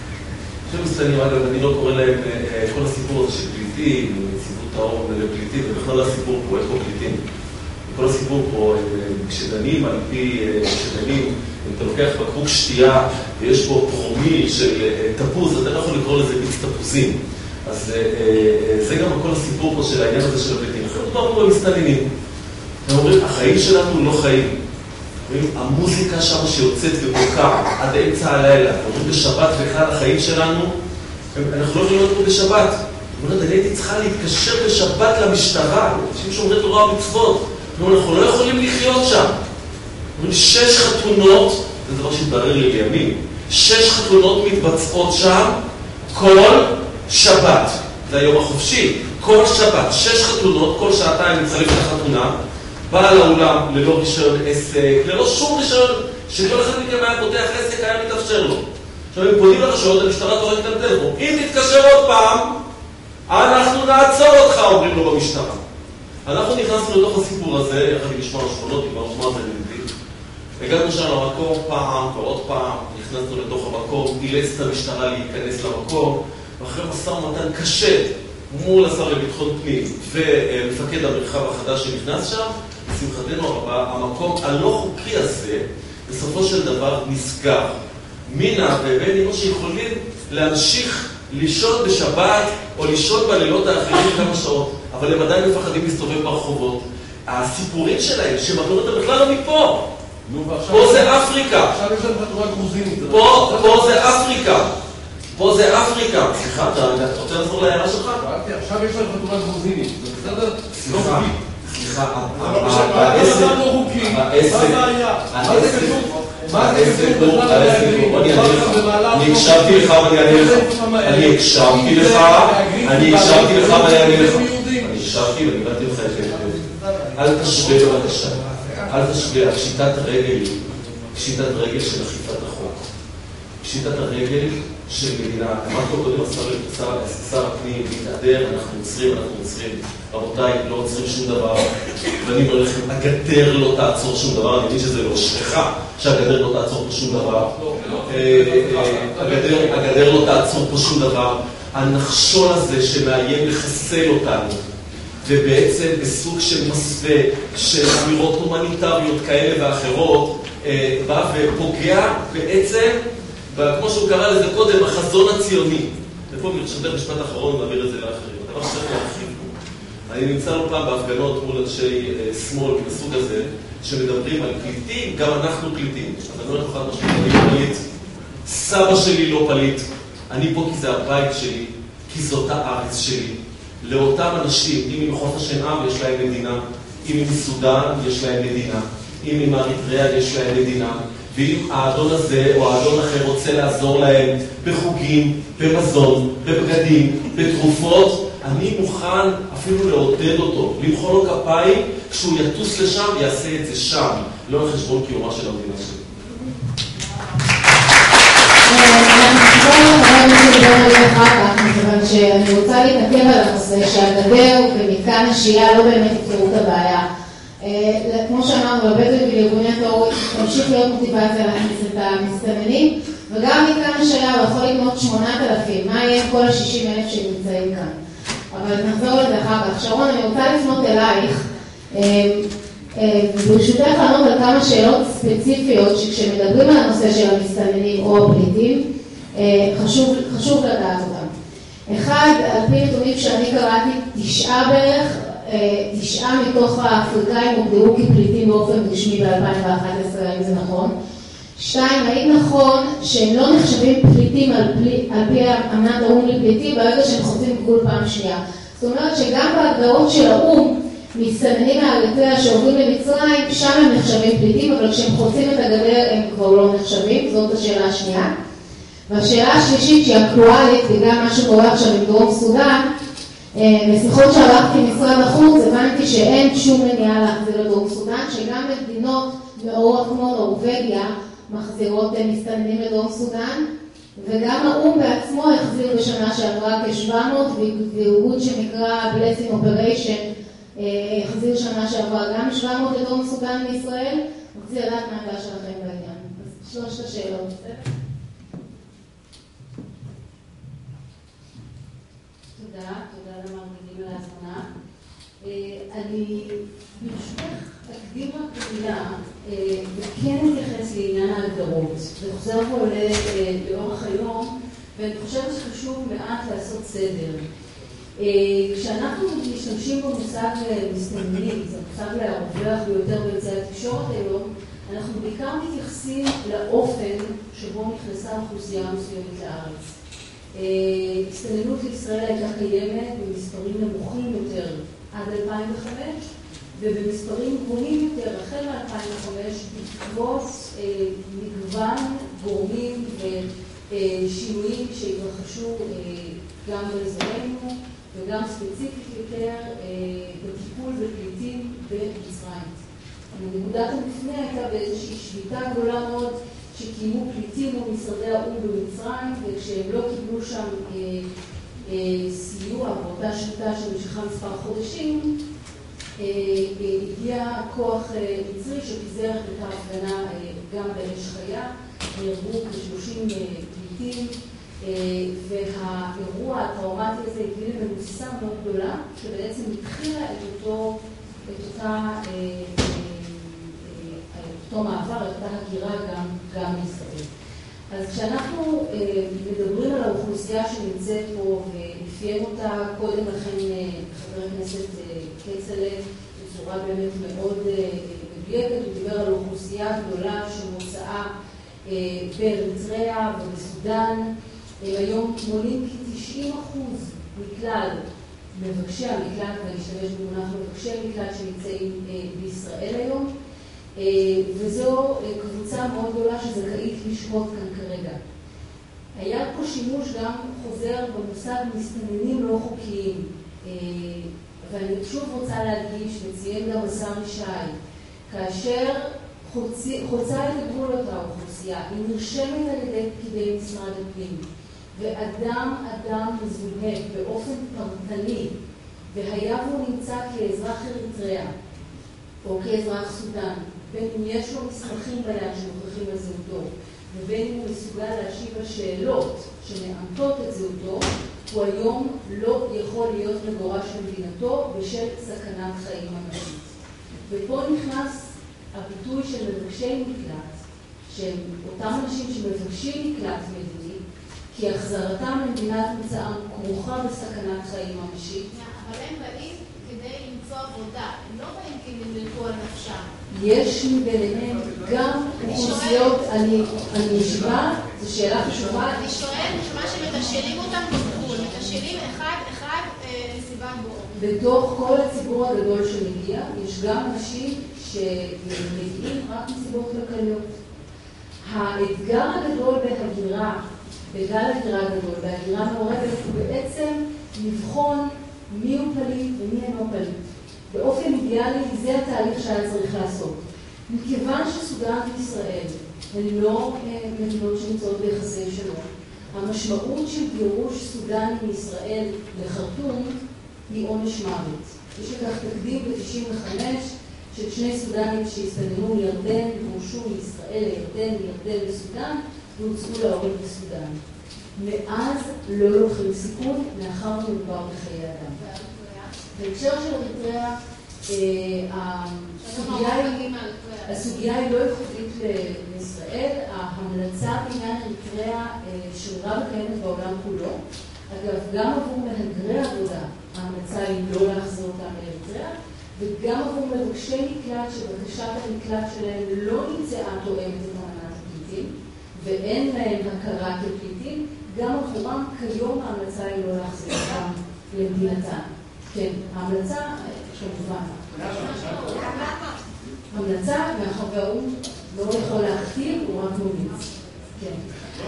של מסתננים, אגב, אני לא קורא להם כל הסיפור הזה של פליטים, מציבות האור לפליטים, ובכלל הסיפור פה, איך פה פליטים? כל הסיפור פה, כשדנים על פי, כשדנים, אם אתה לוקח בקבוק שתייה ויש פה פרומיל של תפוז, אתה לא יכול לקרוא לזה ביץ תפוזים. אז זה גם כל הסיפור פה של העניין הזה של הפליטים. אחרי דבר פה במסתננים. הם אומרים, החיים שלנו לא חיים. המוזיקה שם שיוצאת ובוקה עד אמצע הלילה. אומרים, בשבת וכאן החיים שלנו, אנחנו לא יכולים להיות פה בשבת. אומרת, אני הייתי צריכה להתקשר בשבת למשטרה, אנשים שאומרים תורה ומצוות. אנחנו לא יכולים לחיות שם. אומרים, שש חתונות, זה דבר שהתברר לי לימים, שש חתונות מתבצעות שם כל שבת. זה היום החופשי. כל שבת, שש חתונות, כל שעתיים מצטרף לחתונה, בעל האולם ללא רישיון עסק, ללא שום רישיון, שכל אחד מכם היה פותח עסק, היה מתאפשר לו. עכשיו הם פונים לרשויות, המשטרה תורקת על טלפון. אם תתקשר עוד פעם, אנחנו נעצור אותך, אומרים לו במשטרה. אנחנו נכנסנו לתוך הסיפור הזה, יחד עם משמר השכונות, עם הרשמה המנהלתית. הגענו שם למקום פעם ועוד פעם, נכנסנו לתוך המקום, אילץ את המשטרה להיכנס למקום, ואחרי משא ומתן קשה מול השר לביטחון פנים ומפקד המרחב החדש שנכנס שם, לשמחתנו הרבה, המקום הלא חוקי הזה, בסופו של דבר נסגר. מינה ובני משה יכולים להמשיך לישון בשבת או לישון בלילות האחרים כמה שעות, אבל הם עדיין מפחדים להסתובב ברחובות. הסיפורים שלהם, שמקנו אותם בכלל לא מפה. פה זה אפריקה. עכשיו יש להם חתונה גרוזינית. פה זה אפריקה. פה זה אפריקה. סליחה, אתה רוצה לעזור להערה שלך? עכשיו יש להם חתונה גרוזינית. זה בסדר? לא חוקי. סליחה, העסק... לא חוקי. מה הבעיה? מה זה קשור? מה זה קשור בכלל להגרים? אני הקשבתי לך ואני אענה לך. אני הקשבתי לך, אני הקשבתי לך ואני אענה לך. אני הקשבתי ואני הבנתי לך את זה. אל תשווה בבקשה. אל תשווה. פשיטת רגל, פשיטת רגל של אכיפת החוק. פשיטת הרגל של מדינה. אמרת לו קודם, שר הפנים, להתהדר, אנחנו עוצרים, אנחנו עוצרים. רבותיי, לא עוצרים שום דבר. ואני אומר לכם, הגדר לא תעצור שום דבר. אני מבין שזה לא שכחה שהגדר לא תעצור פה שום דבר. הגדר לא תעצור פה שום דבר. הנחשון הזה שמאיים לחסל אותנו, ובעצם בסוג של מסווה של אמירות הומניטריות כאלה ואחרות, בא ופוגע בעצם, כמו שהוא קרא לזה קודם, החזון הציוני. ופה ברשותך משפט אחרון נעביר את זה לאחרים. הדבר שצריך להרחיב פה. אני נמצא לא פעם בהפגנות מול אנשי שמאל בסוג הזה, שמדברים על פליטים, גם אנחנו פליטים. אז אני לא יכול לך משהו, אני לא פליט. סבא שלי לא פליט. אני פה כי זה הבית שלי, כי זאת הארץ שלי. לאותם אנשים, אם מחוף השנהב יש להם מדינה, אם מסודן יש להם מדינה, אם מאריתריאה יש להם מדינה, ואם האדון הזה או האדון אחר רוצה לעזור להם בחוגים, במזון, בבגדים, בתרופות, אני מוכן אפילו לעודד אותו, למחוא לו כפיים, כשהוא יטוס לשם ויעשה את זה שם, לא על חשבון קיומה של המדינה שלי. מכיוון שאני רוצה להתעכב על הנושא שהגדר ומתקן השהייה לא באמת יפתרו את הבעיה. כמו שאמרנו, לבדואים ולארגוני הטרור תמשיך להיות מוטיבציה להכניס את המסתננים, וגם מתקן השהייה הוא יכול לקנות שמונת אלפים. מה יהיה עם כל ה-שישים אלף שנמצאים כאן? אבל נחזור לזה אחר כך. שרון, אני רוצה לפנות אלייך, ברשותך לענות על כמה שאלות ספציפיות שכשמדברים על הנושא של המסתננים או הפליטים, חשוב, חשוב לדעת אותם. אחד, על פי נתונים שאני קראתי, תשעה בערך, תשעה מתוך האפריקאים הוגדרו כפליטים באופן רשמי ב-אלפיים ואחת עשרה, האם זה נכון? שתיים, האם נכון שהם לא נחשבים פליטים על פי, על פי אמנת האו"ם לפליטים ברגע שהם חוצים גבול פעם שנייה? זאת אומרת שגם בהגדרות של האו"ם, מסתננים מאריתריאה שעוברים למצרים, שם הם נחשבים פליטים, אבל כשהם חוצים את הגדר הם כבר לא נחשבים. זאת השאלה השנייה. והשאלה השלישית שהיא אקטואלית, בגלל מה שקורה עכשיו עם דרום סודן, בשיחות שערכתי משרד החוץ, הבנתי שאין שום מניעה להחזיר לדרום סודן, שגם מדינות מאורות כמו נורווגיה מחזירות מסתננים לדרום סודן, וגם האו"ם בעצמו החזיר בשנה שעברה כ-שבע מאות, וארגון שנקרא Blessing Operation החזיר שנה שעברה גם שבע מאות לדרום סודן מישראל. רציתי לדעת מה העמדה שלכם בעניין. אז שלושת השאלות. תודה, תודה למארגנים על ההזמנה. אני ברשותך אקדים רק במילה וכן אתייחס לעניין ההגדרות. זה חוזר פה לאורך היום, ואני חושבת שחשוב מעט לעשות סדר. כשאנחנו משתמשים במושג מסתננים, זה המושג הרווח ביותר באמצעי התקשורת היום, אנחנו בעיקר מתייחסים לאופן שבו נכנסה אוכלוסייה מסוימת לארץ. הסתננות לישראל הייתה קיימת במספרים נמוכים יותר עד אלפיים וחמש, ובמספרים גבוהים יותר החל מ-אלפיים וחמש בעקבות מגוון גורמים ושינויים שהתרחשו גם באזורנו וגם ספציפית יותר בטיפול בפליטים במצרים. נקודת המפנה הייתה באיזושהי שביתה גדולה מאוד שקיימו פליטים במשרדי האו"ם במצרים, וכשהם לא קיבלו שם אה, אה, סיוע באותה שביתה שנמשכה מספר חודשים, אה, אה, הגיע כוח אה, מצרי שפיזר את אותה הפגנה אה, גם באש חיה, נהרגו כ-שלושים אה, פליטים, אה, והאירוע הטראומטי הזה הביא לממוסה מאוד גדולה, שבעצם התחילה את, אותו, את אותה אה, אותו מעבר, את אותה הגירה גם, גם בישראל. אז כשאנחנו אה, מדברים על האוכלוסייה שנמצאת פה, ולפי אפיין אותה קודם לכן חבר הכנסת כצל'ה בצורה באמת מאוד מדויקת. הוא דיבר על אוכלוסייה גדולה שמוצאה באריתריאה ובסודאן. היום מונים כ-תשעים אחוז מכלל מבקשי המקלט, ואני אשתמש במונח מבקשי המקלט שנמצאים בישראל היום, וזו קבוצה מאוד גדולה שזכאית לשהות כאן כרגע. היה פה שימוש גם חוזר במושג מסתננים לא חוקיים, ואני שוב רוצה להדגיש, וציין גם השר ישי, כאשר חוצה את הגבול אותה אוכלוסייה, היא נרשמת על ידי פקידי משרד הפנים, ואדם אדם מזוהה באופן פרטני, והיה והוא נמצא כאזרח אריתריאה או כאזרח סודן, בין אם יש לו מסמכים ביד שמוכיחים על זהותו, ובין אם הוא מסוגל להשיב על שאלות שמאמתות את זהותו, הוא היום לא יכול להיות מגורש במדינתו בשל סכנת חיים ממשית. ופה נכנס הביטוי של מבקשי מקלט, שהם אותם אנשים שמבקשים מקלט מדיני, כי החזרתם למדינת מוצאם כרוכה בסכנת חיים ממשית. אבל הם באים כדי למצוא עבודה, הם לא באים כי הם נלקו על נפשם. יש מביניהם גם אוכלוסיות, אני משווה, זו שאלה חשובה. אני שואל, שמה שמתשאלים אותם בגבול, מתשאלים אחד אחד לסיבת בו. בתוך כל הציבור הגדול שמגיע, יש גם אנשים שמגיעים רק מסיבות כלכליות. האתגר הגדול בהגירה, בגלל הגירה הגדול, בהגירה מעורבת, הוא בעצם לבחון מי הוא פליט ומי אינו פליט. באופן אידיאלי, זה התהליך שהיה צריך לעשות. מכיוון שסודן וישראל הן לא מדינות שנמצאות ביחסי שלום, המשמעות של גירוש סודני מישראל לחרטום היא עונש מוות. יש לכך תקדים ב-תשעים וחמש של שני סודנים שהסתננו לירדן, גורשו מישראל לירדן, מירדן לסודן, והוצאו להורים בסודן. מאז לא לוקחים סיכון, מאחר ומדובר בחיי אדם. בהקשר של אריתריאה, הסוגיה היא לא ייחודית לישראל. ההמלצה בעניין אריתריאה שרירה וקיימת בעולם כולו. אגב, גם עבור מהגרי עבודה, ההמלצה היא לא להחזיר אותם לאריתריאה, וגם עבור מבקשי מקלט שבקשת המקלט שלהם לא נמצאה תואמת את אמנת הפליטים, ואין להם הכרה כפליטים, גם עבורם כיום ההמלצה היא לא להחזיר אותם למדינתם. כן, ההמלצה, כמובן. המלצה, מאחר והאו"ם לא יכול להכתיב, הוא רק מומליץ. כן.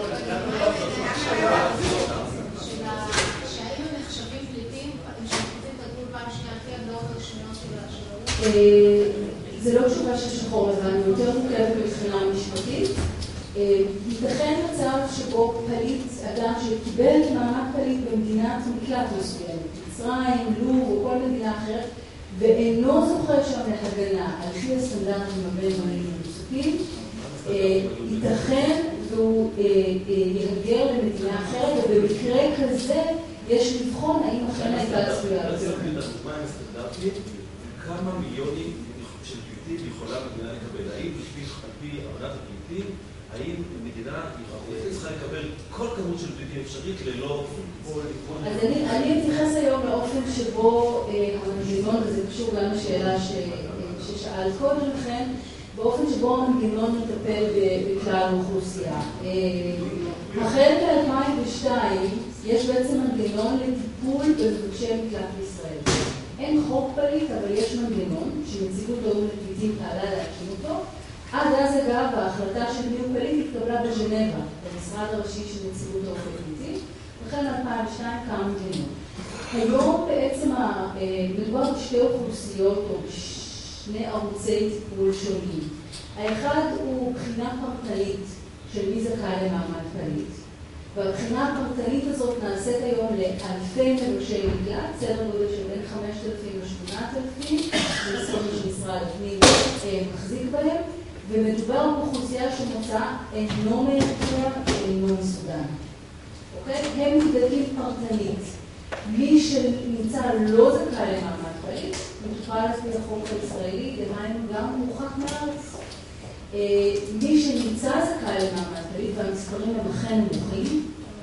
שהאם הם נחשבים פליטים, הם שמחזים את הגבול פעם שנייה לפי הגדרות הראשוניות של האו"ם? זה לא תשובה של שחור לבן, יותר מורכבת מבחינה משפטית. ייתכן מצב שבו פליט, אדם שקיבל מעמד פליט במדינת מקלט מסוימת, מצרים, לוב או כל מדינה אחרת, ואינו זוכה שם להגנה על פי הסטנדרטים הבינלאומיים המוצקים, ייתכן והוא יהגר למדינה אחרת, ובמקרה כזה יש לבחון האם אכן הייתה צפויה לזה. כמה מיליונים של פליטים יכולה המדינה לקבל? האם על פי אמנת הפליטים, האם מדינה צריכה לקבל כל כמות של פליטים אפשרית ללא... אז אני אתייחס היום לאופן שבו המנגנון, וזה קשור גם לשאלה ששאל קודם לכן, באופן שבו המנגנון מטפל בכלל האוכלוסייה. החל ב-אלפיים ושתיים יש בעצם מנגנון לטיפול במבקשי מקלט בישראל. אין חוק פליט, אבל יש מנגנון שנציבות האו"ם לפליטים פעלה להקים אותו. עד אז אגב, ההחלטה של מי הוא פליט התקבלה בז'נבה, במשרד הראשי של נציבות האו"ם לפליטים, וכן אלפיים ושתיים קם מנגנון. היום בעצם מדובר בשתי אוכלוסיות או בשני ערוצי טיפול שונים. האחד הוא בחינה פרטנית של מי זכאי למעמד פליט. והבחינה הפרטנית הזאת נעשית היום לאלפי מבקשי מקלט, סדר גודל של בין חמשת אלפים לשמונת אלפים, במספרים שמשרד הפנים מחזיק בהם, ומדובר באוכלוסייה שמוצאה אינו מאריתריאה ואינו מסודן. אוקיי? הם נבדקים פרטנית. מי שנמצא לא זכאי למעמד פליט, מטופל לפי החוק הישראלי, דהיינו גם מורחק מהארץ. מי שנמצא זכאי למעמד פליט, והמספרים הם אכן נמוכים,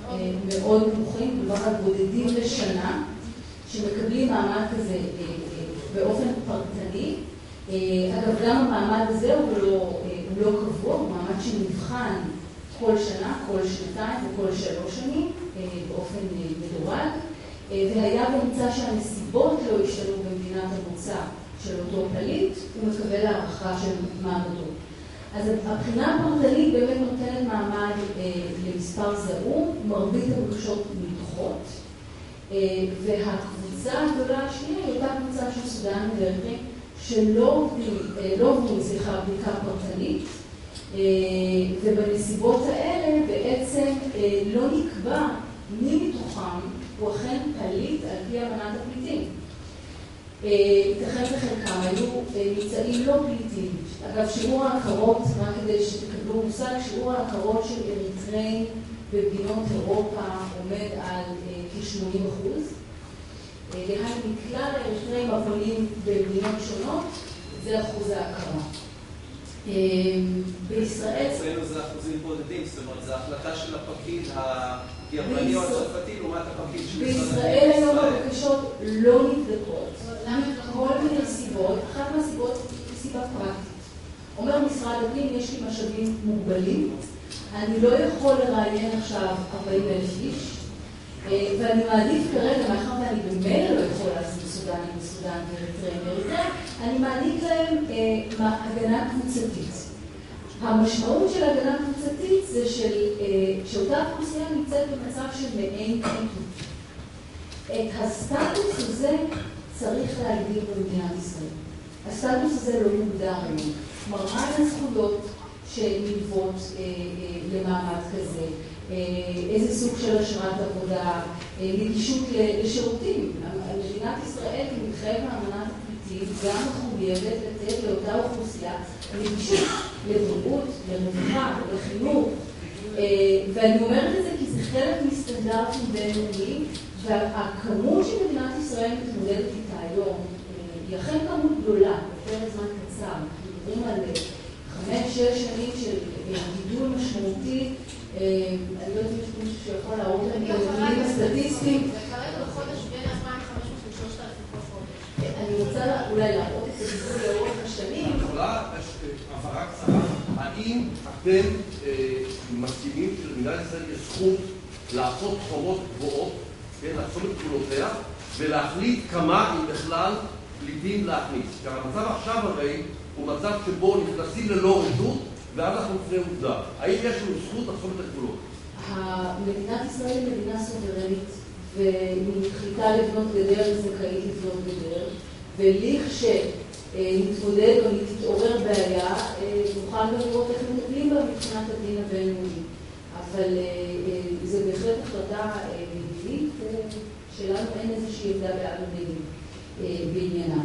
מאוד נמוכים, מדובר על בודדים לשנה, שמקבלים מעמד כזה באופן פרטני. אגב, גם המעמד הזה הוא לא, הוא לא קבוע, הוא מעמד שנבחן כל שנה, כל שנתיים וכל שלוש שנים, באופן מדורג, והיה במצא שהנסיבות לא השתנו במדינת המוצא של אותו פליט, הוא מקבל הערכה של מעמדו. אז הבחינה הפרטנית באמת נותנת מעמד אה, למספר זעום, מרבית הבקשות נדחות, אה, והקבוצה הגדולה השנייה היא אותה קבוצה של סודנים ואריתריאים שלא עובדים, אה, לא עובדים, סליחה, בדיקה פרטנית, אה, ובנסיבות האלה בעצם אה, לא נקבע מי מתוכם הוא אכן פליט על פי אמנת הפליטים. ייתכן וחלקם היו נמצאים לא פליטים. אגב, שיעור ההכרות, רק כדי שתקבלו מושג, שיעור ההכרות של אריתריאים במדינות אירופה עומד על כ-שמונים אחוז. דהיינו, מכלל האריתריאים הפונים במדינות שונות, זה אחוז ההכרה. בישראל... אצלנו זה אחוזים בודדים, זאת אומרת, זו החלטה של הפקיד הגרמני או הצרפתי לעומת הפקיד של... בישראל היום הבקשות לא נבדקות. כל מיני סיבות, אחת מהסיבות היא סיבה פרקטית. אומר משרד הפנים, יש לי משאבים מוגבלים, אני לא יכול לראיין עכשיו ארבעים אלף איש, ואני מעדיף כרגע, מאחר ואני במילא לא יכול לעשות סודנים וסודן ואריתריאים ואריתריאה, אני מעניק להם הגנה קבוצתית. המשמעות של הגנה קבוצתית זה שאותה אוכלוסייה נמצאת במצב של מעין פליטות. את הסטטוס הזה צריך להגדיר במדינת ישראל. הסטטוס הזה לא מוגדר היום. כלומר, מה הזכויות שנלוות למעמד כזה? איזה סוג של אשרת עבודה, נגישות לשירותים. מדינת ישראל כמתחייב מאמנת הפליטים גם מחויבת לתת לאותה אוכלוסייה נגישות לבריאות, לרווחה, לחינוך. ואני אומרת את זה כי זה חלק מסטנדרטים בינלאומיים, והכמות שמדינת ישראל מתמודדת איתה היום היא אכן כמות גדולה, בפרק זמן קצר. אנחנו מדברים על חמש, שש שנים של גידול משמעותי. אני לא יודעת אם יש מישהו שיכול להראות להם את הנתונים הסטטיסטיים. זה כרגע בחודש בין אלפיים וחמש מאות ל-שלושת אלפים כל חודש. אני רוצה אולי להראות את הגידול לאורך השנים. יכולה הבהרה קצרה, האם אתם מסכימים שלמדינת ישראל יש זכות לעשות חומות גבוהות, לעשות את גבולותיה, ולהחליט כמה, אם בכלל, פליטים להכניס? כי המצב עכשיו הרי הוא מצב שבו נכנסים ללא רשות, ואז אנחנו לפני עובדה. האם יש לנו זכות לחסום את הגבולות? מדינת ישראל היא מדינה סוברנית, והיא מחליטה לבנות גדר, היא זכאית לבנות גדר, ולכש נתמודד או נתעורר בעיה, נוכל גם לראות איך מטפלים בה מבחינת הדין הבינלאומי. אבל זו בהחלט החלטה מדינית, שלנו אין איזושהי עמדה בעד המדינים בעניינה.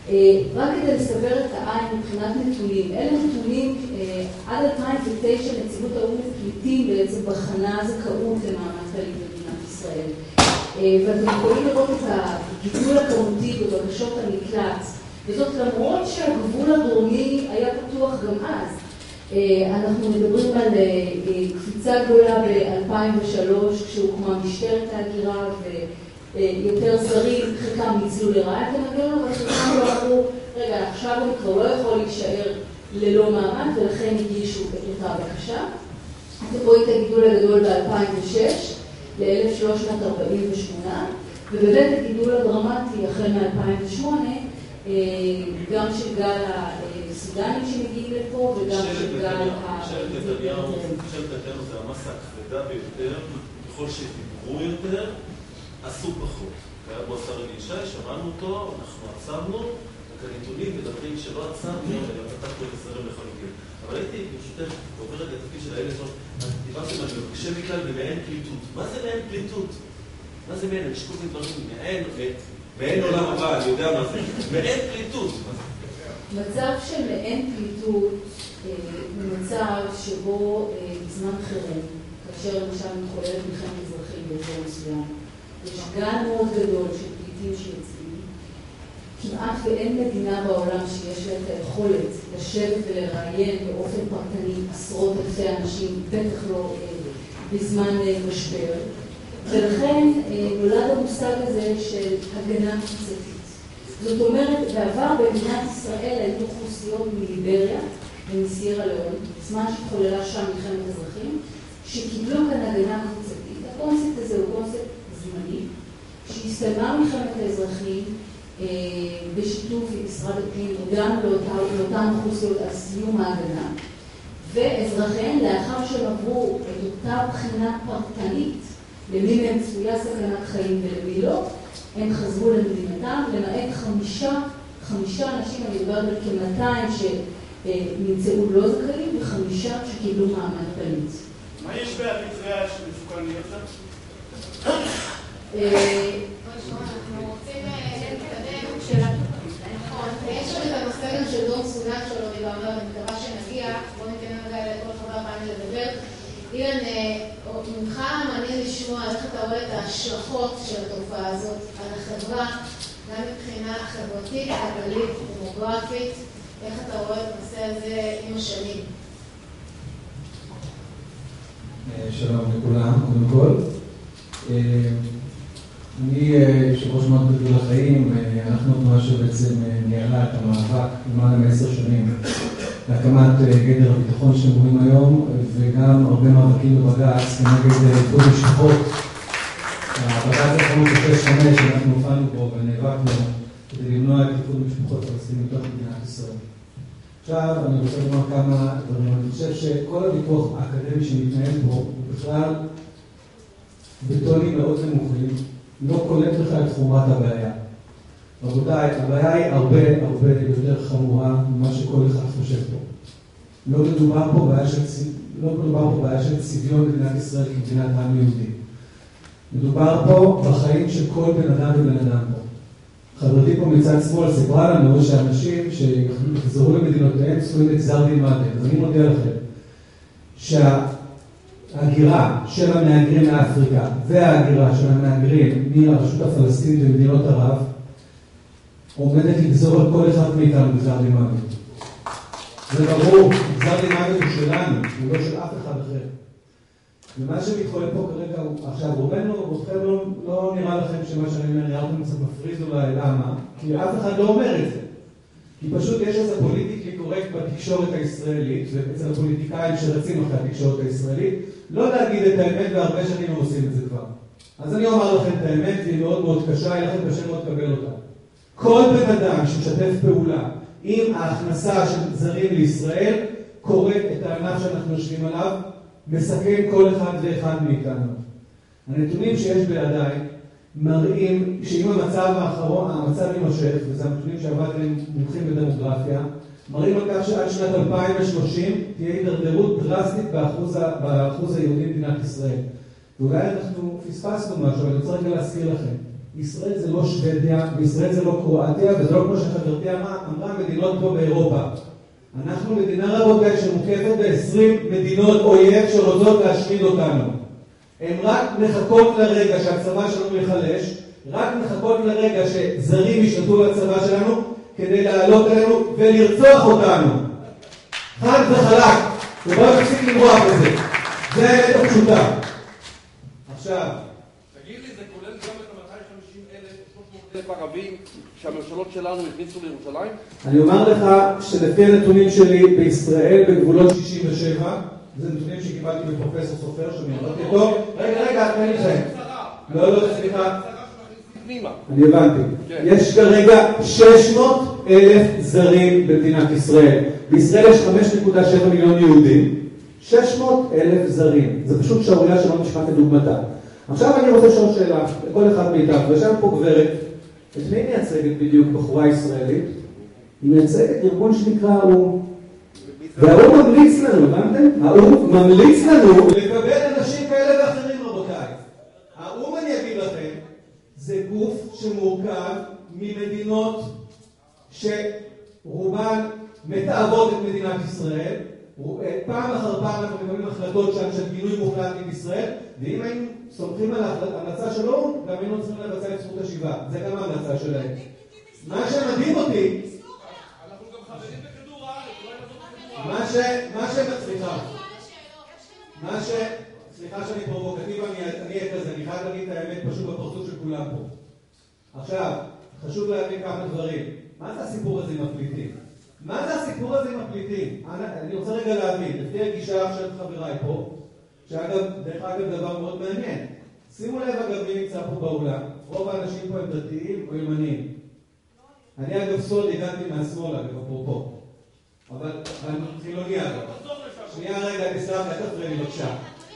רק כדי לסבר את העין מבחינת נתונים, אלה נתונים עד אלפיים ותשע נציבות האו"ם לפליטים בעצם בחנה זכאות למעמד פליט במדינת ישראל. ואתם יכולים לראות את הגידול הכמותי בבקשות המקלט, וזאת למרות שהגבול הדרומי היה פתוח גם אז. אנחנו מדברים על קפיצה גדולה ב-אלפיים ושלוש כשהוקמה משטרת ההגירה ויותר זרים, חלקם ניצלו לרעה את המנגנון, אבל חלקם לא אמרו, רגע, עכשיו אני כבר לא יכול להישאר ללא מעמד ולכן הגישו את אותה בקשה. אתם רואים את הגידול הגדול ב-אלפיים ושש ל-אלף שלוש מאות ארבעים ושמונה, ובאמת הגידול הדרמטי החל מ-אלפיים ושמונה, גם של גל הסודנים שמגיעים לפה וגם של גל ה... ממשלת נתניהו זה המסה הכבדה ביותר, ככל שדיברו יותר, עשו פחות. היה בו השר אלי ישי, שמענו אותו, אנחנו עצרנו, וכנתונים מדברים שלא עצרנו, אלא פתחנו את הסרם לחלוטין. אבל הייתי, ברשותך, עובר את התפקיד של האלה שלו, דיברתם על מבקשי מקלט במעין פליטות. מה זה מעין פליטות? מה זה מעין? יש כל מיני דברים, מעין, מעין עולם הבא, אני יודע מה זה. מעין פליטות. מצב של מעין פליטות הוא מצב שבו בזמן חירום, כאשר למשל מתחוללת מלחמת אזרחים באזור מסוים, יש גל מאוד גדול של פליטים שיוצאים. כמעט ואין מדינה בעולם שיש לה את היכולת לשבת ולראיין באופן פרטני עשרות אלפי אנשים, בטח לא בזמן משבר, ולכן נולד המושג הזה של הגנה קבוצתית. זאת אומרת, בעבר במדינת ישראל היו אוכלוסיות מליבריה ומסיירה לאון, בזמן שחוללה שם מלחמת אזרחים, שקיבלו כאן הגנה קבוצתית. הקונספט הזה הוא קונספט זמני, שהסתיימה מלחמת האזרחים בשיתוף עם משרד הפנים, הודענו לאותן אוכלוסיות על סיום ההגנה, ואזרחיהן, לאחר שהם עברו את אותה בחינה פרטנית, למי מהם צפויה סכנת חיים ולמי לא, הם חזרו למדינתם, למעט חמישה, חמישה אנשים, אני מדברת על כ-מאתיים שנמצאו לא זכאים, וחמישה שקיבלו מעמד פליט. מה יש באריתריאה שמסוכן עכשיו? אנחנו רוצים להתקדם שאלה. נכון, יש עוד את הנושא גם של דרום סודן שלו דיברנו, אני מקווה שנגיע, בואו ניתן רגע לכל חברי הפעמים לדבר. אילן, ממך מעניין לשמוע איך אתה רואה את ההשלכות של התופעה הזאת על החברה, גם מבחינה חברתית, כלכלית, דמוגרפית, איך אתה רואה את הנושא הזה עם השנים? שלום לכולם, קודם כל. אני יושב ראש מערכת גדול החיים, אנחנו תנועה שבעצם ניהלה את המאבק למעלה מעשר שנים להקמת גדר הביטחון שאתם רואים היום, וגם הרבה מאבקים בבג"ץ כנגד איחוד משפחות. הבג"ץ האחרון שש חמש שאנחנו הופענו בו ונאבקנו כדי למנוע את איחוד משפחות פלסטיניות בתוך מדינת ישראל. עכשיו אני רוצה לומר כמה דברים. אני חושב שכל הוויכוח האקדמי שמתנהל בו הוא בכלל בטונים מאוד נמוכים, לא קולט לך את חומרת הבעיה. רבותיי, הבעיה היא הרבה הרבה יותר חמורה ממה שכל אחד חושב פה. לא מדובר פה בעיה של, לא מדובר פה בעיה של צביון מדינת ישראל כמדינת העם היהודי. מדובר פה בחיים של כל בן אדם ובן אדם פה. חברתי פה מצד שמאל סיפרה לנו שאנשים שיחזרו למדינותיהם צפויים לגזר דין מוות. אז אני מודיע לכם שההגירה של המהגרים מאפריקה וההגירה של המהגרים מהרשות הפלסטינית ומדינות ערב עומדת לגזור על כל אחד מאיתנו גזר דין מוות. זה ברור, גזר דין מוות הוא שלנו, הוא לא של אף אחד אחר. ומה שמתחולל פה כרגע הוא, עכשיו רובנו, רובכם לא, לא נראה לכם שמה שאני אומר נראה לכם קצת מפריז אולי, למה? כי אף אחד לא אומר את זה. כי פשוט יש איזה פוליטיקלי קורקט בתקשורת הישראלית, ואצל הפוליטיקאים שרצים אחרי התקשורת הישראלית, לא להגיד את האמת, והרבה שנים הם עושים את זה כבר. אז אני אומר לכם את האמת, והיא מאוד מאוד קשה, יהיה לכם קשה מאוד לקבל אותה. כל בן אדם שמשתף פעולה עם ההכנסה של זרים לישראל, קורא את הענף שאנחנו יושבים עליו, מסכן כל אחד ואחד מאיתנו. הנתונים שיש בידיי מראים שאם המצב האחרון, המצב יימשך, וזה הנתונים שעבדתי עם מומחים בדמוגרפיה, מראים על כך שעד שנת אלפיים ושלושים תהיה הידרדרות דרסטית באחוז, באחוז היהודי במדינת ישראל. ואולי אנחנו פספסנו משהו, אבל אני רוצה רגע להזכיר לכם. ישראל זה לא שוודיה, וישראל זה לא קרואטיה, וזה לא כמו שחברתי אמרה, מדינות פה באירופה. אנחנו מדינה רבותיי שמוקפת ב-עשרים מדינות אויב שרוצות להשמיד אותנו. הן רק מחכות לרגע שהצבא שלנו יחלש, רק מחכות לרגע שזרים ישתתו בצבא שלנו כדי לעלות אלינו ולרצוח אותנו. חד וחלק. ובואו נפסיק למרוח בזה. זה האמת הפשוטה. עכשיו, תגיד לי, זה כולל גם את ה-מאתיים וחמישים אלף שלוש מאות אלף ערבים שהממשלות שלנו הכניסו לירושלים? אני אומר לך שלפי הנתונים שלי בישראל בגבולות שישים ושבע, זה נתונים שקיבלתי מפרופסור סופר שמרדתי אותו. רגע, רגע, תן לי לכם. לא, לא, סליחה. אני הבנתי. יש כרגע שש מאות אלף זרים במדינת ישראל. בישראל יש חמש נקודה שבע מיליון יהודים. שש מאות אלף זרים. זה פשוט שערוריה שלא נשמע כדוגמתה. עכשיו אני רוצה לשאול שאלה לכל אחד מאיתנו. ויש לנו פה גברת. את מי מייצגת בדיוק בחורה ישראלית? היא מייצגת ארגון שנקרא האו"ם. והאו"ם ממליץ לנו, הבנתם? האו"ם ממליץ לנו לקבל אנשים כאלה ואחרים, רבותיי. האו"ם, אני אגיד לכם, זה גוף שמורכב ממדינות שרובן מתאבות את מדינת ישראל. פעם אחר פעם אנחנו מקבלים החלטות שם של גינוי מוחלט עם ישראל, ואם היינו סומכים על ההמלצה שלו, גם היינו צריכים לבצע את זכות השיבה. זה גם ההמלצה שלהם. מה שמדהים אותי, מה ש... מה ש... סליחה. מה ש... סליחה שאני עכשיו, חשוב להבין כמה דברים. מה זה הסיפור הזה עם הפליטים? מה זה הסיפור הזה עם הפליטים? אני רוצה רגע להבין, לפי הגישה של חבריי פה, שאגב, דרך אגב, דבר מאוד מעניין. שימו לב, אגב, מי נמצא פה באולם. רוב האנשים פה הם דתיים או ימניים. אני אגב סוד הגעתי מהשמאל, אגב, אפרופו. אבל אני חילוני אגב. שנייה רגע, תסלח, אל תפריע לי בבקשה.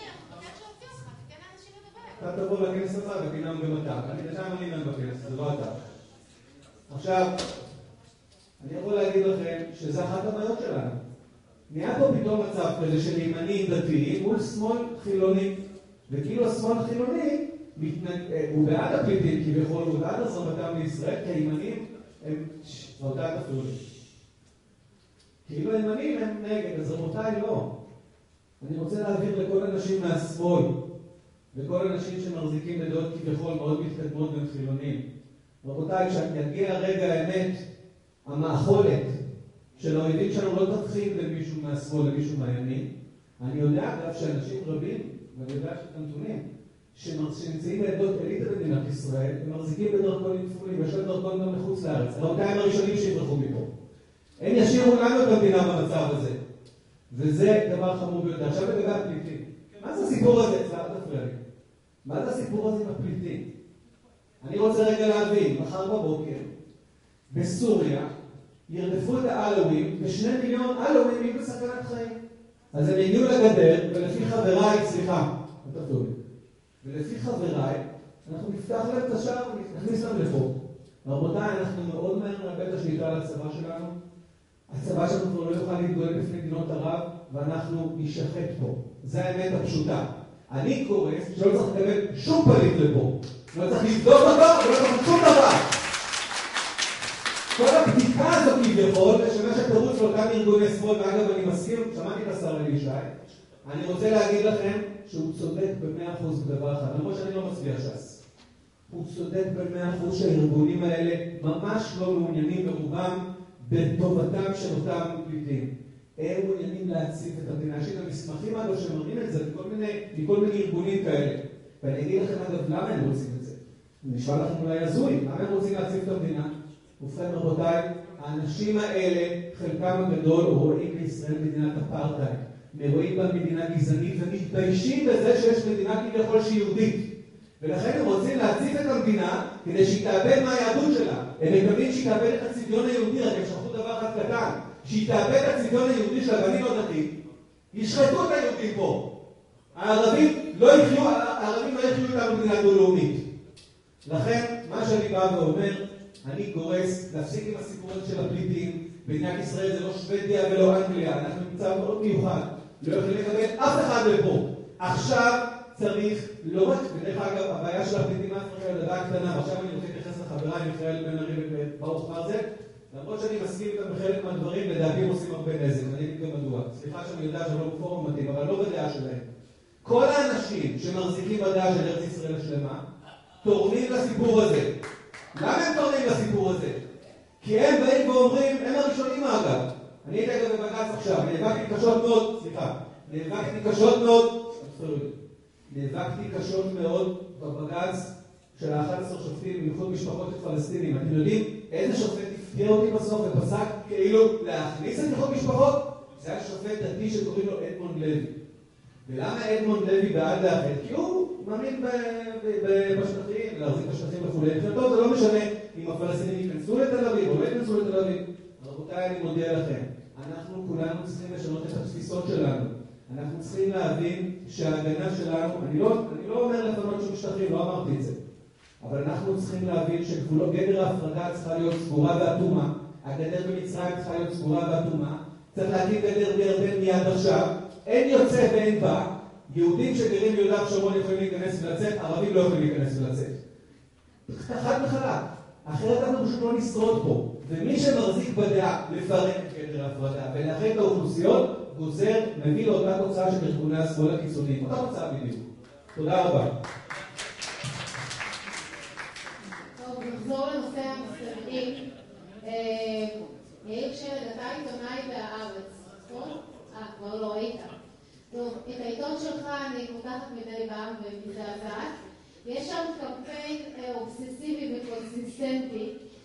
אתה תבוא לכנס הזה ותנאם גם אתה. אני נשאר אני נאם בכנס, זה לא אתה. עכשיו, אני יכול להגיד לכם שזה אחת הבעיות שלנו. נהיה פה פתאום מצב כזה של ימנים דתיים מול שמאל חילוני. וכאילו השמאל החילוני הוא בעד הפליטים כביכול, הוא בעד הזרמתם לישראל, כי הימנים הם רבותיי תפריעו לי. כאילו הימנים הם נגד, אז רבותיי לא. אני רוצה להעביר לכל אנשים מהשמאל, וכל אנשים שמחזיקים בדעות כביכול מאוד מתקדמות והם חילונים. רבותיי, כשיגיע רגע האמת, המאכולת של האויבים שלנו לא תבחין בין מישהו מהשמאל למישהו מהימין. אני יודע אגב שאנשים רבים, ואני יודע שאת הנתונים, שנמצאים בעדות אליטה במדינת ישראל, הם מחזיקים בדרכונים כפולים, ויש להם דרכון גם מחוץ לארץ. רבותיי הם הראשונים שיברחו מפה. הם ישאירו לנו את המדינה במצב הזה. וזה דבר חמור ביותר. עכשיו לגבי הפליטים. מה זה הסיפור הזה? אצלך תפריע לי. מה זה הסיפור הזה עם הפליטים? אני רוצה רגע להבין, מחר בבוקר, בסוריה, ירדפו את העלווים, ושני מיליון עלווים יהיו בסכנת חיים. אז הם הגיעו לגדר, ולפי חבריי, סליחה, לא תפתור לי. ולפי חבריי, אנחנו נפתח להם את השער ונכניס להם לפה. רבותיי, אנחנו מאוד מהר נאבד את השליטה על הצבא שלנו. הצבא שלנו כבר לא יוכל להתגולל בפני מדינות ערב, ואנחנו נשחט פה. זה האמת הפשוטה. אני קורס שלא צריך לקבל שום פליט לפה. לא צריך לבדוק אותו, ולא צריך שום דבר. כל הבדיקה הזאת כביכול, לשמש התירוץ לאותם ארגוני שמאל, ואגב אני מסכים, שמעתי את השר אלי ישי, אני רוצה להגיד לכם שהוא צודק במאה אחוז בדבר אחד, למרות שאני לא מצביע ש"ס. הוא צודק במאה אחוז שהארגונים האלה ממש לא מעוניינים ברובם בטובתם של אותם פליטים. הם מעוניינים להציף את המדינה. יש לי גם מסמכים אגב שמראים את זה מכל מיני, מכל מיני ארגונים כאלה. ואני אגיד לכם אגב למה הם רוצים את זה. נשמע לכם אולי הזוי, למה הם רוצים להציף את המדינה? ובכן רבותיי, האנשים האלה, חלקם הגדול, רואים בישראל מדינת אפרטהייד. רואים בה מדינה גזענית ומתביישים בזה שיש מדינה כביכול שהיא יהודית. ולכן הם רוצים להציף את המדינה כדי שהיא תאבד מהיהדות שלה. הם מקווים שהיא תאבד את הצביון היהודי, רק הם שכחו דבר אחד קטן. שהיא תאבד את הצביון היהודי של הבנים הדתיים, ישחטו את היהודים פה. הערבים לא יחיו, הערבים לא יחיו איתנו מדינה דו-לאומית. לכן, מה שאני בא ואומר, אני גורס להפסיק עם הסיפור הזה של הפליטים. מדינת ישראל זה לא שוודיה ולא אנגליה, אנחנו נמצא מאוד מיוחד. לא יכולים לקבל אף אחד לפה. עכשיו צריך, לא רק, בדרך אגב, הבעיה של הפליטים האפריקה היא לדעה קטנה, ועכשיו אני רוצה להתייחס לחבריי, מיכאל בן ארי וברוך מרזל, למרות שאני מסכים איתם בחלק מהדברים, לדעתי הם עושים הרבה נזק, אני אגיד גם מדוע. סליחה שאני יודע שלא בפורום מתאים, אבל לא בדעה שלהם. כל האנשים שמחזיקים בדעה של ארץ ישראל השלמה, תורמים לסיפור הזה. למה הם תורמים לסיפור הזה? כי הם באים ואומרים, הם הראשונים אגב. אני הייתי אגב בבג"ץ עכשיו, נאבקתי קשות מאוד, סליחה, נאבקתי קשות מאוד, נאבקתי קשות מאוד בבג"ץ של ה-אחד עשר שופטים במיוחד משפחות את פלסטינים. אתם יודעים איזה שופט הפתיע אותי בסוף ופסק כאילו להכניס את איחוד משפחות? זה היה שופט דתי שקוראים לו אדמונד לוי. ולמה אדמונד לוי בעד לאחד? כי הוא מאמין בשטחים, להחזיק בשטחים וכו'. מבחינתו זה לא משנה אם הפלסטינים ייכנסו לתל אביב או לא ייכנסו לתל אביב. רבותיי, אני מודיע לכם, אנחנו כולנו צריכים לשנות את התפיסות שלנו. אנחנו צריכים להבין שההגנה שלנו, אני לא, אני לא אומר לפנות שום שטחים, לא אמרתי את זה. אבל אנחנו צריכים להבין שגדר ההפרדה צריכה להיות סגורה ואטומה. הגדר במצרים צריכה להיות סגורה ואטומה. צריך להקים גדר בירדן מיד עכשיו. אין יוצא ואין בא. יהודים שגרים ביהודה ושומרון יכולים להיכנס ולצאת, ערבים לא יכולים להיכנס ולצאת. חד וחלק. אחרת אנחנו פשוט לא נשרוד פה. ומי שמחזיק בדעה לפרק את גדר ההפרדה ולאחד את האוכלוסיות, גוזר, מביא לאותה תוצאה של ארגוני השמאל הקיצוניים. אותה תוצאה בדיוק. תודה רבה. טוב, נחזור לנושא המסתננים. יאיר שלג, אתה עיתונאי בהארץ, נכון? אה, כבר לא ראית. טוב, את העיתון שלך אני פותחת מדי פעם ומזעזעת, יש שם קמפיין אובססיבי וקונסיסטנטי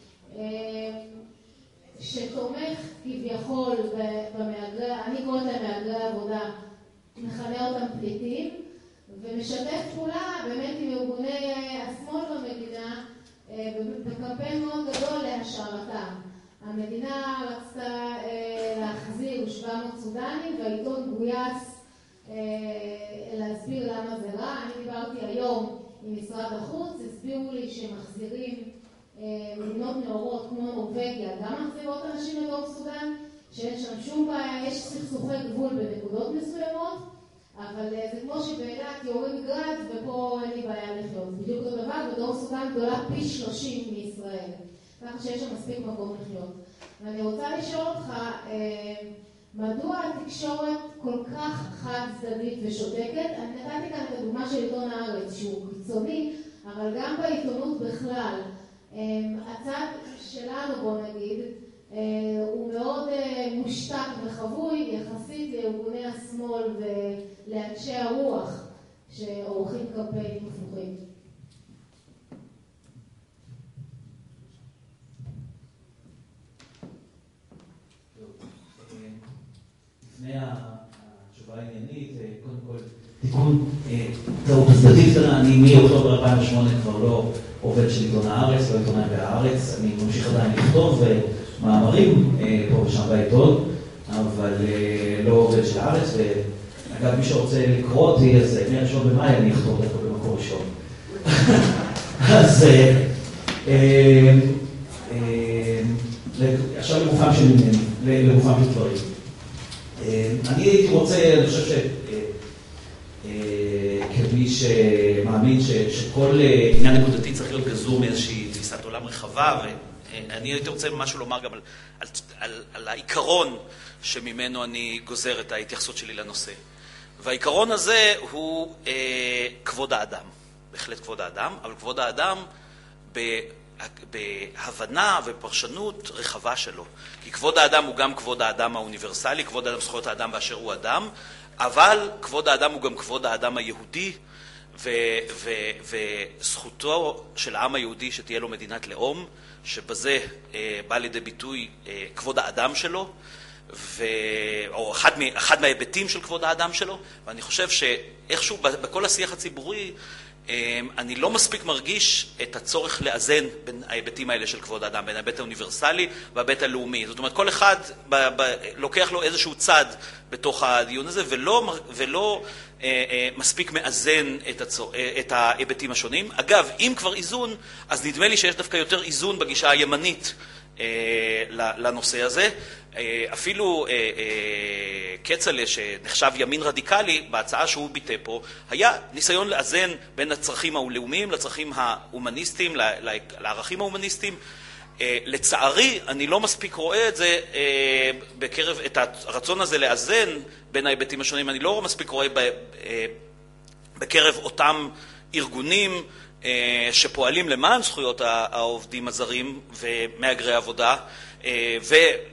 שתומך כביכול במהגרי, אני קוראת להם מהגרי עבודה, מכנה אותם פליטים, ומשתף פעולה באמת עם ארגוני השמאל במדינה בקמפיין מאוד גדול להשארתם. המדינה רצתה להחזיר שבע מאות סודנים והעיתון גויס להסביר למה זה רע. אני דיברתי היום עם משרד החוץ, הסבירו לי שמחזירים מדינות נאורות כמו נורווגיה, גם מחזירות אנשים לדרום סודן, שאין שם שום בעיה, יש סכסוכי גבול בנקודות מסוימות, אבל זה כמו שבאילת יורים גראד ופה אין לי בעיה לחיות. בדיוק אותו דבר, ודרום סודן גדולה פי שלושים מישראל, ככה שיש שם מספיק מקום לחיות. ואני רוצה לשאול אותך, מדוע התקשורת כל כך חד צדדית ושותקת? אני נתתי כאן את הדוגמה של עיתון הארץ שהוא קיצוני, אבל גם בעיתונות בכלל, הצד שלנו בוא נגיד, הוא מאוד מושתק וחבוי יחסית לארגוני השמאל ולאנשי הרוח שעורכים קמפיינים הפוכים. לפני התשובה העניינית, קודם כל, תיקון טעות צדדית, אני מאוקטובר אלפיים ושמונה כבר לא עובד של עיתון הארץ, לא עיתונאי בהארץ, אני ממשיך עדיין לכתוב מאמרים פה ושם בעיתון, אבל לא עובד של הארץ, ואגב מי שרוצה לקרוא אותי, אז מהראשון במאי אני אכתוב אותו במקור ראשון. אז עכשיו לגופם של עניינים, לגופם של דברים. אני הייתי רוצה, אני חושב ש... כמי שמאמין שכל עניין נקודתי צריך להיות גזור מאיזושהי תפיסת עולם רחבה, ואני הייתי רוצה משהו לומר גם על, על, על, על העיקרון שממנו אני גוזר את ההתייחסות שלי לנושא. והעיקרון הזה הוא אה, כבוד האדם, בהחלט כבוד האדם, אבל כבוד האדם ב... בהבנה ופרשנות רחבה שלו. כי כבוד האדם הוא גם כבוד האדם האוניברסלי, כבוד האדם זכויות האדם באשר הוא אדם, אבל כבוד האדם הוא גם כבוד האדם היהודי, ו- ו- וזכותו של העם היהודי שתהיה לו מדינת לאום, שבזה אה, בא לידי ביטוי אה, כבוד האדם שלו, ו- או אחד, מ- אחד מההיבטים של כבוד האדם שלו, ואני חושב שאיכשהו בכל השיח הציבורי, אני לא מספיק מרגיש את הצורך לאזן בין ההיבטים האלה של כבוד האדם, בין ההיבט האוניברסלי וההיבט הלאומי. זאת אומרת, כל אחד ב- ב- לוקח לו איזשהו צד בתוך הדיון הזה, ולא, ולא אה, אה, מספיק מאזן את, הצור, אה, את ההיבטים השונים. אגב, אם כבר איזון, אז נדמה לי שיש דווקא יותר איזון בגישה הימנית אה, לנושא הזה. אפילו קצלה שנחשב ימין רדיקלי בהצעה שהוא ביטא פה היה ניסיון לאזן בין הצרכים הלאומיים לצרכים ההומניסטיים, לערכים ההומניסטיים. לצערי אני לא מספיק רואה את זה בקרב, את הרצון הזה לאזן בין ההיבטים השונים, אני לא מספיק רואה בקרב אותם ארגונים שפועלים למען זכויות העובדים הזרים ומהגרי עבודה ו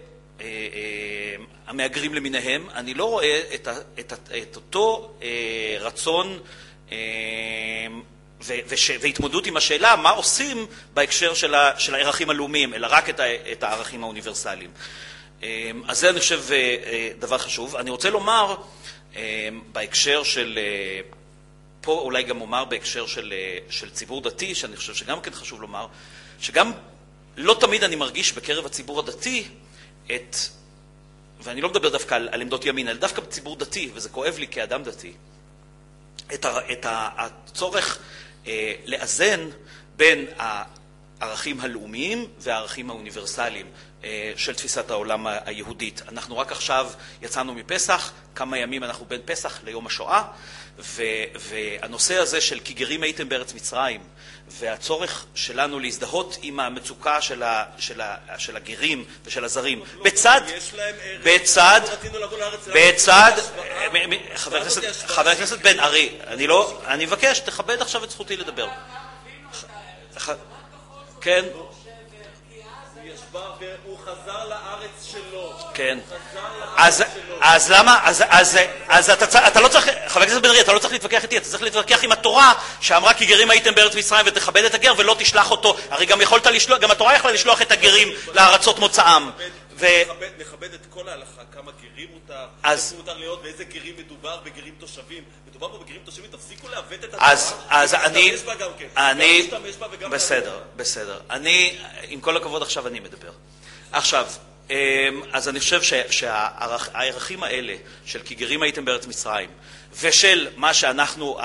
המהגרים למיניהם. אני לא רואה את, את, את אותו רצון ו, וש, והתמודדות עם השאלה מה עושים בהקשר של, ה, של הערכים הלאומיים, אלא רק את, ה, את הערכים האוניברסליים. אז זה אני חושב דבר חשוב. אני רוצה לומר בהקשר של, פה אולי גם אומר בהקשר של, של ציבור דתי, שאני חושב שגם כן חשוב לומר, שגם לא תמיד אני מרגיש בקרב הציבור הדתי את, ואני לא מדבר דווקא על, על עמדות ימין, אלא דווקא בציבור דתי, וזה כואב לי כאדם דתי, את, ה, את ה, הצורך אה, לאזן בין הערכים הלאומיים והערכים האוניברסליים אה, של תפיסת העולם היהודית. אנחנו רק עכשיו יצאנו מפסח, כמה ימים אנחנו בין פסח ליום השואה, ו, והנושא הזה של כי גרים הייתם בארץ מצרים, והצורך שלנו להזדהות עם המצוקה של, ה, של, ה, של הגרים ושל הזרים, בצד, בצד, בצד, חבר הכנסת, חבר הכנסת בן ארי, אני לא, אני מבקש, תכבד עכשיו את זכותי לדבר. כן? הוא חזר לארץ שלו. כן. אז, אז למה, אז, אז, אז אתה, אתה לא צריך, חבר הכנסת בן ארי, אתה לא צריך להתווכח איתי, אתה צריך להתווכח עם התורה שאמרה כי גרים הייתם בארץ מצרים ותכבד את הגר ולא תשלח אותו. הרי גם יכולת לשלוח, גם התורה יכולה לשלוח את הגרים לארצות מוצאם. נכבד את כל ההלכה, כמה גרים מותר, איפה מותר להיות, באיזה גרים מדובר, בגרים תושבים. מדובר פה בגרים תושבים, תפסיקו לעוות את התורה. אז אני, אני, בסדר, בסדר, בסדר. אני, עם כל הכבוד עכשיו אני מדבר. עכשיו, אז אני חושב שהערכים האלה של כי גרים הייתם בארץ מצרים ושל מה שאנחנו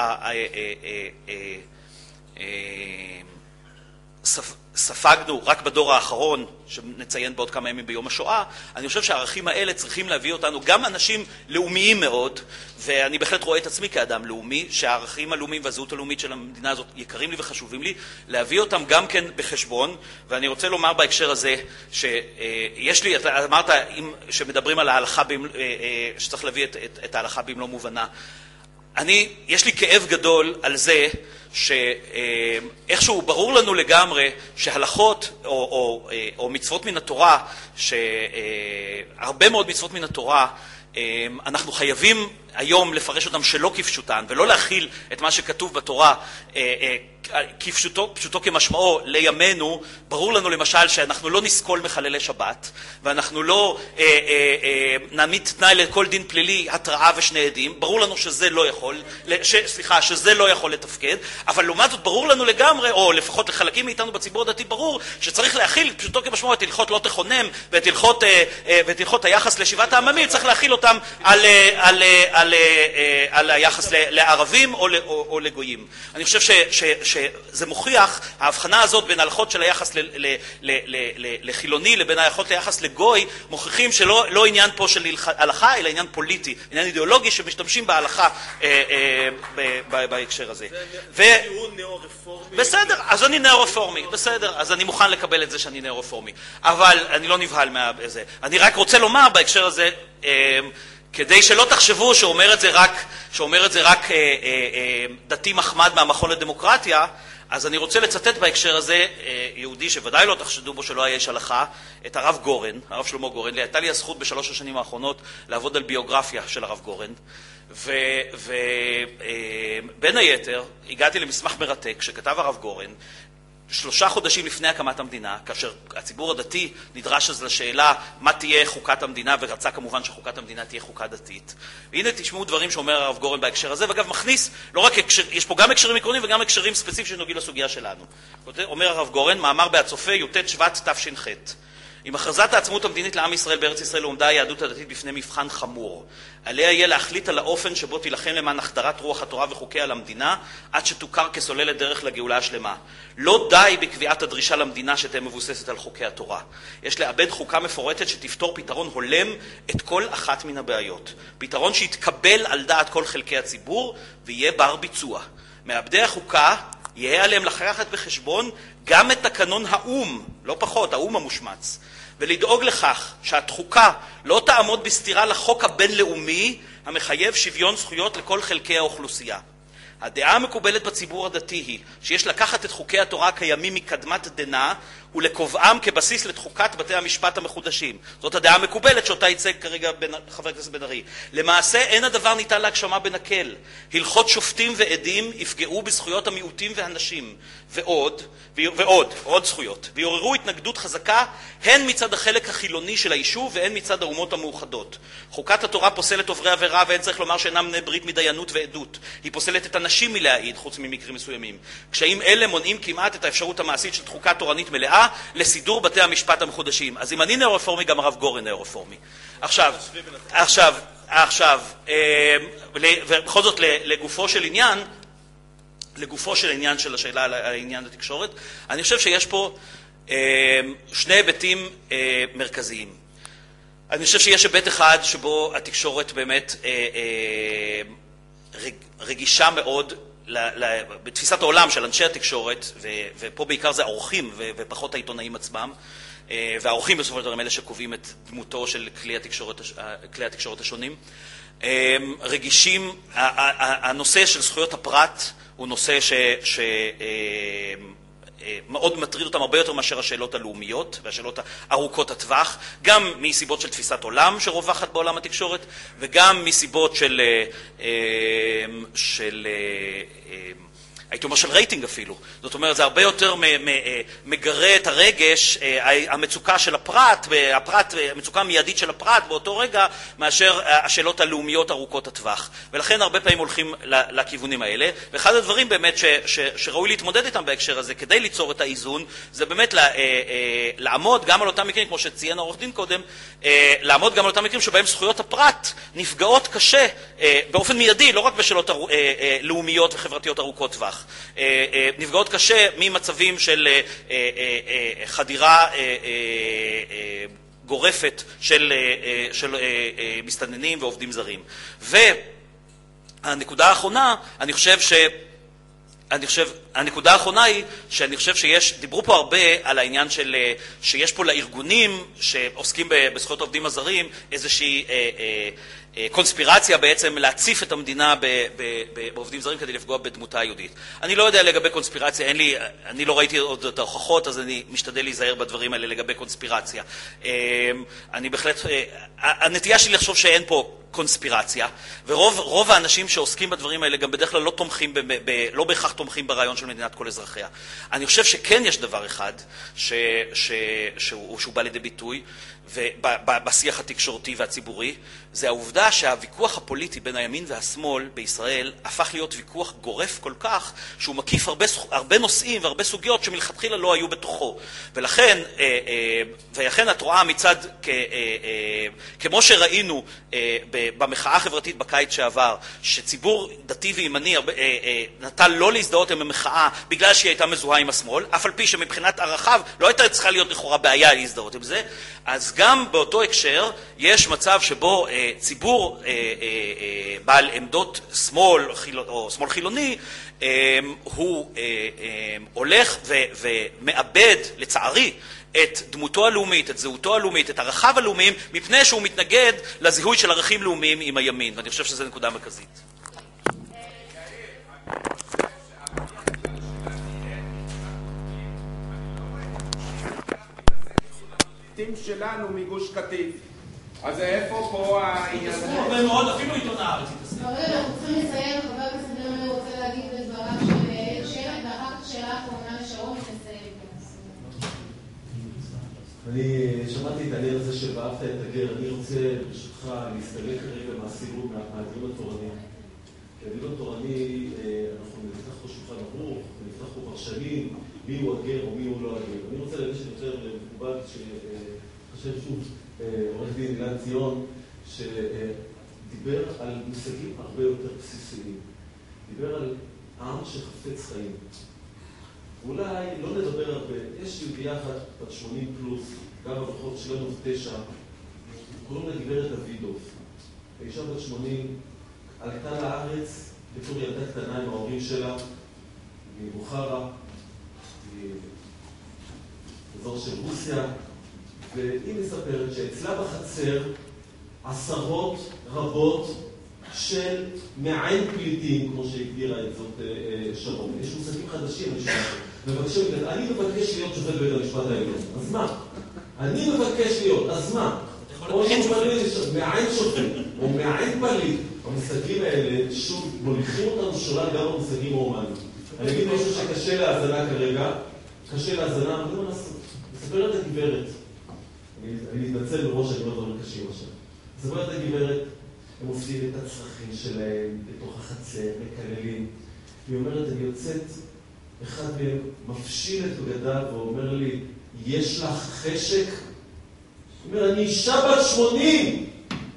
ספגנו רק בדור האחרון, שנציין בעוד כמה ימים ביום השואה, אני חושב שהערכים האלה צריכים להביא אותנו, גם אנשים לאומיים מאוד, ואני בהחלט רואה את עצמי כאדם לאומי, שהערכים הלאומיים והזהות הלאומית של המדינה הזאת יקרים לי וחשובים לי, להביא אותם גם כן בחשבון, ואני רוצה לומר בהקשר הזה, שיש לי, אתה אמרת שמדברים על ההלכה, שצריך להביא את, את, את ההלכה במלוא מובנה, אני, יש לי כאב גדול על זה, שאיכשהו ברור לנו לגמרי שהלכות או, או, או מצוות מן התורה, שהרבה מאוד מצוות מן התורה, אנחנו חייבים היום לפרש אותם שלא כפשוטן, ולא להכיל את מה שכתוב בתורה כפשוטו, פשוטו כמשמעו לימינו. ברור לנו למשל שאנחנו לא נסכול מחללי שבת, ואנחנו לא אה, אה, אה, נעמיד תנאי לכל דין פלילי התראה ושני עדים. ברור לנו שזה לא יכול, ש, סליחה, שזה לא יכול לתפקד, אבל לעומת זאת ברור לנו לגמרי, או לפחות לחלקים מאיתנו בציבור הדתי ברור, שצריך להכיל פשוטו כמשמעו את הלכות לא תחונם, ואת הלכות, אה, אה, ואת הלכות היחס לשבעת העממים, צריך להכיל אותם על, אה, על, אה, על, אה, על היחס לערבים או, או, או לגויים. אני חושב ש, ש, ש זה מוכיח, ההבחנה הזאת בין ההלכות של היחס ל, ל, ל, ל, ל, לחילוני לבין ההלכות ליחס לגוי, מוכיחים שלא לא עניין פה של הלכה, אלא עניין פוליטי, עניין אידיאולוגי שמשתמשים בהלכה אה, אה, ב, ב, בהקשר הזה. ו... בסדר, אז אני נאו-רפורמי, בסדר, אז אני מוכן לקבל את זה שאני נאו-רפורמי, אבל אני לא נבהל מהזה. אני רק רוצה לומר בהקשר הזה, אה, כדי שלא תחשבו שאומר את זה רק, שאומר את זה רק אה, אה, אה, דתי מחמד מהמכון לדמוקרטיה, אז אני רוצה לצטט בהקשר הזה אה, יהודי שוודאי לא תחשדו בו שלא היה איש הלכה, את הרב גורן, הרב שלמה גורן. לי הייתה לי הזכות בשלוש השנים האחרונות לעבוד על ביוגרפיה של הרב גורן, ובין אה, היתר הגעתי למסמך מרתק שכתב הרב גורן, שלושה חודשים לפני הקמת המדינה, כאשר הציבור הדתי נדרש אז לשאלה מה תהיה חוקת המדינה, ורצה כמובן שחוקת המדינה תהיה חוקה דתית. והנה תשמעו דברים שאומר הרב גורן בהקשר הזה, ואגב מכניס, לא רק הקשר, יש פה גם הקשרים עקרוניים וגם הקשרים ספציפיים שנוגעים לסוגיה שלנו. אומר הרב גורן, מאמר בהצופה, י"ט שבט תש"ח. עם הכרזת העצמאות המדינית לעם ישראל בארץ ישראל עומדה היהדות הדתית בפני מבחן חמור. עליה יהיה להחליט על האופן שבו תילחם למען החדרת רוח התורה וחוקיה למדינה, עד שתוכר כסוללת דרך לגאולה השלמה. לא די בקביעת הדרישה למדינה שתהיה מבוססת על חוקי התורה. יש לאבד חוקה מפורטת שתפתור פתרון הולם את כל אחת מן הבעיות. פתרון שיתקבל על דעת כל חלקי הציבור ויהיה בר ביצוע. מאבדי החוקה יהיה עליהם לקחת בחשבון גם את תקנון האום, לא פחות, האום המושמץ, ולדאוג לכך שהתחוקה לא תעמוד בסתירה לחוק הבינלאומי המחייב שוויון זכויות לכל חלקי האוכלוסייה. הדעה המקובלת בציבור הדתי היא שיש לקחת את חוקי התורה הקיימים מקדמת דנא ולקובעם כבסיס לתחוקת בתי המשפט המחודשים. זאת הדעה המקובלת שאותה ייצג כרגע בין, חבר הכנסת בן ארי. למעשה אין הדבר ניתן להגשמה בנקל. הלכות שופטים ועדים יפגעו בזכויות המיעוטים והנשים ועוד, ועוד, עוד זכויות, ויעוררו התנגדות חזקה הן מצד החלק החילוני של היישוב והן מצד האומות המאוחדות. חוקת התורה פוסלת עוברי עבירה, ואין צריך לומר שאינם בני ברית מדיינות ועדות. היא פוסלת את הנשים מלהעיד, חוץ ממקרים מסוימים. קשיים אלה מונעים כמעט את האפשרות המעשית של תחוקה תורנית מלאה לסידור בתי המשפט המחודשים. אז אם אני נאו-רפורמי, גם הרב גורן נאו-רפורמי. עכשיו, עכשיו, עכשיו, ובכל זאת לגופו של עניין, לגופו של עניין של השאלה על העניין התקשורת, אני חושב שיש פה שני היבטים מרכזיים. אני חושב שיש היבט אחד שבו התקשורת באמת רגישה מאוד בתפיסת העולם של אנשי התקשורת, ופה בעיקר זה האורחים ופחות העיתונאים עצמם, והאורחים בסופו של דבר הם אלה שקובעים את דמותו של כלי התקשורת, כלי התקשורת השונים. רגישים, הנושא של זכויות הפרט הוא נושא ש, ש, מאוד מטריד אותם הרבה יותר מאשר השאלות הלאומיות והשאלות ארוכות הטווח, גם מסיבות של תפיסת עולם שרווחת בעולם התקשורת, וגם מסיבות של, של הייתי אומר של רייטינג אפילו. זאת אומרת, זה הרבה יותר מגרה את הרגש, המצוקה של הפרט, הפרט, המצוקה המיידית של הפרט באותו רגע, מאשר השאלות הלאומיות ארוכות הטווח. ולכן הרבה פעמים הולכים לכיוונים האלה. ואחד הדברים באמת ש, ש, שראוי להתמודד איתם בהקשר הזה, כדי ליצור את האיזון, זה באמת לעמוד גם על אותם מקרים, כמו שציין העורך דין קודם, לעמוד גם על אותם מקרים שבהם זכויות הפרט נפגעות קשה, באופן מיידי, לא רק בשאלות לאומיות וחברתיות ארוכות טווח. נפגעות קשה ממצבים של חדירה גורפת של, של מסתננים ועובדים זרים. והנקודה האחרונה, אני חושב ש... אני חושב, הנקודה האחרונה היא שאני חושב שיש, דיברו פה הרבה על העניין של, שיש פה לארגונים שעוסקים בזכויות העובדים הזרים איזושהי אה, אה, אה, קונספירציה בעצם להציף את המדינה ב, ב, ב, בעובדים זרים כדי לפגוע בדמותה היהודית. אני לא יודע לגבי קונספירציה, אין לי, אני לא ראיתי עוד את ההוכחות, אז אני משתדל להיזהר בדברים האלה לגבי קונספירציה. אה, אני בהחלט, אה, הנטייה שלי לחשוב שאין פה קונספירציה, ורוב רוב האנשים שעוסקים בדברים האלה גם בדרך כלל לא תומכים, ב, ב, לא בהכרח תומכים ברעיון של מדינת כל אזרחיה. אני חושב שכן יש דבר אחד ש, ש, שהוא, שהוא בא לידי ביטוי בשיח התקשורתי והציבורי, זה העובדה שהוויכוח הפוליטי בין הימין והשמאל בישראל הפך להיות ויכוח גורף כל כך, שהוא מקיף הרבה, הרבה נושאים והרבה סוגיות שמלכתחילה לא היו בתוכו. ולכן, ולכן את רואה מצד, כמו שראינו במחאה החברתית בקיץ שעבר, שציבור דתי וימני נטל לא להזדהות עם המחאה בגלל שהיא הייתה מזוהה עם השמאל, אף על פי שמבחינת ערכיו לא הייתה צריכה להיות לכאורה בעיה להזדהות עם זה, אז גם באותו הקשר יש מצב שבו אה, ציבור אה, אה, אה, בעל עמדות שמאל חיל, או שמאל חילוני אה, הוא אה, אה, הולך ו, ומאבד לצערי את דמותו הלאומית, את זהותו הלאומית, את ערכיו הלאומיים, מפני שהוא מתנגד לזיהוי של ערכים לאומיים עם הימין, ואני חושב שזו נקודה מרכזית. שלנו מגוש קטיף. אז איפה פה העניין הזה? הרבה מאוד, אפילו עיתון הארץ. אנחנו צריכים לסיים, חבר הכנסת דרמי רוצה להגיד בדבריו של שלט, ואחר כך שאלה אחרונה לשרון ונסיים. אני שמעתי את העניין הזה שבאהבת את הגר, אני רוצה ברשותך להסתלק כרגע מהסיבוב, מהדיון התורני. כי הדיון התורני, אנחנו נפתח פה שולחן ערוך, נפתח פה פרשנים, מי הוא הגר או מי הוא לא הגר. אני רוצה להגיד שיותר מקובל חושב שוב, עורך דין אילן ציון, שדיבר על מושגים הרבה יותר בסיסיים. דיבר על עם שחפץ חיים. אולי לא נדבר הרבה. יש יהודייה אחת בת שמונים פלוס, גם הברכות שלנו תשע, קוראים לה גברת דוידוב. האישה בת שמונים עלתה לארץ בתור ילדה קטנה עם ההורים שלה, מבוכרה, באזור של רוסיה, והיא מספרת שאצלה בחצר עשרות רבות של מעין פליטים, כמו שהגדירה את זאת שרון. יש מושגים חדשים, אני שומע. מבקשים, אני מבקש להיות שופט בית המשפט העליון. אז מה? אני מבקש להיות, אז מה? או מעין שופט, או מעין פליט. המושגים האלה, שוב, מוליכים אותנו שולל גם במושגים ההומניים. אני אגיד משהו שקשה להאזנה כרגע, קשה להאזנה, אבל לא לעשות. מספרת הגברת. אני מתנצל בראש, אני לא דברים קשים עכשיו. מספרת הגברת, הם עושים את הצרכים שלהם בתוך החצר, מקללים. היא אומרת, אני יוצאת, אחד מהם מפשיל את בגדיו ואומר לי, יש לך חשק? היא אומרת, אני אישה בת שמונים!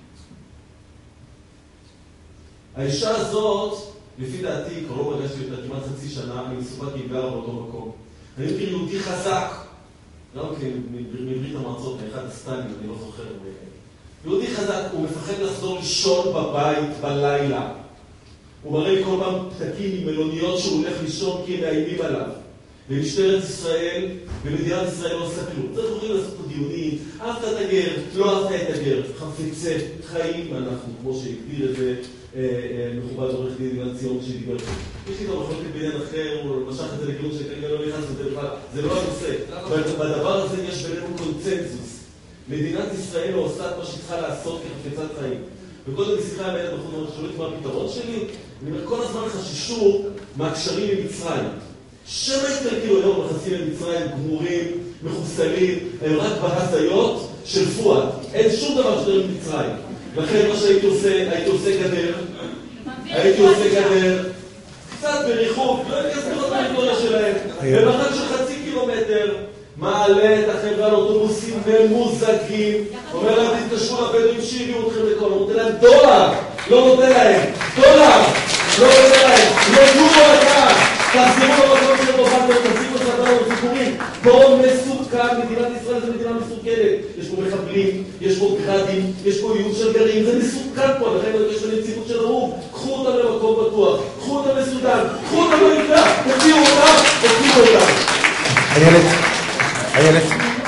האישה הזאת, לפי דעתי, כבר לא פגשתי אותה כמעט חצי שנה, אני מסופק עם גר באותו מקום. אני מכיר יהודי חזק, גם כן, מברית המרצות, מאחד הסטנים, אני לא זוכר. יהודי חזק, הוא מפחד לחזור לישון בבית בלילה. הוא מראה לי כל פעם פתקים עם מלוניות שהוא הולך לישון כי הם מאיימים עליו. ומשטרת ישראל ומדינת ישראל לא עושה כלום. צריך יכולים לעשות פה דיונים, אהבת את הגר, לא אהבת את הגר, חפצי חיים אנחנו, כמו שהגדיר את זה מכובד עורך דין אילן ציון שדיבר פה. יש לי גם מחלוקת בעניין אחר, הוא משך את זה לכלום שכרגע לא נכנס לזה בכלל, זה לא הנושא. בדבר הזה יש בינינו קונצנזוס. מדינת ישראל לא עושה את מה שצריכה לעשות כחפצת חיים. וקודם בשיחה עם הילד בחור שואלת מה הפתרון שלי, אני אומר, כל הזמן חששו מהקשרים עם מצרים. שמה התקלקלו היום מחסים עם מצרים, גמורים, מחוסלים, הם רק בהזיות של פואד. אין שום דבר שדרך מצרים. לכן מה שהייתי עושה, הייתי עושה גדר, הייתי עושה גדר, קצת בריחוק, לא נכנס לראות מההיסטוריה שלהם, במרחק של חצי קילומטר, מעלה את החבר'ה על אוטובוסים ממוזגים, אומר להם, תתקשרו לבדואים שהביאו אתכם לכל, הוא נותן להם דולר, לא נותן להם, דולר, לא נותן להם, לא יורו אחד, תחזרו למקום של בובנטר, תחזירו שאתה לא סיפורים, פה מסוכן, מדינת ישראל זה מדינה מסוכנת, יש פה מחבלים, יש פה גרדים, יש פה איום של גרעין, זה מסוכן פה, לכן יש לנו נציבות של האו"ם, קחו אותם למקום בטוח, קחו אותם לסודן, קחו אותם למקלט, תוציאו אותם, תוציאו אותם. איילת, איילת.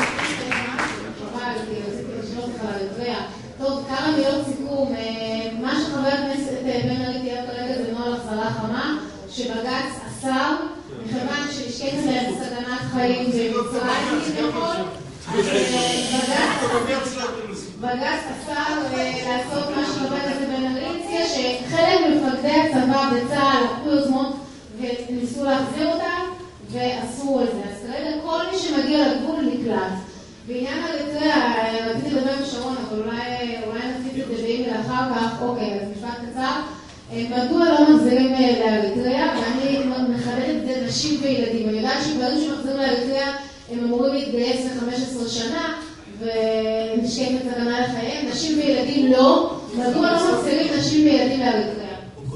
טוב, כמה מילות סיכום. מה שחבר הכנסת בן ארי תיאר כרגע זה נוהל החזרה חמה, שבג"ץ אסר, מכיוון שנשקפת להם סכנת חיים במצרים כביכול, בג"ץ אסר לעשות מה שחבר הכנסת בן ארי הציע, שחלק ממפקדי הצבא בצה"ל לקחו יוזמות וניסו להחזיר אותם ועשו את זה. אז כרגע כל מי שמגיע לגבול נקלט. בעניין אריתריאה, רציתי לדבר עם שרון, אבל אולי נפיץ את זה באימייל אחר כך. אוקיי, אז משפט קצר. מדוע לא מחזירים לאריתריאה? ואני מחדדת את זה נשים וילדים. אני יודעת שדברים שמחזירים לאריתריאה הם אמורים להתגייס ל-חמש עשרה שנה ונשקפת סכנה לחייהם. נשים וילדים לא. מדוע לא מחזירים נשים וילדים לאריתריאה?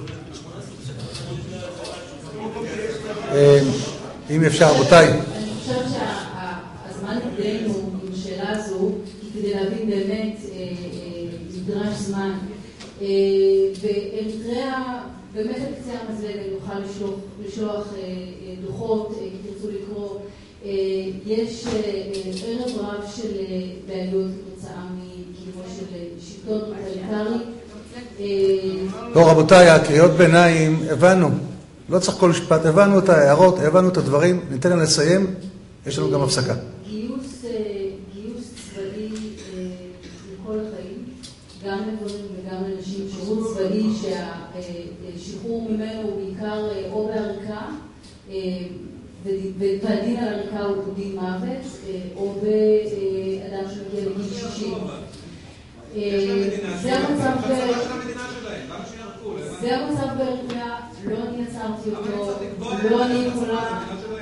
אם אפשר, רבותיי. אני חושבת שהזמן נגדנו עם השאלה הזו, כי כדי להבין באמת נדרש זמן. ואריתריאה, באמת על קצה המזלג, אני אוכל לשלוח דוחות, אם תרצו לקרוא. יש ערב רב של בעיות כתוצאה מקיומו של שלטון טוטליטרי. לא, רבותיי, הקריאות ביניים, הבנו. לא צריך כל משפט, הבנו את ההערות, הבנו את הדברים, ניתן להם לסיים, יש לנו גם הפסקה. גיוס, גיוס צבאי לכל החיים, גם לגברים וגם לנשים, שירות צבאי שהשחרור ממנו הוא בעיקר או בעריקה, והדין על עריקה הוא דין מוות, או באדם שמגיע לגיל שישים. זה המצב זה המצב באריתריאה, לא אני יצרתי אותו, לא אני יכולה...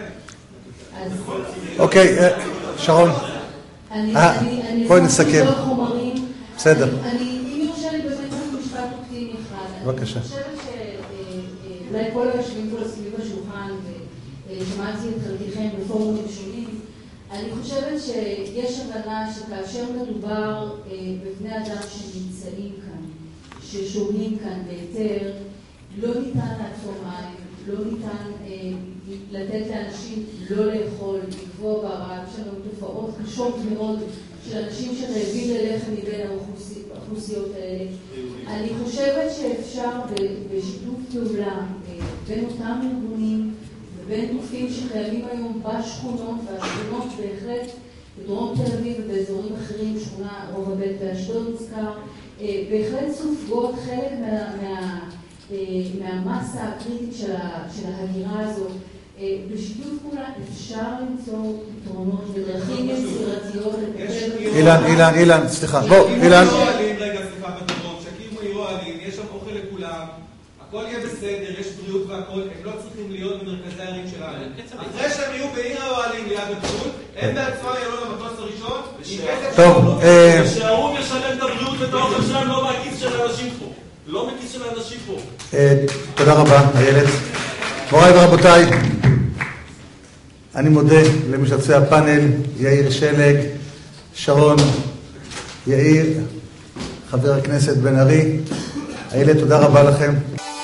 אוקיי, שרון. בואי נסכם. בסדר. אם יורשה לי באמת משפט אופטימי אחד. בבקשה. אני חושבת שאולי כל היושבים פה סביב השולחן, ושמעתי את חלקכם בפורומים שונים, אני חושבת שיש הבנה שכאשר מדובר בבני אדם שנמצאים כאן, ששוהים כאן בהיתר, לא ניתן לעצום עין, לא ניתן אה, לתת לאנשים לא לאכול, לקבוע ברעב. יש לנו תופעות קשות מאוד של אנשים שרעבים ללחם מבין האוכלוסיות האלה. אני חושבת שאפשר בשיתוף פעולה אה, בין אותם ארגונים ובין גופים שקיימים היום בשכונות, והשכונות בהחלט בדרום תל אביב ובאזורים אחרים, שכונה רובע ב' באשדוד מוזכר, בהחלט סופגות חלק מה, מה, מהמסה הקריטית של, ה, של ההגירה הזאת. בשיתוף פעולה אפשר למצוא פתרונות ודרכים יצירתיות לטפל. אילן, אילן, אילן, סליחה, בוא, אילן. שיקימו אוהלים, רגע, סליחה, בדרום, שיקימו אוהלים, יש שם אוכל לכולם, הכל יהיה בסדר, יש בריאות והכל, הם לא צריכים להיות במרכזי הערים שלנו. אחרי שהם יהיו בעיר האוהלים ליד הגבול, הם בעצמם יעלו למטוס הראשון, טוב, שהאו"ם ישלם את הבריאות ואת האוכל שלהם לא מהכיס של האנשים פה. לא מכיס של האנשים פה. תודה רבה, איילת. מוריי ורבותיי, אני מודה למשתתפי הפאנל, יאיר שלג, שרון, יאיר, חבר הכנסת בן ארי. איילת, תודה רבה לכם.